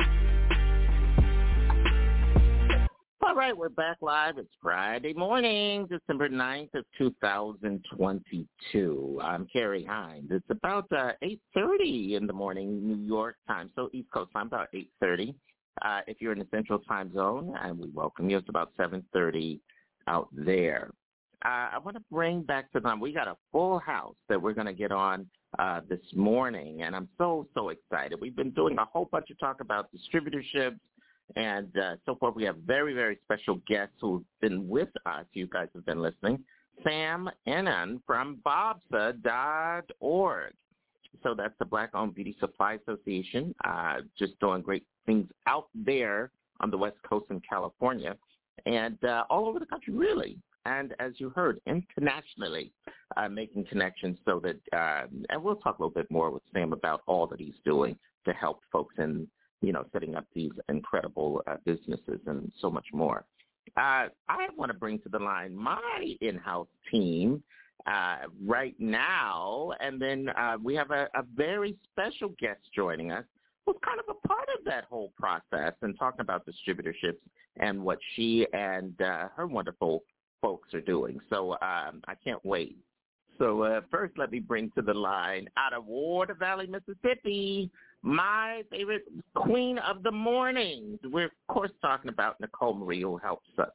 All right, we're back live. It's Friday morning, December 9th of 2022. I'm Carrie Hines. It's about 8:30 in the morning, New York time, so East Coast time, about 8:30. If you're in the Central Time Zone, and we welcome you, it's about 7:30 out there. I want to bring back to them, we got a full house that we're going to get on this morning, and I'm so excited. We've been doing a whole bunch of talk about distributorships and so forth. We have very, very special guests who've been with us. You guys have been listening. Sam Ennan from BOBSA.org. So that's the Black-Owned Beauty Supply Association, just doing great things out there on the West Coast in California and all over the country, really. And as you heard, internationally, making connections so that, and we'll talk a little bit more with Sam about all that he's doing to help folks in, setting up these incredible businesses and so much more. I want to bring to the line my in-house team right now, and then we have a very special guest joining us who's kind of a part of that whole process and talking about distributorships and what she and her wonderful folks are doing. So I can't wait. So first, let me bring to the line out of Water Valley, Mississippi, my favorite queen of the mornings. We're, of course, talking about Nicole Marie, who helps us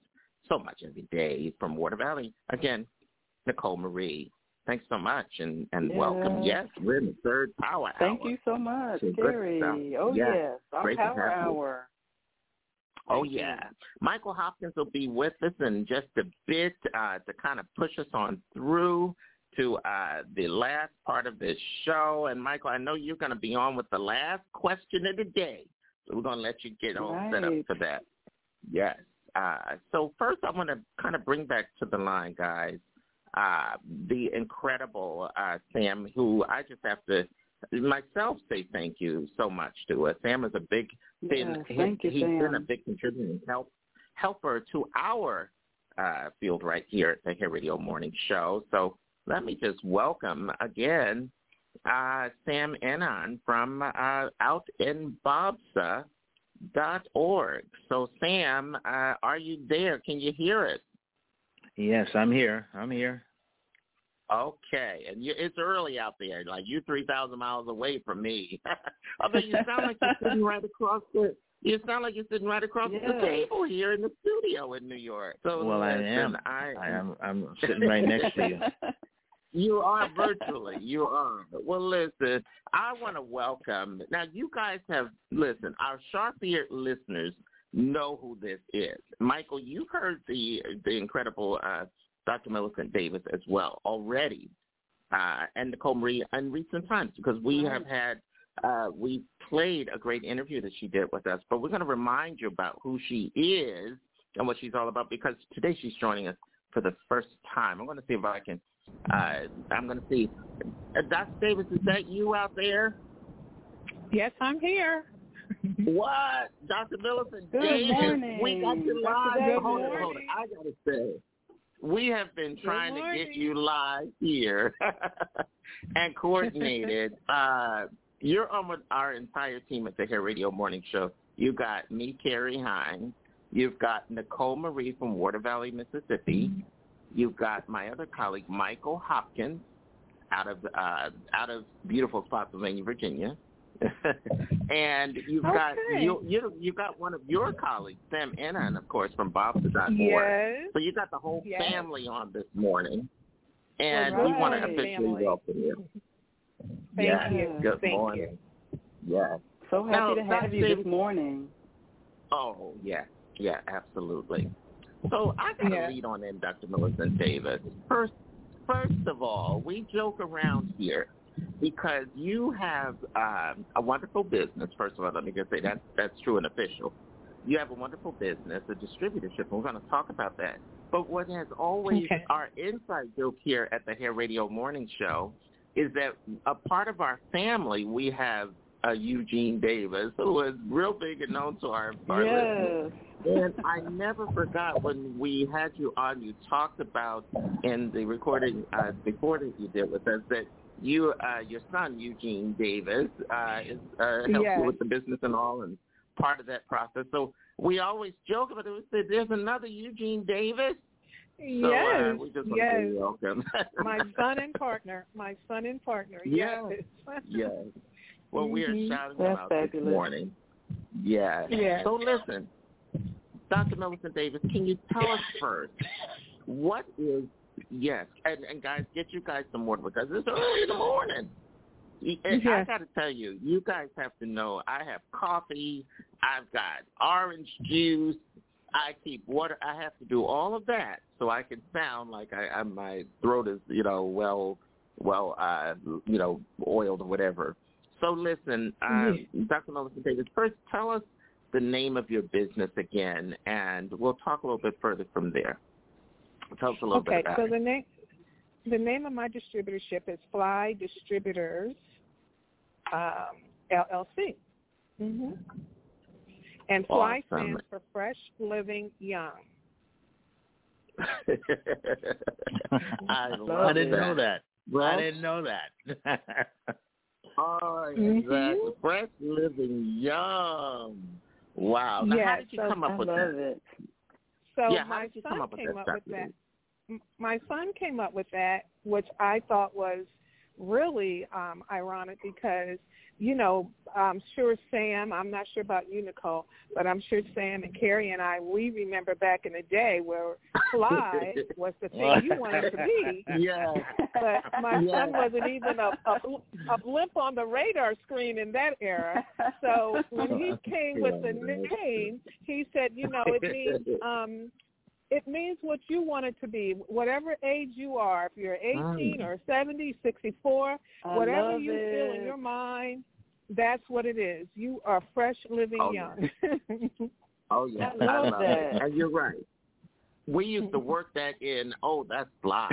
so much every day from Water Valley. Again, Nicole Marie. Thanks so much and welcome. Yes, we're in the third Power Thank Hour. you so much, So Carrie. Oh, yes, our Great Power Hour. Oh, yeah. Michael Hopkins will be with us in just a bit to kind of push us on through to the last part of this show. And, Michael, I know you're going to be on with the last question of the day. So we're going to let you get all set up for that. Yes. So first I want to kind of bring back to the line, guys, the incredible Sam, who I just have to myself say thank you so much to. Sam is a big he's been a big contributing helper to our field right here at the Hair Radio Morning Show. So let me just welcome again Sam Enon from outinbobsa.org. So Sam, are you there? Can you hear us? Yes, I'm here. Okay, and it's early out there. Like you're 3,000 miles away from me. Although you sound like you're sitting right across the. You sound like you're sitting right across the table here in the studio in New York. So well, listen, I'm sitting right next to you. You are virtually. You are. Well, listen, I want to welcome. Now, you guys have listen. Our sharp-eared listeners know who this is. Michael, you've heard the incredible Dr. Millicent Davis as well already, and Nicole Marie in recent times, because we have had, we played a great interview that she did with us, but we're going to remind you about who she is and what she's all about, because today she's joining us for the first time. I'm going to see if I can, I'm going to see. Dr. Davis, is that you out there? Yes, I'm here. What? Dr. Millicent Davis? Morning. We got you live. Hold on. I got to say. We have been trying to get you live here and coordinated. You're on with our entire team at the Hair Radio Morning Show. You got me, Carrie Hines. You've got Nicole Marie from Water Valley, Mississippi. You've got my other colleague, Michael Hopkins, out of beautiful Spotsylvania, Virginia. And you've got you got one of your colleagues, Sam Enon, of course, from Bobsa.org. Yes. So you got the whole family on this morning, and we want to officially welcome you. Thank you. Good Thank morning. Yes. So happy to have you this morning. Oh yeah, absolutely. So I got to lead on in, Dr. Millicent Davis. First of all, we joke around here, because you have a wonderful business. First of all, let me just say that's true and official. You have a wonderful business, a distributorship, and we're going to talk about that. But what has always our inside joke here at the Hair Radio Morning Show is that a part of our family, we have Eugene Davis, who is real big and known to our listeners. And I never forgot when we had you on, you talked about in the recording you did with us that you, your son, Eugene Davis, helps you with the business and all, and part of that process. So we always joke about it. We say, there's another Eugene Davis. So, we just want to say welcome. My son and partner. Yes. Well, we are shouting him out this morning. Yes. So listen, Dr. Millicent Davis, can you tell us first, what is, and guys, get you guys some water because it's early in the morning. I got to tell you, you guys have to know I have coffee, I've got orange juice, I keep water. I have to do all of that so I can sound like my throat is, well, oiled or whatever. So listen, Dr. Millicent Davis, first tell us the name of your business again, and we'll talk a little bit further from there. Tell us a little bit about it. Okay, so the name of my distributorship is Fly Distributors, LLC. Mm-hmm. And Fly stands for Fresh Living Young. I didn't know that. I didn't know that. Oh, exactly. Fresh Living Young. Wow. Now, how did you come up with that? So my son came up with that. My son came up with that, which I thought was really ironic because, you know, I'm sure Sam, I'm not sure about you, Nicole, but I'm sure Sam and Carrie and I, we remember back in the day where fly was the thing you wanted to be. Yeah. But my son wasn't even a blimp on the radar screen in that era. So when he came with the name, he said, you know, it means what you want it to be, whatever age you are. If you're 18 or 70, 64, whatever you feel in your mind, that's what it is. You are fresh, living young. Oh, yeah. I love that. And you're right. We used to work that in, that's fly.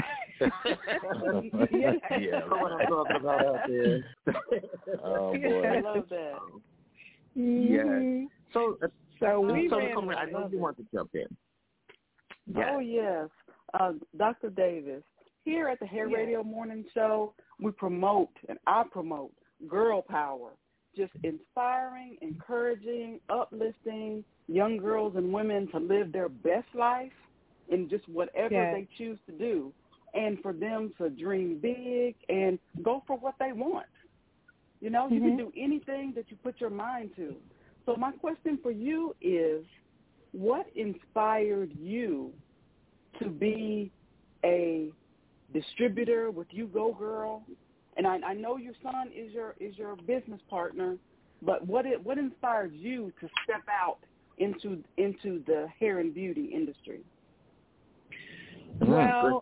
Yeah. What I'm talking about out there. Oh, boy. I love that. Yeah. So we Nicole, I know you want to jump in. Yes. Oh, yes. Dr. Davis, here at the Hair Radio Morning Show, we promote, and I promote, girl power, just inspiring, encouraging, uplifting young girls and women to live their best life in just whatever they choose to do, and for them to dream big and go for what they want. You know, you can do anything that you put your mind to. So my question for you is, what inspired you to be a distributor with You Go Girl? And I know your son is your business partner, but what inspired you to step out into the hair and beauty industry? Well,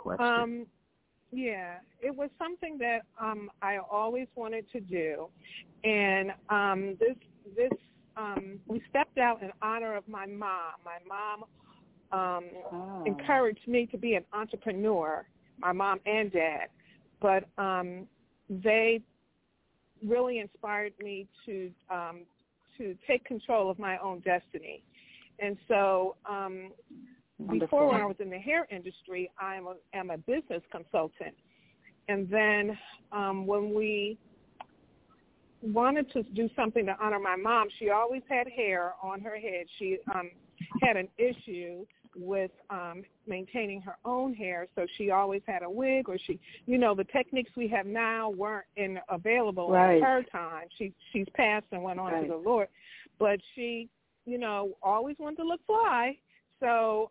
it was something that I always wanted to do, and this we stepped out in honor of my mom. My mom encouraged me to be an entrepreneur, my mom and dad, but they really inspired me to take control of my own destiny. And so before, when I was in the hair industry, I am a business consultant. And then when we wanted to do something to honor my mom, she always had hair on her head. She had an issue with maintaining her own hair, so she always had a wig, or the techniques we have now weren't available in her time. She's passed and went on to the Lord, but she, always wanted to look fly. So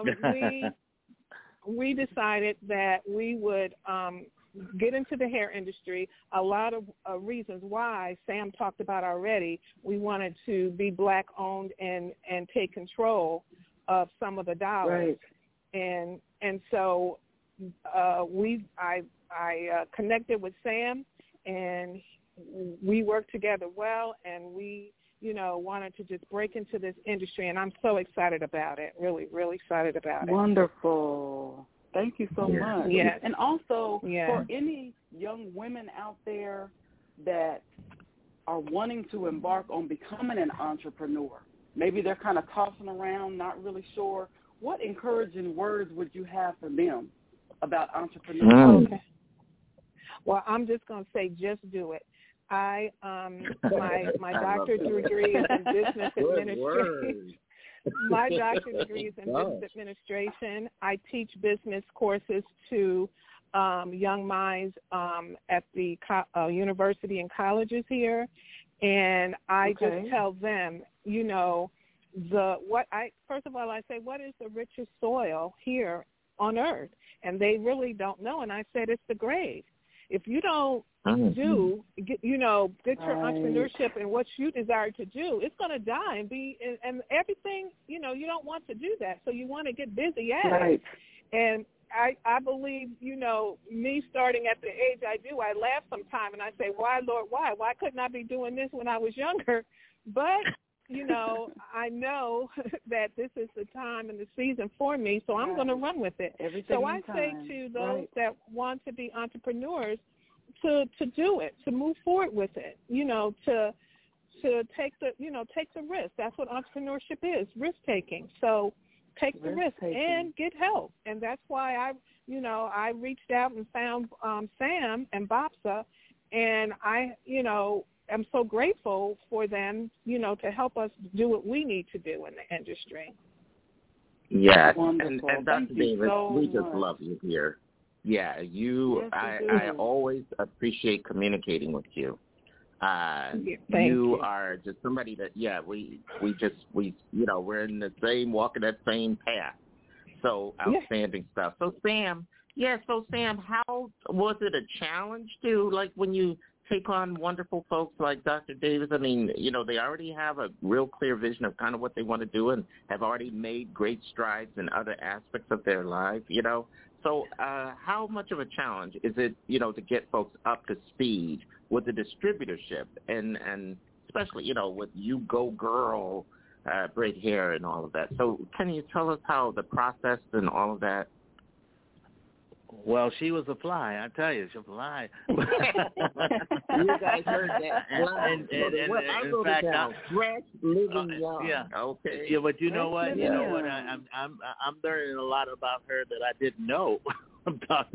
we decided that we would get into the hair industry. A lot of reasons why Sam talked about already. We wanted to be Black-owned and take control of some of the dollars, and so I connected with Sam, and we worked together well, and we wanted to just break into this industry, and I'm so excited about it. Really, really excited about it. Wonderful. Thank you so much. Yes. And also for any young women out there that are wanting to embark on becoming an entrepreneur, maybe they're kind of tossing around, not really sure, what encouraging words would you have for them about entrepreneurship? Okay. Well, I'm just going to say, just do it. My doctorate degree is in business administration. My doctorate degree is in business administration. I teach business courses to young minds at the university and colleges here, and I just tell them, first of all, I say, what is the richest soil here on earth? And they really don't know. And I said, it's the grave. If you don't get your entrepreneurship and what you desire to do, it's going to die and everything, you don't want to do that. So you want to get busy at it. And I believe, me starting at the age I do, I laugh sometimes and I say, why, Lord, why? Why couldn't I be doing this when I was younger? But, I know that this is the time and the season for me, so I'm going to run with it. So I say to those that want to be entrepreneurs to do it, to move forward with it, to take the risk. That's what entrepreneurship is, risk taking. So take the risk and get help. And that's why I reached out and found Sam and Bopsa, and I'm so grateful for them, to help us do what we need to do in the industry. Yes, Wonderful. and Dr. Davis, we just love you here. Yeah, you. Yes, I always appreciate communicating with you. Thank you are just somebody that we we're in the same walking that same path. So outstanding stuff. So Sam, how was it a challenge to, like, when you take on wonderful folks like Dr. Davis? I mean, they already have a real clear vision of kind of what they want to do and have already made great strides in other aspects of their life, So how much of a challenge is it, to get folks up to speed with the distributorship and especially, with You Go Girl, braid hair and all of that. So can you tell us how the process and all of that? Well, she was a fly. I tell you, she's a fly. You guys heard that. And in fact, fresh, living young. Yeah. Okay. Yeah, but you know what? I'm learning a lot about her that I didn't know. Because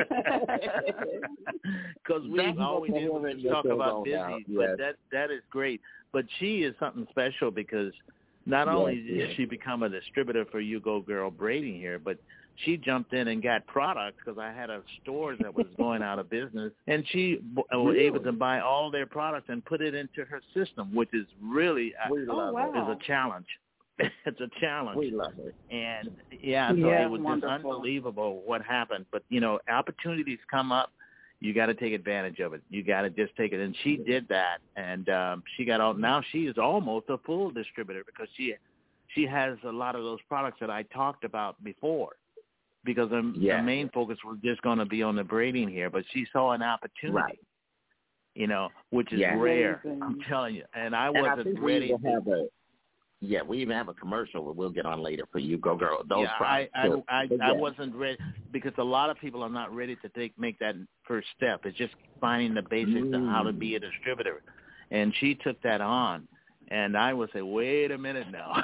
we always talk about busy, but that is great. But she is something special because not only did she become a distributor for You Go Girl braiding hair, but she jumped in and got products because I had a store that was going out of business, and she was able to buy all their products and put it into her system, which is really is a challenge. It's a challenge. We love it. And, so it was just unbelievable what happened. But, opportunities come up. You got to take advantage of it. You got to just take it. And she did that, and she got all. Now she is almost a full distributor because she has a lot of those products that I talked about before. Because the main focus was just going to be on the braiding hair, but she saw an opportunity, which is rare. I'm telling you, and I wasn't ready. We even have a commercial that we'll get on later for You Go Girl. Those I wasn't ready because a lot of people are not ready to make that first step. It's just finding the basics of how to be a distributor, and she took that on. And I would say, wait a minute now.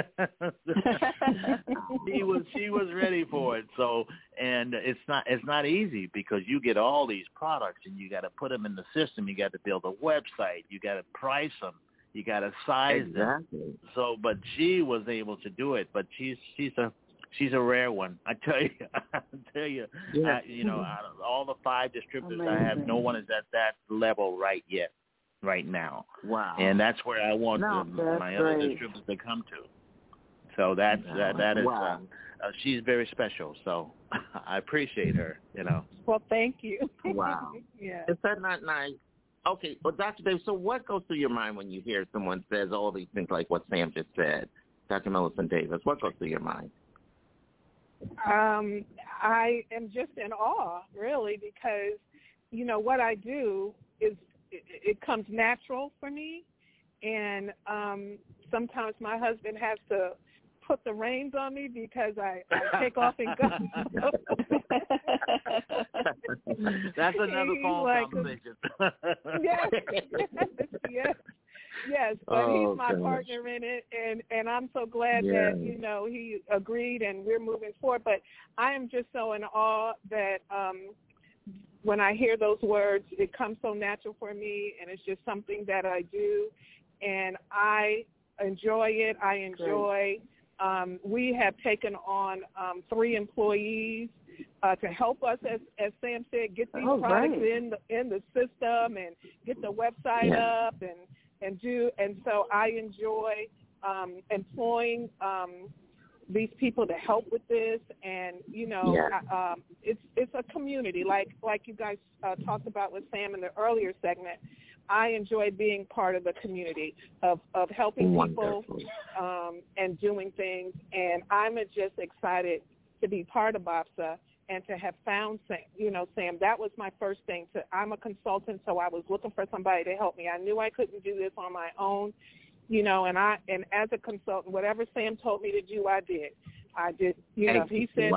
She was ready for it. So, and it's not easy because you get all these products and you got to put them in the system. You got to build a website. You got to price them. You got to size them. So, but she was able to do it. But she's a rare one. I tell you. Out of all the 5 distributors I have, no one is at that level right now. Wow. And that's where I want my other distributors to come to. So that is she's very special. So I appreciate her, Well, thank you. Wow. Is that not nice? Okay, well, Dr. Davis, so what goes through your mind when you hear someone says all these things like what Sam just said? Dr. Millicent Davis, what goes through your mind? I am just in awe, really, because, what I do is it comes natural for me, and sometimes my husband has to put the reins on me because I take off and go. That's another phone conversation. Yes, but he's my partner in it, and I'm so glad that, he agreed and we're moving forward. But I am just so in awe that when I hear those words, it comes so natural for me, and it's just something that I do, and I enjoy it. I enjoy. We have taken on 3 employees to help us, as Sam said, get these products in the system and get the website up and do. And so I enjoy employing these people to help with this, and it's a community like you guys talked about with Sam in the earlier segment. I enjoy being part of the community of helping people and doing things, and I'm just excited to be part of BOPSA and to have found Sam. That was my first thing. I'm a consultant, so I was looking for somebody to help me. I knew I couldn't do this on my own. And as a consultant, whatever Sam told me to do, I did. If he said,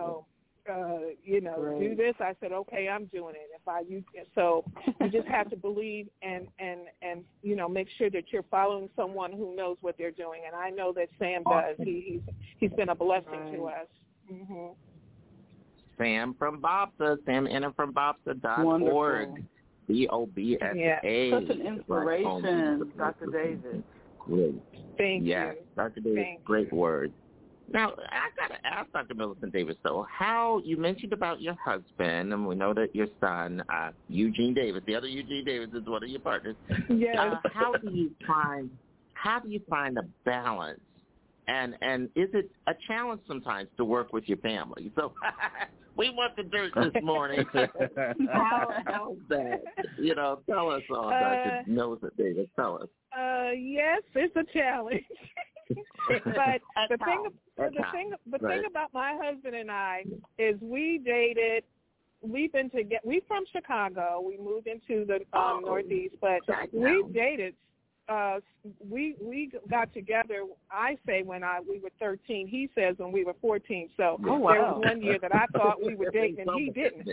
do this, I said, okay, I'm doing it. So you just have to believe and make sure that you're following someone who knows what they're doing. And I know that Sam does. He's been a blessing to us. Mm-hmm. Sam from BOPSA, Sam Enner from BOPSA.org. BOBSA. Such an inspiration, Dr. Davis. Great. Thank you. Dr. Davis, great word. Now, I got to ask Dr. Millicent Davis, though, how you mentioned about your husband, and we know that your son, Eugene Davis, the other Eugene Davis is one of your partners. Yes. How do you find a balance? And is it a challenge sometimes to work with your family? So we want the dirt this morning. How's that? Tell us all, Dr. Millicent Davis. Tell us. Yes, it's a challenge. But the thing about my husband and I is we dated. We've been together. We're from Chicago. We moved into the Northeast, but we dated. We got together. I say when we were 13. He says when we were 14. So there was one year that I thought we were dating and he didn't.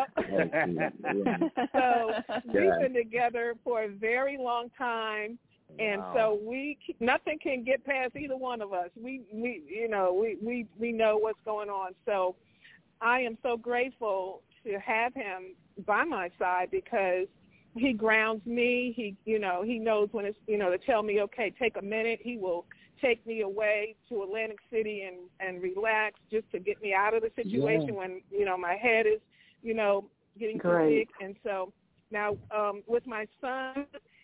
So we've been together for a very long time. And so nothing can get past either one of us. We know what's going on. So I am so grateful to have him by my side because he grounds me. He knows when it's, to tell me, okay, take a minute. He will take me away to Atlantic City and relax just to get me out of the situation when, my head is, getting too big. And so now with my son,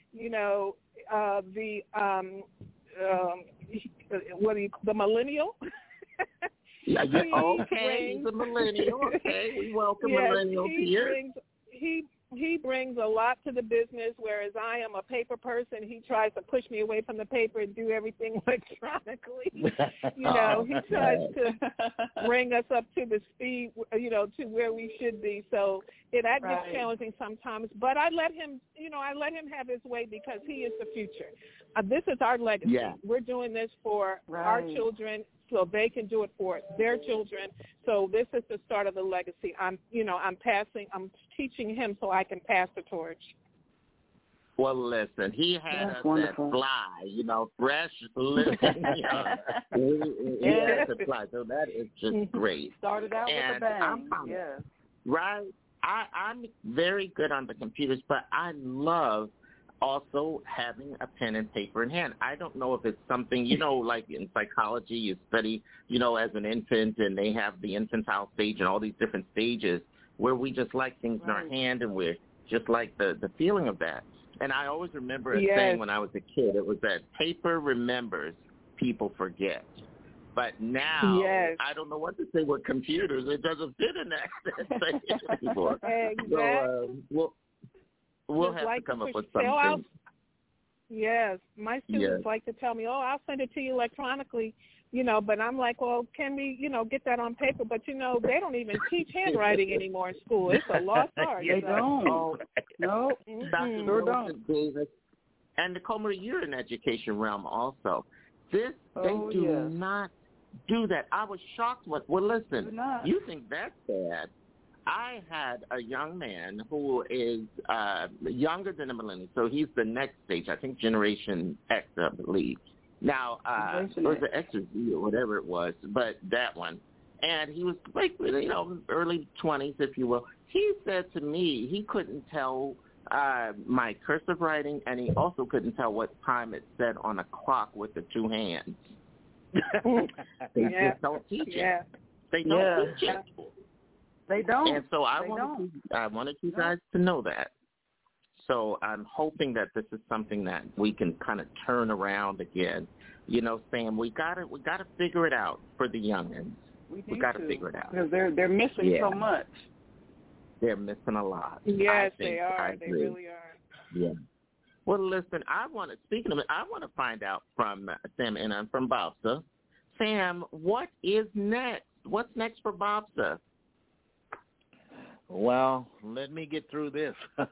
the millennial. He's a millennial. Okay, we welcome millennials here. He brings a lot to the business, whereas I am a paper person. He tries to push me away from the paper and do everything electronically. He tries to bring us up to the speed, to where we should be. So that gets challenging sometimes. But I let him have his way because he is the future. This is our legacy. Yeah. We're doing this for our children so they can do it for their children. So this is the start of the legacy. I'm teaching him so I can pass the torch. Well, listen, he had us that fly, fresh living. He had to fly, so that is just great. Started out with a bang. Right. I'm very good on the computers, but I love also having a pen and paper in hand. I don't know if it's something, like in psychology, you study, as an infant, and they have the infantile stage and all these different stages where we just like things in our hand and we're just like the feeling of that. And I always remember a saying when I was a kid. It was that paper remembers, people forget. But now, I don't know what to say with computers. It doesn't fit in that anymore. Exactly. So we'll have to come up with something. Yes. My students like to tell me, I'll send it to you electronically, but I'm like, well, can we, get that on paper? But, they don't even teach handwriting anymore in school. It's a lost art. They don't. No. Dr. Millicent Davis. And Nicole Marie, you're in the education realm also. They do not do that. I was shocked with, listen, you think that's bad. I had a young man who is younger than a millennial, so he's the next stage, I think Generation X, I believe. Now, it was the X or Z or whatever it was, but that one. And he was like, early 20s, if you will. He said to me he couldn't tell my cursive writing, and he also couldn't tell what time it said on a clock with the two hands. They just don't teach it. They don't teach it. They don't. And so I wanted you guys to know that. So I'm hoping that this is something that we can kind of turn around again. Saying we gotta figure it out for the youngins. We gotta figure it out because they're missing so much. They're missing a lot. Yes, they are. They really are. Yeah. Well, listen, I want to find out from Sam and from Bobsa. Sam, what is next? What's next for Bobsa? Well, let me get through this.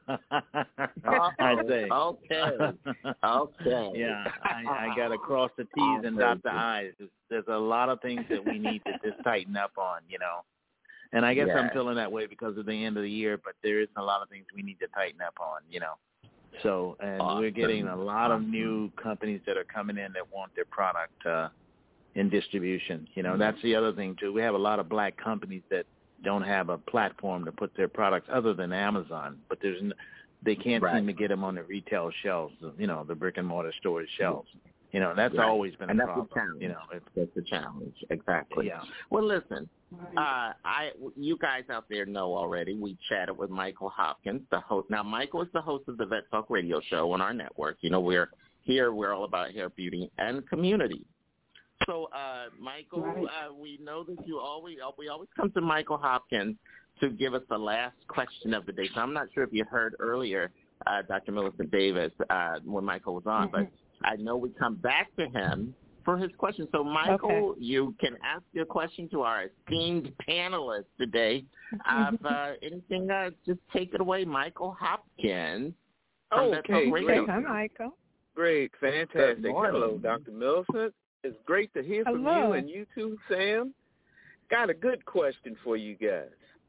I say. Okay. Yeah, I got to cross the T's and dot the I's. There's a lot of things that we need to just tighten up on, And I guess I'm feeling that way because of the end of the year, but there is a lot of things we need to tighten up on, So, and we're getting a lot of new companies that are coming in that want their product in distribution. That's the other thing, too. We have a lot of black companies that don't have a platform to put their products other than Amazon, but they can't seem to get them on the retail shelves, the brick and mortar storage shelves. That's always been and a that's problem. The challenge. That's the challenge. Exactly. Yeah. Well, listen, you guys out there know already. We chatted with Michael Hopkins, the host. Now, Michael is the host of the Vet Talk Radio Show on our network. We're here. We're all about hair, beauty, and community. So, Michael, we know that we always come to Michael Hopkins to give us the last question of the day. So I'm not sure if you heard earlier, Dr. Millicent Davis, when Michael was on, but I know we come back to him for his question. So, Michael, you can ask your question to our esteemed panelists today. Anything, just take it away, Michael Hopkins. Okay, great. Hi, Michael. Great, fantastic. Hello, Dr. Millicent. It's great to hear from you, and you too, Sam. Got a good question for you guys.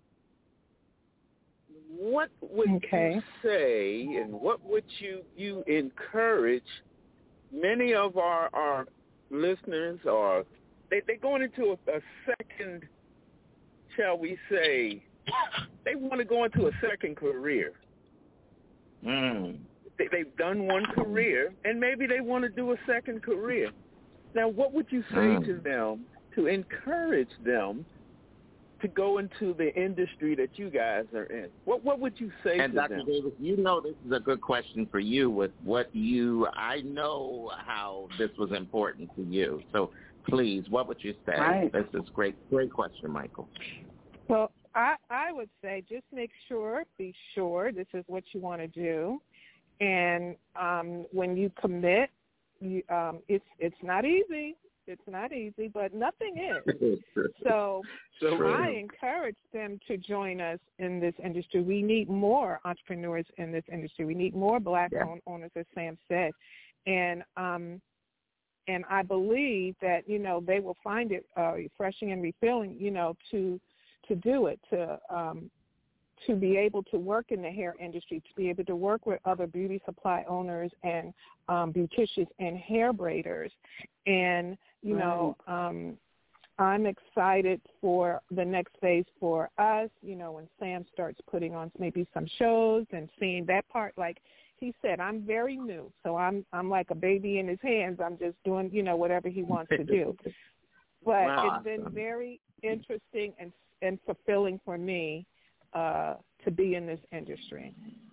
What would you say, and what would you encourage many of our listeners, or they're going into a second, shall we say, they want to go into a second career. They've done one career, and maybe they want to do a second career. Now, what would you say to them to encourage them to go into the industry that you guys are in? What would you say to Dr. them? Davis, this is a good question for you with I know how this was important to you. So please, what would you say? Right. This is great question, Michael. Well, I would say just be sure this is what you want to do. And when you commit, it's not easy. It's not easy, but nothing is. So I encourage them to join us in this industry. We need more entrepreneurs in this industry. We need more Black-owned owners, as Sam said. And I believe that, they will find it refreshing and refilling, to do it, to be able to work in the hair industry, to be able to work with other beauty supply owners and beauticians and hair braiders. And, I'm excited for the next phase for us, when Sam starts putting on maybe some shows and seeing that part. Like he said, I'm very new, so I'm like a baby in his hands. I'm just doing, whatever he wants to do. But it's been very interesting and fulfilling for me to be in this industry.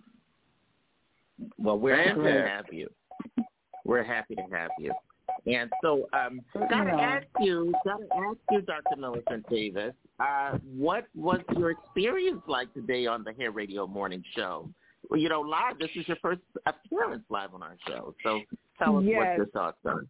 Well, we're happy to have you. We're happy to have you. And so, gotta ask you, Dr. Millicent Davis, what was your experience like today on the Hair Radio Morning Show? Well, live. This is your first appearance live on our show. So tell us what your thoughts are.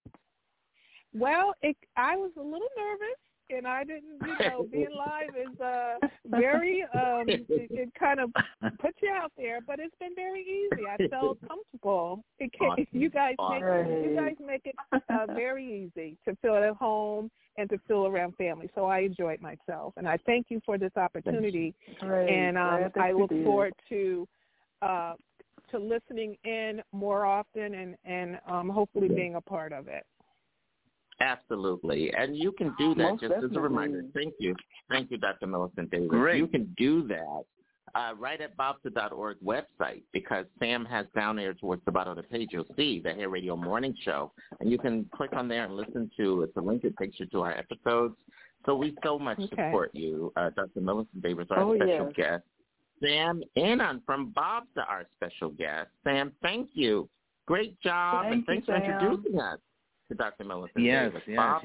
Well, I was a little nervous. And I didn't, being live is very, it kind of puts you out there, but it's been very easy. I felt comfortable. You guys make it very easy to feel at home and to feel around family. So I enjoyed myself, and I thank you for this opportunity. And I look forward to listening in more often and hopefully being a part of it. Absolutely. And you can do that just as a reminder. Thank you. Thank you, Dr. Millicent Davis. Great. You can do that right at BOBSA.org website, because Sam has down there towards the bottom of the page, you'll see the Hair Radio Morning Show. And you can click on there and listen to it's a link that takes you to our episodes. So we so much support you, Dr. Millicent Davis, our special guest. Sam Innan from BOBSA, our special guest. Sam, thank you. Great job, and thanks for introducing us to Dr. Millicent Davis.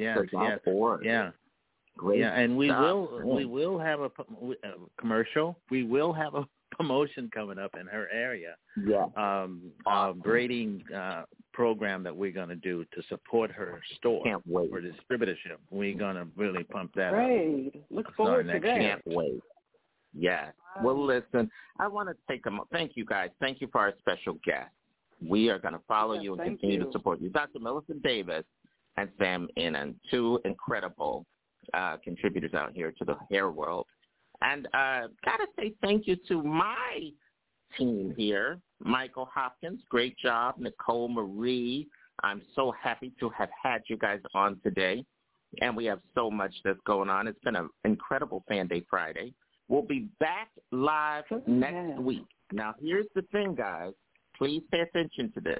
Yeah. Great and we will have a commercial. We will have a promotion coming up in her area. Braiding program that we're going to do to support her store for distributorship. We're going to really pump that up. Look forward to that. Can't wait. Yes. Well, listen, I want to take thank you guys. Thank you for our special guest. We are going to follow you and continue to support you. Dr. Millicent Davis and Sam Innan, two incredible contributors out here to the hair world. And got to say thank you to my team here, Michael Hopkins, great job, Nicole Marie. I'm so happy to have had you guys on today. And we have so much that's going on. It's been an incredible Fan Day Friday. We'll be back live next week. Now, here's the thing, guys. Please pay attention to this.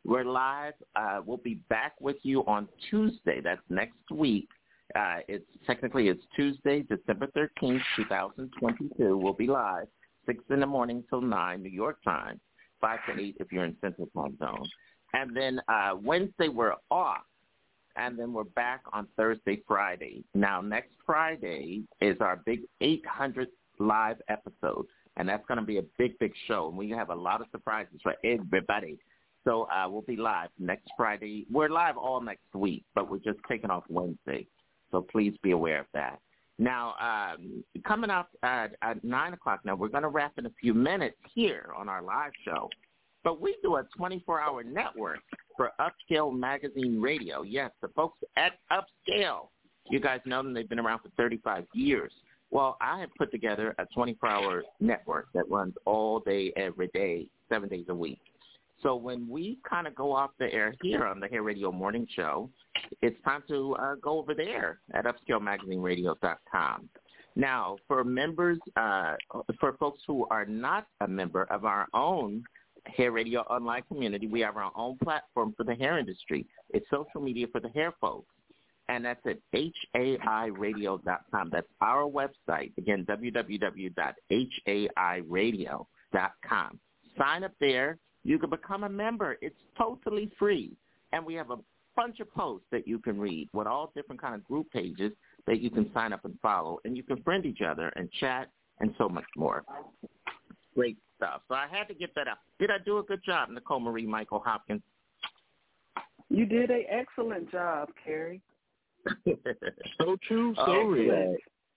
We're live. We'll be back with you on Tuesday. That's next week. It's Tuesday, December 13th, 2022. We'll be live 6 in the morning till 9 New York time, 5 to 8 if you're in Central Time Zone. And then Wednesday we're off, and then we're back on Thursday, Friday. Now, next Friday is our big 800th live episode, and that's going to be a big, big show. And we have a lot of surprises for everybody. So we'll be live next Friday. We're live all next week, but we're just taking off Wednesday. So please be aware of that. Now, coming up at 9 o'clock now, we're going to wrap in a few minutes here on our live show. But we do a 24-hour network for Upscale Magazine Radio. Yes, the folks at Upscale. You guys know them. They've been around for 35 years. Well, I have put together a 24-hour network that runs all day, every day, 7 days a week. So when we kind of go off the air here on the Hair Radio Morning Show, it's time to go over there at upscalemagazineradio.com. Now, for members, for folks who are not a member of our own Hair Radio online community, we have our own platform for the hair industry. It's social media for the hair folks, and that's at hairadio.com. That's our website. Again, www.hairadio.com. Sign up there. You can become a member. It's totally free. And we have a bunch of posts that you can read with all different kind of group pages that you can sign up and follow. And you can friend each other and chat and so much more. Great stuff. So I had to get that up. Did I do a good job, Nicole Marie Michael Hopkins? You did an excellent job, Carrie. So true, so real.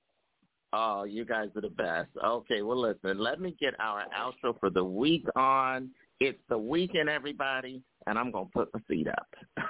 Oh, you guys are the best. Okay, well, listen, let me get our outro for the week on. It's the weekend, everybody, and I'm going to put my feet up.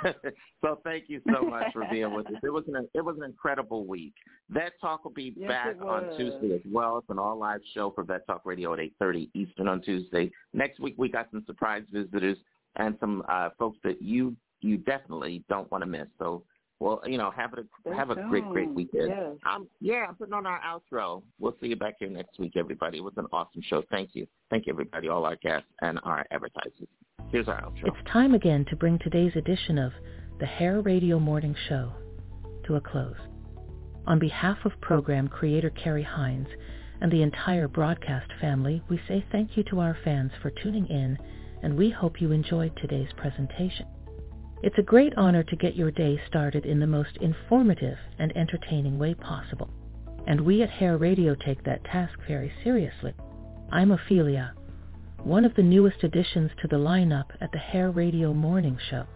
So thank you so much for being with us. It was an incredible week. Vet Talk will be back on Tuesday as well. It's an all-live show for Vet Talk Radio at 8:30 Eastern on Tuesday. Next week, we got some surprise visitors and some folks that you definitely don't want to miss. So, well, have a great weekend. Yes. I'm putting on our outro. We'll see you back here next week, everybody. It was an awesome show. Thank you. Thank you, everybody, all our guests and our advertisers. Here's our outro. It's time again to bring today's edition of the Hair Radio Morning Show to a close. On behalf of program creator Carrie Hines and the entire broadcast family, we say thank you to our fans for tuning in, and we hope you enjoyed today's presentation. It's a great honor to get your day started in the most informative and entertaining way possible. And we at Hair Radio take that task very seriously. I'm Ophelia, one of the newest additions to the lineup at the Hair Radio Morning Show.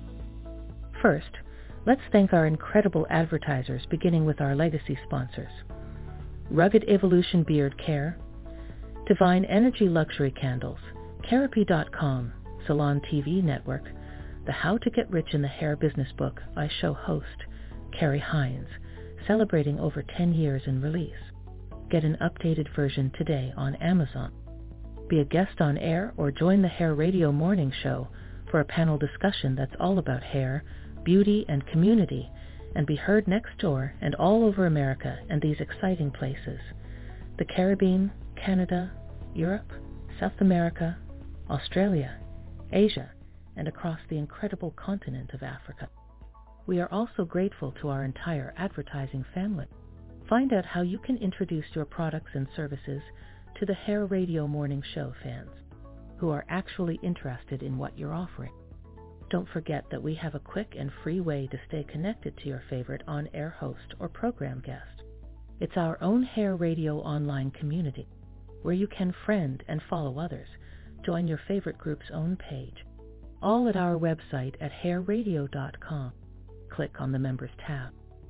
First, let's thank our incredible advertisers, beginning with our legacy sponsors: Rugged Evolution Beard Care, Divine Energy Luxury Candles, Carapy.com, Salon TV Network, the How to Get Rich in the Hair Business book by show host Carrie Hines, celebrating over 10 years in release. Get an updated version today on Amazon. Be a guest on air or join the Hair Radio Morning Show for a panel discussion that's all about hair, beauty, and community, and be heard next door and all over America and these exciting places: the Caribbean, Canada, Europe, South America, Australia, Asia, and across the incredible continent of Africa. We are also grateful to our entire advertising family. Find out how you can introduce your products and services to the Hair Radio Morning Show fans who are actually interested in what you're offering. Don't forget that we have a quick and free way to stay connected to your favorite on-air host or program guest. It's our own Hair Radio online community, where you can friend and follow others, join your favorite group's own page, all at our website at hairradio.com. Click on the Members tab.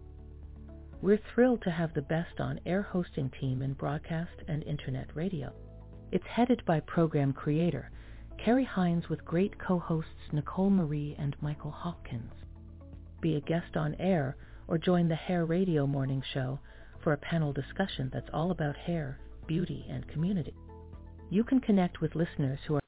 We're thrilled to have the best on-air hosting team in broadcast and internet radio. It's headed by program creator Carrie Hines with great co-hosts Nicole Marie and Michael Hopkins. Be a guest on air or join the Hair Radio Morning Show for a panel discussion that's all about hair, beauty, and community. You can connect with listeners who are